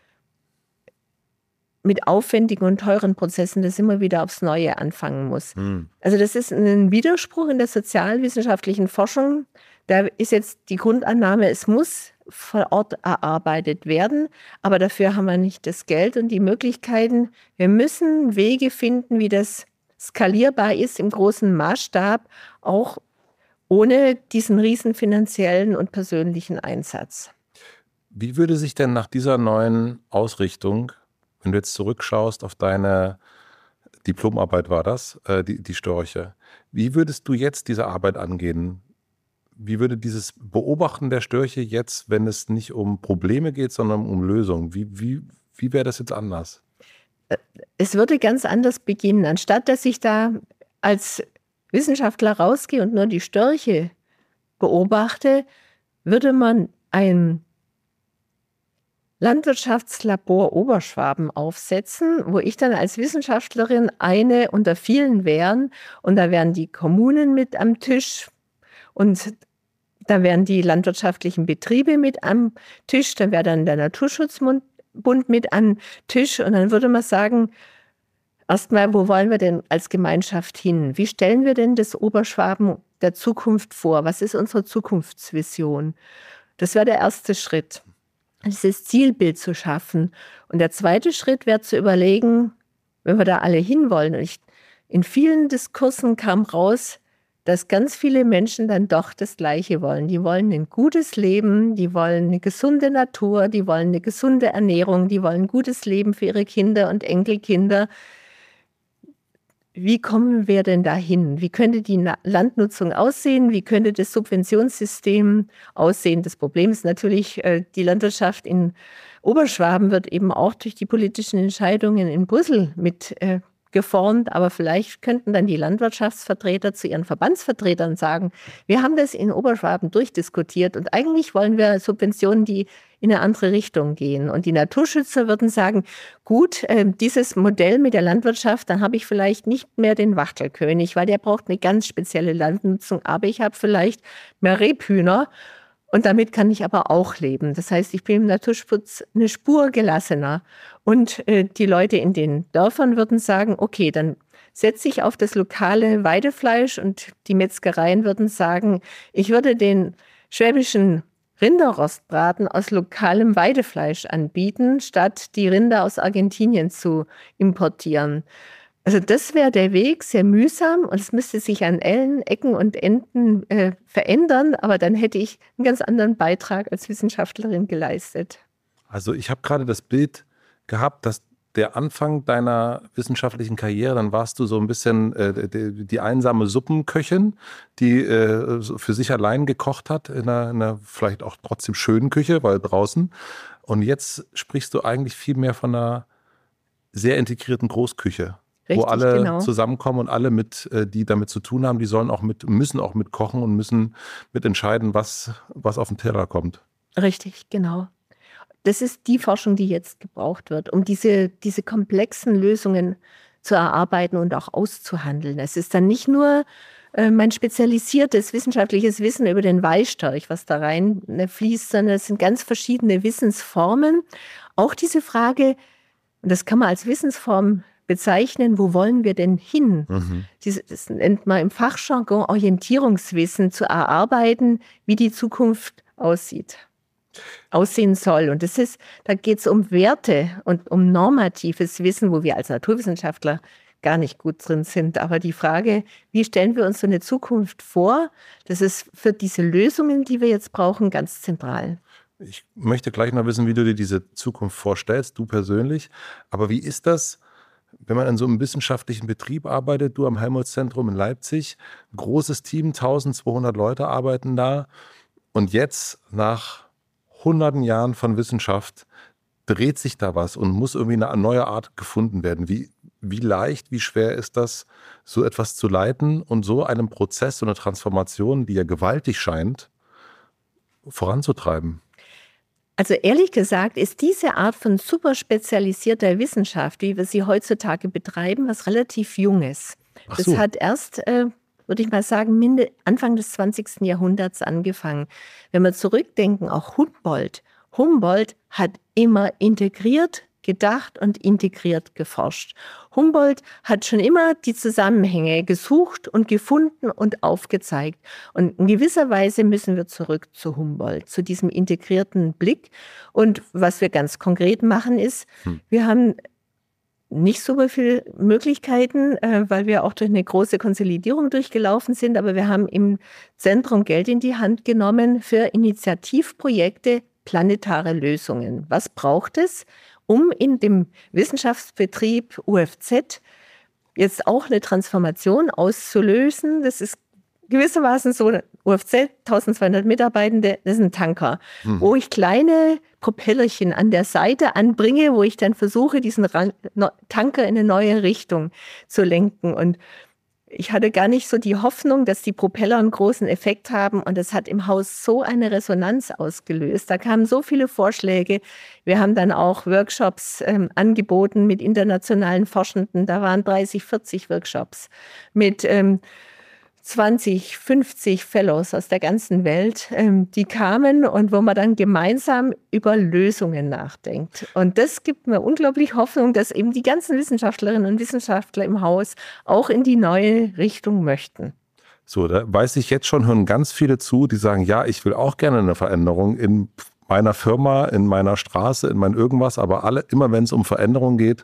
mit aufwendigen und teuren Prozessen das immer wieder aufs Neue anfangen muss. Also das ist ein Widerspruch in der sozialwissenschaftlichen Forschung. Da ist jetzt die Grundannahme, es muss vor Ort erarbeitet werden, aber dafür haben wir nicht das Geld und die Möglichkeiten. Wir müssen Wege finden, wie das skalierbar ist im großen Maßstab, auch ohne diesen riesen finanziellen und persönlichen Einsatz. Wie würde sich denn nach dieser neuen Ausrichtung, wenn du jetzt zurückschaust auf deine Diplomarbeit, war das, die Störche, wie würdest du jetzt diese Arbeit angehen? Wie würde dieses Beobachten der Störche jetzt, wenn es nicht um Probleme geht, sondern um Lösungen, wie wäre das jetzt anders? Es würde ganz anders beginnen. Anstatt dass ich da als Wissenschaftler rausgehe und nur die Störche beobachte, würde man ein Landwirtschaftslabor Oberschwaben aufsetzen, wo ich dann als Wissenschaftlerin eine unter vielen wären. Und da wären die Kommunen mit am Tisch und da wären die landwirtschaftlichen Betriebe mit am Tisch, da wäre dann der Naturschutzbund mit am Tisch und dann würde man sagen, erstmal, wo wollen wir denn als Gemeinschaft hin? Wie stellen wir denn das Oberschwaben der Zukunft vor? Was ist unsere Zukunftsvision? Das wäre der erste Schritt, dieses Zielbild zu schaffen. Und der zweite Schritt wäre zu überlegen, wenn wir da alle hinwollen. Und in vielen Diskursen kam raus, dass ganz viele Menschen dann doch das Gleiche wollen. Die wollen ein gutes Leben, die wollen eine gesunde Natur, die wollen eine gesunde Ernährung, die wollen ein gutes Leben für ihre Kinder und Enkelkinder. Wie kommen wir denn dahin? Wie könnte die Landnutzung aussehen? Wie könnte das Subventionssystem aussehen? Das Problem ist natürlich, die Landwirtschaft in Oberschwaben wird eben auch durch die politischen Entscheidungen in Brüssel mit geformt, aber vielleicht könnten dann die Landwirtschaftsvertreter zu ihren Verbandsvertretern sagen, wir haben das in Oberschwaben durchdiskutiert und eigentlich wollen wir Subventionen, die in eine andere Richtung gehen. Und die Naturschützer würden sagen, gut, dieses Modell mit der Landwirtschaft, dann habe ich vielleicht nicht mehr den Wachtelkönig, weil der braucht eine ganz spezielle Landnutzung, aber ich habe vielleicht mehr Rebhühner. Und damit kann ich aber auch leben. Das heißt, ich bin im Naturschutz eine Spur gelassener. Und die Leute in den Dörfern würden sagen, okay, dann setze ich auf das lokale Weidefleisch und die Metzgereien würden sagen, ich würde den schwäbischen Rinderrostbraten aus lokalem Weidefleisch anbieten, statt die Rinder aus Argentinien zu importieren. Also das wäre der Weg, sehr mühsam und es müsste sich an allen Ecken und Enden verändern, aber dann hätte ich einen ganz anderen Beitrag als Wissenschaftlerin geleistet. Also ich habe gerade das Bild gehabt, dass der Anfang deiner wissenschaftlichen Karriere, dann warst du so ein bisschen die einsame Suppenköchin, die für sich allein gekocht hat, in einer vielleicht auch trotzdem schönen Küche, weil draußen. Und jetzt sprichst du eigentlich viel mehr von einer sehr integrierten Großküche. Richtig, wo alle zusammenkommen und alle die damit zu tun haben, die müssen auch mitkochen und müssen mitentscheiden, was auf den Teller kommt. Richtig, genau. Das ist die Forschung, die jetzt gebraucht wird, um diese komplexen Lösungen zu erarbeiten und auch auszuhandeln. Es ist dann nicht nur mein spezialisiertes wissenschaftliches Wissen über den Weißstorch, was da rein fließt, sondern es sind ganz verschiedene Wissensformen. Auch diese Frage, und das kann man als Wissensform bezeichnen, wo wollen wir denn hin? Das nennt man im Fachjargon Orientierungswissen, zu erarbeiten, wie die Zukunft aussehen soll. Und da geht es um Werte und um normatives Wissen, wo wir als Naturwissenschaftler gar nicht gut drin sind. Aber die Frage, wie stellen wir uns so eine Zukunft vor, das ist für diese Lösungen, die wir jetzt brauchen, ganz zentral. Ich möchte gleich noch wissen, wie du dir diese Zukunft vorstellst, du persönlich. Aber wie ist das, wenn man in so einem wissenschaftlichen Betrieb arbeitet, du am Helmholtz-Zentrum in Leipzig, großes Team, 1200 Leute arbeiten da und jetzt nach hunderten Jahren von Wissenschaft dreht sich da was und muss irgendwie eine neue Art gefunden werden. Wie leicht, wie schwer ist das, so etwas zu leiten und so einen Prozess, so eine Transformation, die ja gewaltig scheint, voranzutreiben? Also ehrlich gesagt ist diese Art von super spezialisierter Wissenschaft, wie wir sie heutzutage betreiben, was relativ Junges. Ach Das so. hat erst, würde ich mal sagen, Anfang des 20. Jahrhunderts angefangen. Wenn wir zurückdenken, auch Humboldt hat immer integriert gedacht und integriert geforscht. Humboldt hat schon immer die Zusammenhänge gesucht und gefunden und aufgezeigt. Und in gewisser Weise müssen wir zurück zu Humboldt, zu diesem integrierten Blick. Und was wir ganz konkret machen ist, wir haben nicht so viele Möglichkeiten, weil wir auch durch eine große Konsolidierung durchgelaufen sind, aber wir haben im Zentrum Geld in die Hand genommen für Initiativprojekte planetare Lösungen. Was braucht es, um in dem Wissenschaftsbetrieb UFZ jetzt auch eine Transformation auszulösen? Das ist gewissermaßen so, UFZ, 1200 Mitarbeitende, das ist ein Tanker, wo ich kleine Propellerchen an der Seite anbringe, wo ich dann versuche, diesen Tanker in eine neue Richtung zu lenken. Und ich hatte gar nicht so die Hoffnung, dass die Propeller einen großen Effekt haben. Und das hat im Haus so eine Resonanz ausgelöst. Da kamen so viele Vorschläge. Wir haben dann auch Workshops angeboten mit internationalen Forschenden. Da waren 30, 40 Workshops mit 20, 50 Fellows aus der ganzen Welt, die kamen und wo man dann gemeinsam über Lösungen nachdenkt. Und das gibt mir unglaublich Hoffnung, dass eben die ganzen Wissenschaftlerinnen und Wissenschaftler im Haus auch in die neue Richtung möchten. So, da weiß ich jetzt schon, hören ganz viele zu, die sagen, ja, ich will auch gerne eine Veränderung in meiner Firma, in meiner Straße, in mein irgendwas, aber immer wenn es um Veränderung geht,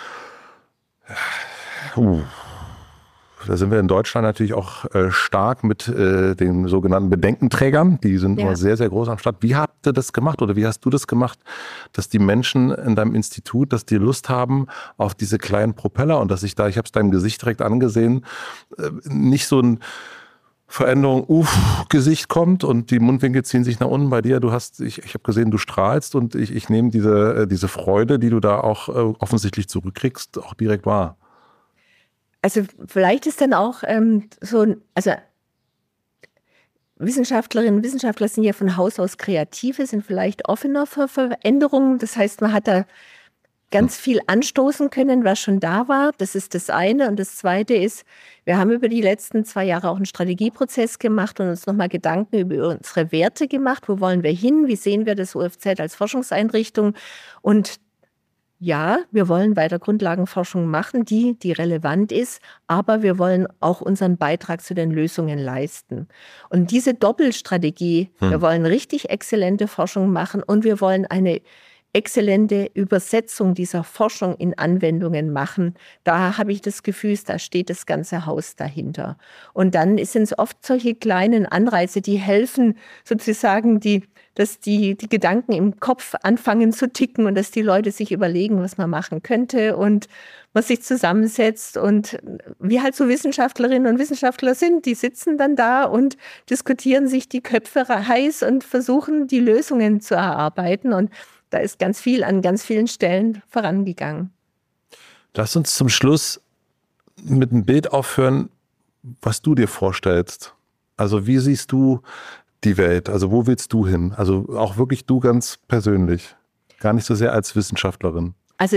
da sind wir in Deutschland natürlich auch stark mit den sogenannten Bedenkenträgern. Die sind immer sehr, sehr groß am Start. Wie habt ihr das gemacht oder wie hast du das gemacht, dass die Menschen in deinem Institut, dass die Lust haben auf diese kleinen Propeller und dass ich habe es deinem Gesicht direkt angesehen, nicht so ein Veränderung, Gesicht kommt und die Mundwinkel ziehen sich nach unten bei dir. Ich habe gesehen, du strahlst und ich nehme diese Freude, die du da auch offensichtlich zurückkriegst, auch direkt wahr. Also vielleicht ist dann auch also Wissenschaftlerinnen und Wissenschaftler sind ja von Haus aus Kreative, sind vielleicht offener für Veränderungen. Das heißt, man hat da ganz viel anstoßen können, was schon da war. Das ist das eine. Und das zweite ist, wir haben über die letzten 2 Jahre auch einen Strategieprozess gemacht und uns nochmal Gedanken über unsere Werte gemacht. Wo wollen wir hin? Wie sehen wir das UFZ als Forschungseinrichtung? Und ja, wir wollen weiter Grundlagenforschung machen, die relevant ist, aber wir wollen auch unseren Beitrag zu den Lösungen leisten. Und diese Doppelstrategie, wir wollen richtig exzellente Forschung machen und wir wollen eine exzellente Übersetzung dieser Forschung in Anwendungen machen. Da habe ich das Gefühl, da steht das ganze Haus dahinter. Und dann sind es oft solche kleinen Anreize, die helfen, sozusagen dass die Gedanken im Kopf anfangen zu ticken und dass die Leute sich überlegen, was man machen könnte und man sich zusammensetzt. Und wie halt so Wissenschaftlerinnen und Wissenschaftler sind, die sitzen dann da und diskutieren sich die Köpfe heiß und versuchen, die Lösungen zu erarbeiten. Und da ist ganz viel an ganz vielen Stellen vorangegangen. Lass uns zum Schluss mit einem Bild aufhören, was du dir vorstellst. Also wie siehst du die Welt? Also wo willst du hin? Also auch wirklich du ganz persönlich. Gar nicht so sehr als Wissenschaftlerin. Also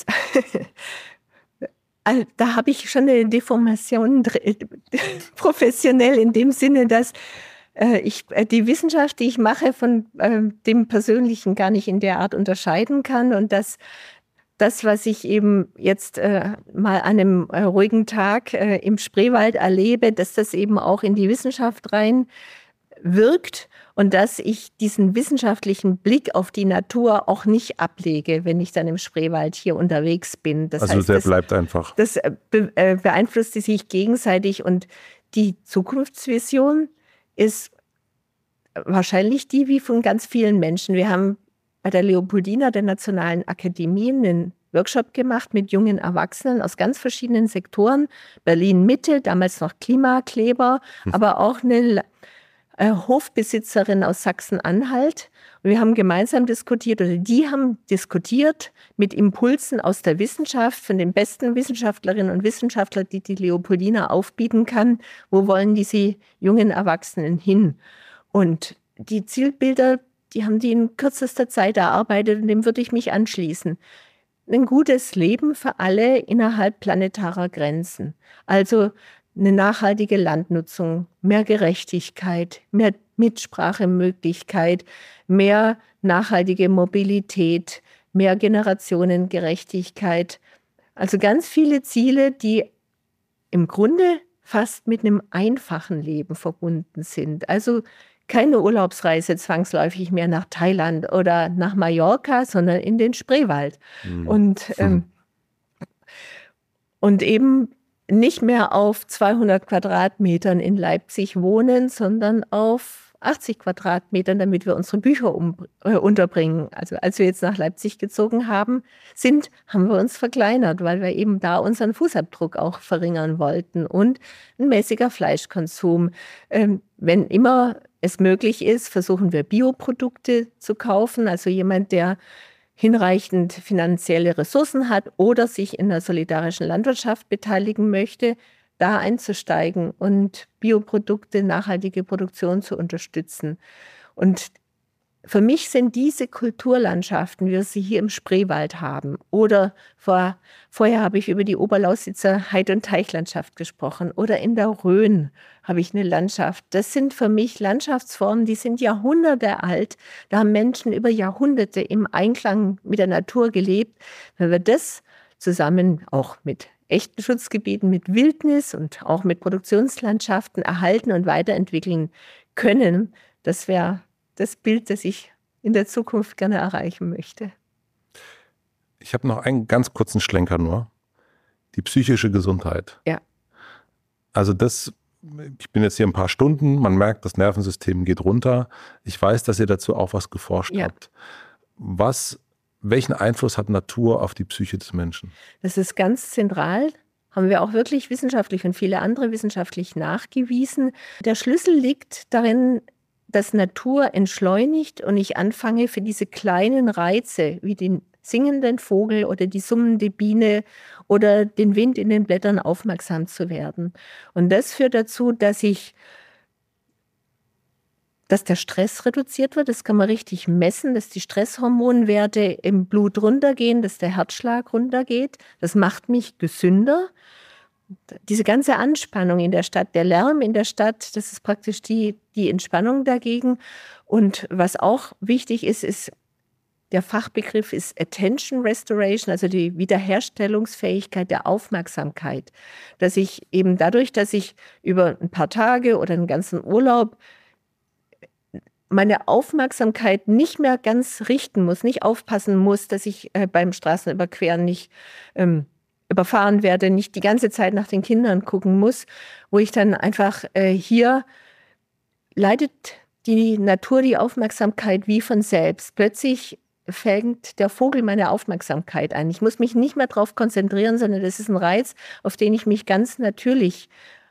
da habe ich schon eine Deformation professionell in dem Sinne, dass die Wissenschaft, die ich mache, von dem Persönlichen gar nicht in der Art unterscheiden kann und dass das, was ich eben jetzt mal an einem ruhigen Tag im Spreewald erlebe, dass das eben auch in die Wissenschaft rein wirkt und dass ich diesen wissenschaftlichen Blick auf die Natur auch nicht ablege, wenn ich dann im Spreewald hier unterwegs bin. Das heißt, der bleibt einfach. Das beeinflusst sich gegenseitig und die Zukunftsvision ist wahrscheinlich die wie von ganz vielen Menschen. Wir haben bei der Leopoldina, der Nationalen Akademie, einen Workshop gemacht mit jungen Erwachsenen aus ganz verschiedenen Sektoren. Berlin-Mitte, damals noch Klimakleber, aber auch eine Hofbesitzerin aus Sachsen-Anhalt. Und wir haben gemeinsam diskutiert, oder die haben diskutiert mit Impulsen aus der Wissenschaft, von den besten Wissenschaftlerinnen und Wissenschaftlern, die die Leopoldina aufbieten kann. Wo wollen diese jungen Erwachsenen hin? Und die Zielbilder, die haben die in kürzester Zeit erarbeitet und dem würde ich mich anschließen. ein gutes Leben für alle innerhalb planetarer Grenzen. Also eine nachhaltige Landnutzung, mehr Gerechtigkeit, mehr Mitsprachemöglichkeit, mehr nachhaltige Mobilität, mehr Generationengerechtigkeit. Also ganz viele Ziele, die im Grunde fast mit einem einfachen Leben verbunden sind. Also keine Urlaubsreise zwangsläufig mehr nach Thailand oder nach Mallorca, sondern in den Spreewald. Und eben nicht mehr auf 200 Quadratmetern in Leipzig wohnen, sondern auf 80 Quadratmetern, damit wir unsere Bücher unterbringen. Also als wir jetzt nach Leipzig gezogen haben wir uns verkleinert, weil wir eben da unseren Fußabdruck auch verringern wollten und ein mäßiger Fleischkonsum. Wenn immer es möglich ist, versuchen wir Bioprodukte zu kaufen. Also jemand, der hinreichend finanzielle Ressourcen hat oder sich in der solidarischen Landwirtschaft beteiligen möchte, da einzusteigen und Bioprodukte, nachhaltige Produktion zu unterstützen. Und für mich sind diese Kulturlandschaften, wie wir sie hier im Spreewald haben, oder vorher habe ich über die Oberlausitzer Heid- und Teichlandschaft gesprochen, oder in der Rhön habe ich eine Landschaft. Das sind für mich Landschaftsformen, die sind Jahrhunderte alt. Da haben Menschen über Jahrhunderte im Einklang mit der Natur gelebt. Wenn wir das zusammen auch mit echten Schutzgebieten, mit Wildnis und auch mit Produktionslandschaften erhalten und weiterentwickeln können, das wäre das Bild, das ich in der Zukunft gerne erreichen möchte. Ich habe noch einen ganz kurzen Schlenker nur. Die psychische Gesundheit. Ja. Also ich bin jetzt hier ein paar Stunden, man merkt, das Nervensystem geht runter. Ich weiß, dass ihr dazu auch was geforscht habt. Welchen Einfluss hat Natur auf die Psyche des Menschen? Das ist ganz zentral. Haben wir auch wirklich wissenschaftlich und viele andere wissenschaftlich nachgewiesen. Der Schlüssel liegt darin, dass Natur entschleunigt und ich anfange für diese kleinen Reize wie den singenden Vogel oder die summende Biene oder den Wind in den Blättern aufmerksam zu werden. Und das führt dazu, dass der Stress reduziert wird. Das kann man richtig messen, dass die Stresshormonwerte im Blut runtergehen, dass der Herzschlag runtergeht. Das macht mich gesünder. Diese ganze Anspannung in der Stadt, der Lärm in der Stadt, das ist praktisch die Entspannung dagegen. Und was auch wichtig ist, der Fachbegriff ist Attention Restoration, also die Wiederherstellungsfähigkeit der Aufmerksamkeit. Dass ich eben dadurch, dass ich über ein paar Tage oder einen ganzen Urlaub meine Aufmerksamkeit nicht mehr ganz richten muss, nicht aufpassen muss, dass ich beim Straßenüberqueren nicht überfahren werde, nicht die ganze Zeit nach den Kindern gucken muss, wo ich dann einfach hier leidet die Natur die Aufmerksamkeit wie von selbst. Plötzlich fängt der Vogel meine Aufmerksamkeit ein. Ich muss mich nicht mehr darauf konzentrieren, sondern das ist ein Reiz, auf den ich mich ganz natürlich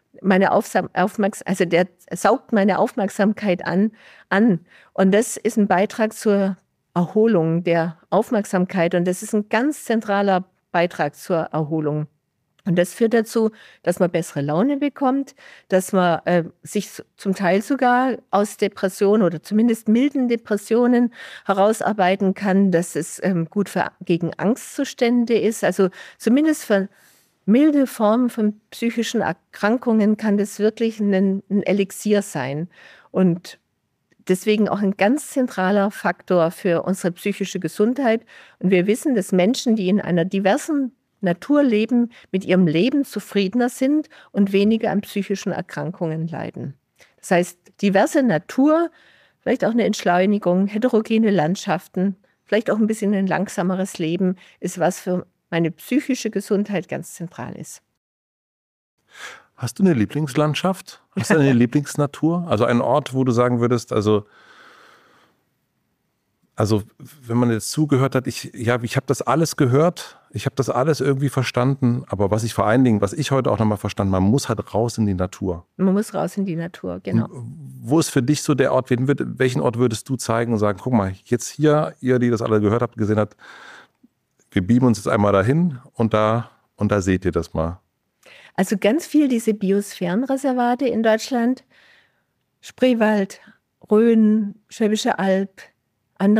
der saugt meine Aufmerksamkeit an. Und das ist ein Beitrag zur Erholung der Aufmerksamkeit. Und das ist ein ganz zentraler Beitrag zur Erholung. Und das führt dazu, dass man bessere Laune bekommt, dass man sich zum Teil sogar aus Depressionen oder zumindest milden Depressionen herausarbeiten kann, dass es gut gegen Angstzustände ist. Also zumindest für milde Formen von psychischen Erkrankungen kann das wirklich ein Elixier sein. Und deswegen auch ein ganz zentraler Faktor für unsere psychische Gesundheit. Und wir wissen, dass Menschen, die in einer diversen Natur leben, mit ihrem Leben zufriedener sind und weniger an psychischen Erkrankungen leiden. Das heißt, diverse Natur, vielleicht auch eine Entschleunigung, heterogene Landschaften, vielleicht auch ein bisschen ein langsameres Leben, ist was für meine psychische Gesundheit ganz zentral ist. Hast du eine Lieblingslandschaft? Hast du eine Lieblingsnatur? Also einen Ort, wo du sagen würdest, also wenn man jetzt zugehört hat, ich habe das alles gehört, ich habe das alles irgendwie verstanden, aber was ich heute auch nochmal verstanden, man muss halt raus in die Natur. Man muss raus in die Natur, genau. Wo ist für dich so der Ort, welchen Ort würdest du zeigen und sagen, guck mal, jetzt hier, ihr, die das alle gehört habt, gesehen habt, wir beamen uns jetzt einmal dahin und da seht ihr das mal. Also ganz viel diese Biosphärenreservate in Deutschland, Spreewald, Rhön, Schwäbische Alb, andere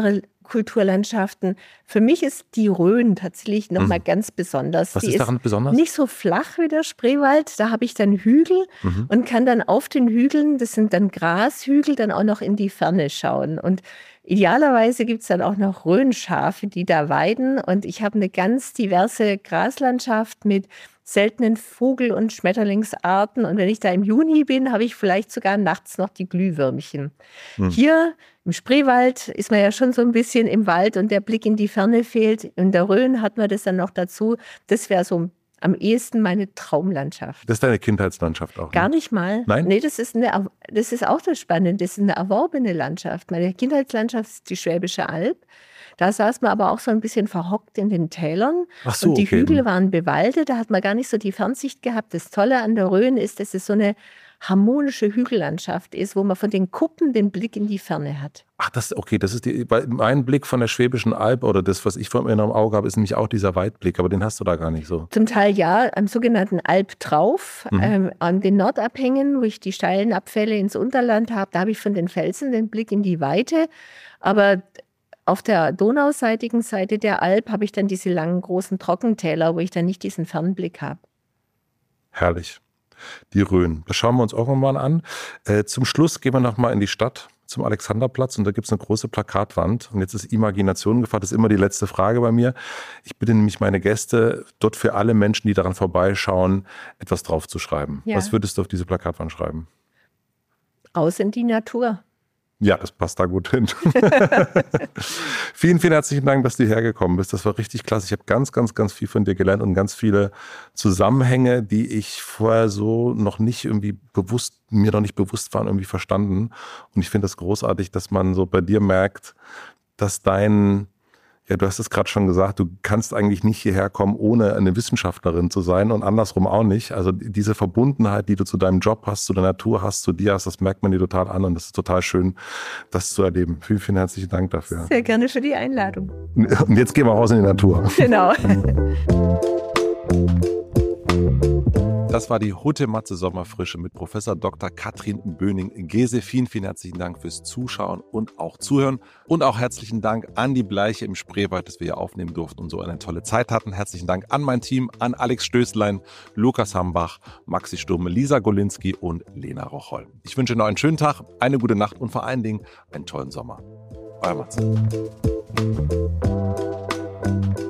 Kulturlandschaften. Für mich ist die Rhön tatsächlich nochmal ganz besonders. Was ist daran besonders? Nicht so flach wie der Spreewald. Da habe ich dann Hügel und kann dann auf den Hügeln, das sind dann Grashügel, dann auch noch in die Ferne schauen. Und idealerweise gibt es dann auch noch Rhönschafe, die da weiden. Und ich habe eine ganz diverse Graslandschaft mit seltenen Vogel- und Schmetterlingsarten. Und wenn ich da im Juni bin, habe ich vielleicht sogar nachts noch die Glühwürmchen. Hier im Spreewald ist man ja schon so ein bisschen im Wald und der Blick in die Ferne fehlt. In der Rhön hat man das dann noch dazu. Das wäre so am ehesten meine Traumlandschaft. Das ist deine Kindheitslandschaft auch? Ne? Gar nicht mal. Nein? Nee, das ist auch das Spannende. Das ist eine erworbene Landschaft. Meine Kindheitslandschaft ist die Schwäbische Alb. Da saß man aber auch so ein bisschen verhockt in den Tälern. Ach so, und die okay. Hügel waren bewaldet. Da hat man gar nicht so die Fernsicht gehabt. Das Tolle an der Rhön ist, dass es so eine harmonische Hügellandschaft ist, wo man von den Kuppen den Blick in die Ferne hat. Ach, das ist mein Blick von der Schwäbischen Alb oder das, was ich vor mir im Auge habe, ist nämlich auch dieser Weitblick, aber den hast du da gar nicht so. Zum Teil ja, am sogenannten Albtrauf, an den Nordabhängen, wo ich die steilen Abfälle ins Unterland habe, da habe ich von den Felsen den Blick in die Weite, aber auf der donauseitigen Seite der Alb habe ich dann diese langen, großen Trockentäler, wo ich dann nicht diesen Fernblick habe. Herrlich. Die Rhön. Das schauen wir uns irgendwann mal an. Zum Schluss gehen wir nochmal in die Stadt, zum Alexanderplatz. Und da gibt es eine große Plakatwand. Und jetzt ist Imagination gefragt. Das ist immer die letzte Frage bei mir. Ich bitte nämlich meine Gäste, dort für alle Menschen, die daran vorbeischauen, etwas drauf zu schreiben. Ja. Was würdest du auf diese Plakatwand schreiben? Raus in die Natur. Ja, das passt da gut hin. Vielen, vielen herzlichen Dank, dass du hierher gekommen bist. Das war richtig klasse. Ich habe ganz, ganz, ganz viel von dir gelernt und ganz viele Zusammenhänge, die ich vorher so noch nicht irgendwie mir noch nicht bewusst waren, irgendwie verstanden. Und ich finde das großartig, dass man so bei dir merkt, dass du hast es gerade schon gesagt, du kannst eigentlich nicht hierher kommen, ohne eine Wissenschaftlerin zu sein und andersrum auch nicht. Also diese Verbundenheit, die du zu deinem Job hast, zu der Natur hast, zu dir hast, das merkt man dir total an und das ist total schön, das zu erleben. Vielen, vielen herzlichen Dank dafür. Sehr gerne für die Einladung. Und jetzt gehen wir raus in die Natur. Genau. Das war die Hutte-Matze Sommerfrische mit Professor Dr. Katrin Böning-Gese. Vielen, vielen herzlichen Dank fürs Zuschauen und auch Zuhören. Und auch herzlichen Dank an die Bleiche im Spreewald, dass wir hier aufnehmen durften und so eine tolle Zeit hatten. Herzlichen Dank an mein Team, an Alex Stößlein, Lukas Hambach, Maxi Sturme, Lisa Golinski und Lena Rocholl. Ich wünsche noch einen schönen Tag, eine gute Nacht und vor allen Dingen einen tollen Sommer. Euer Matze.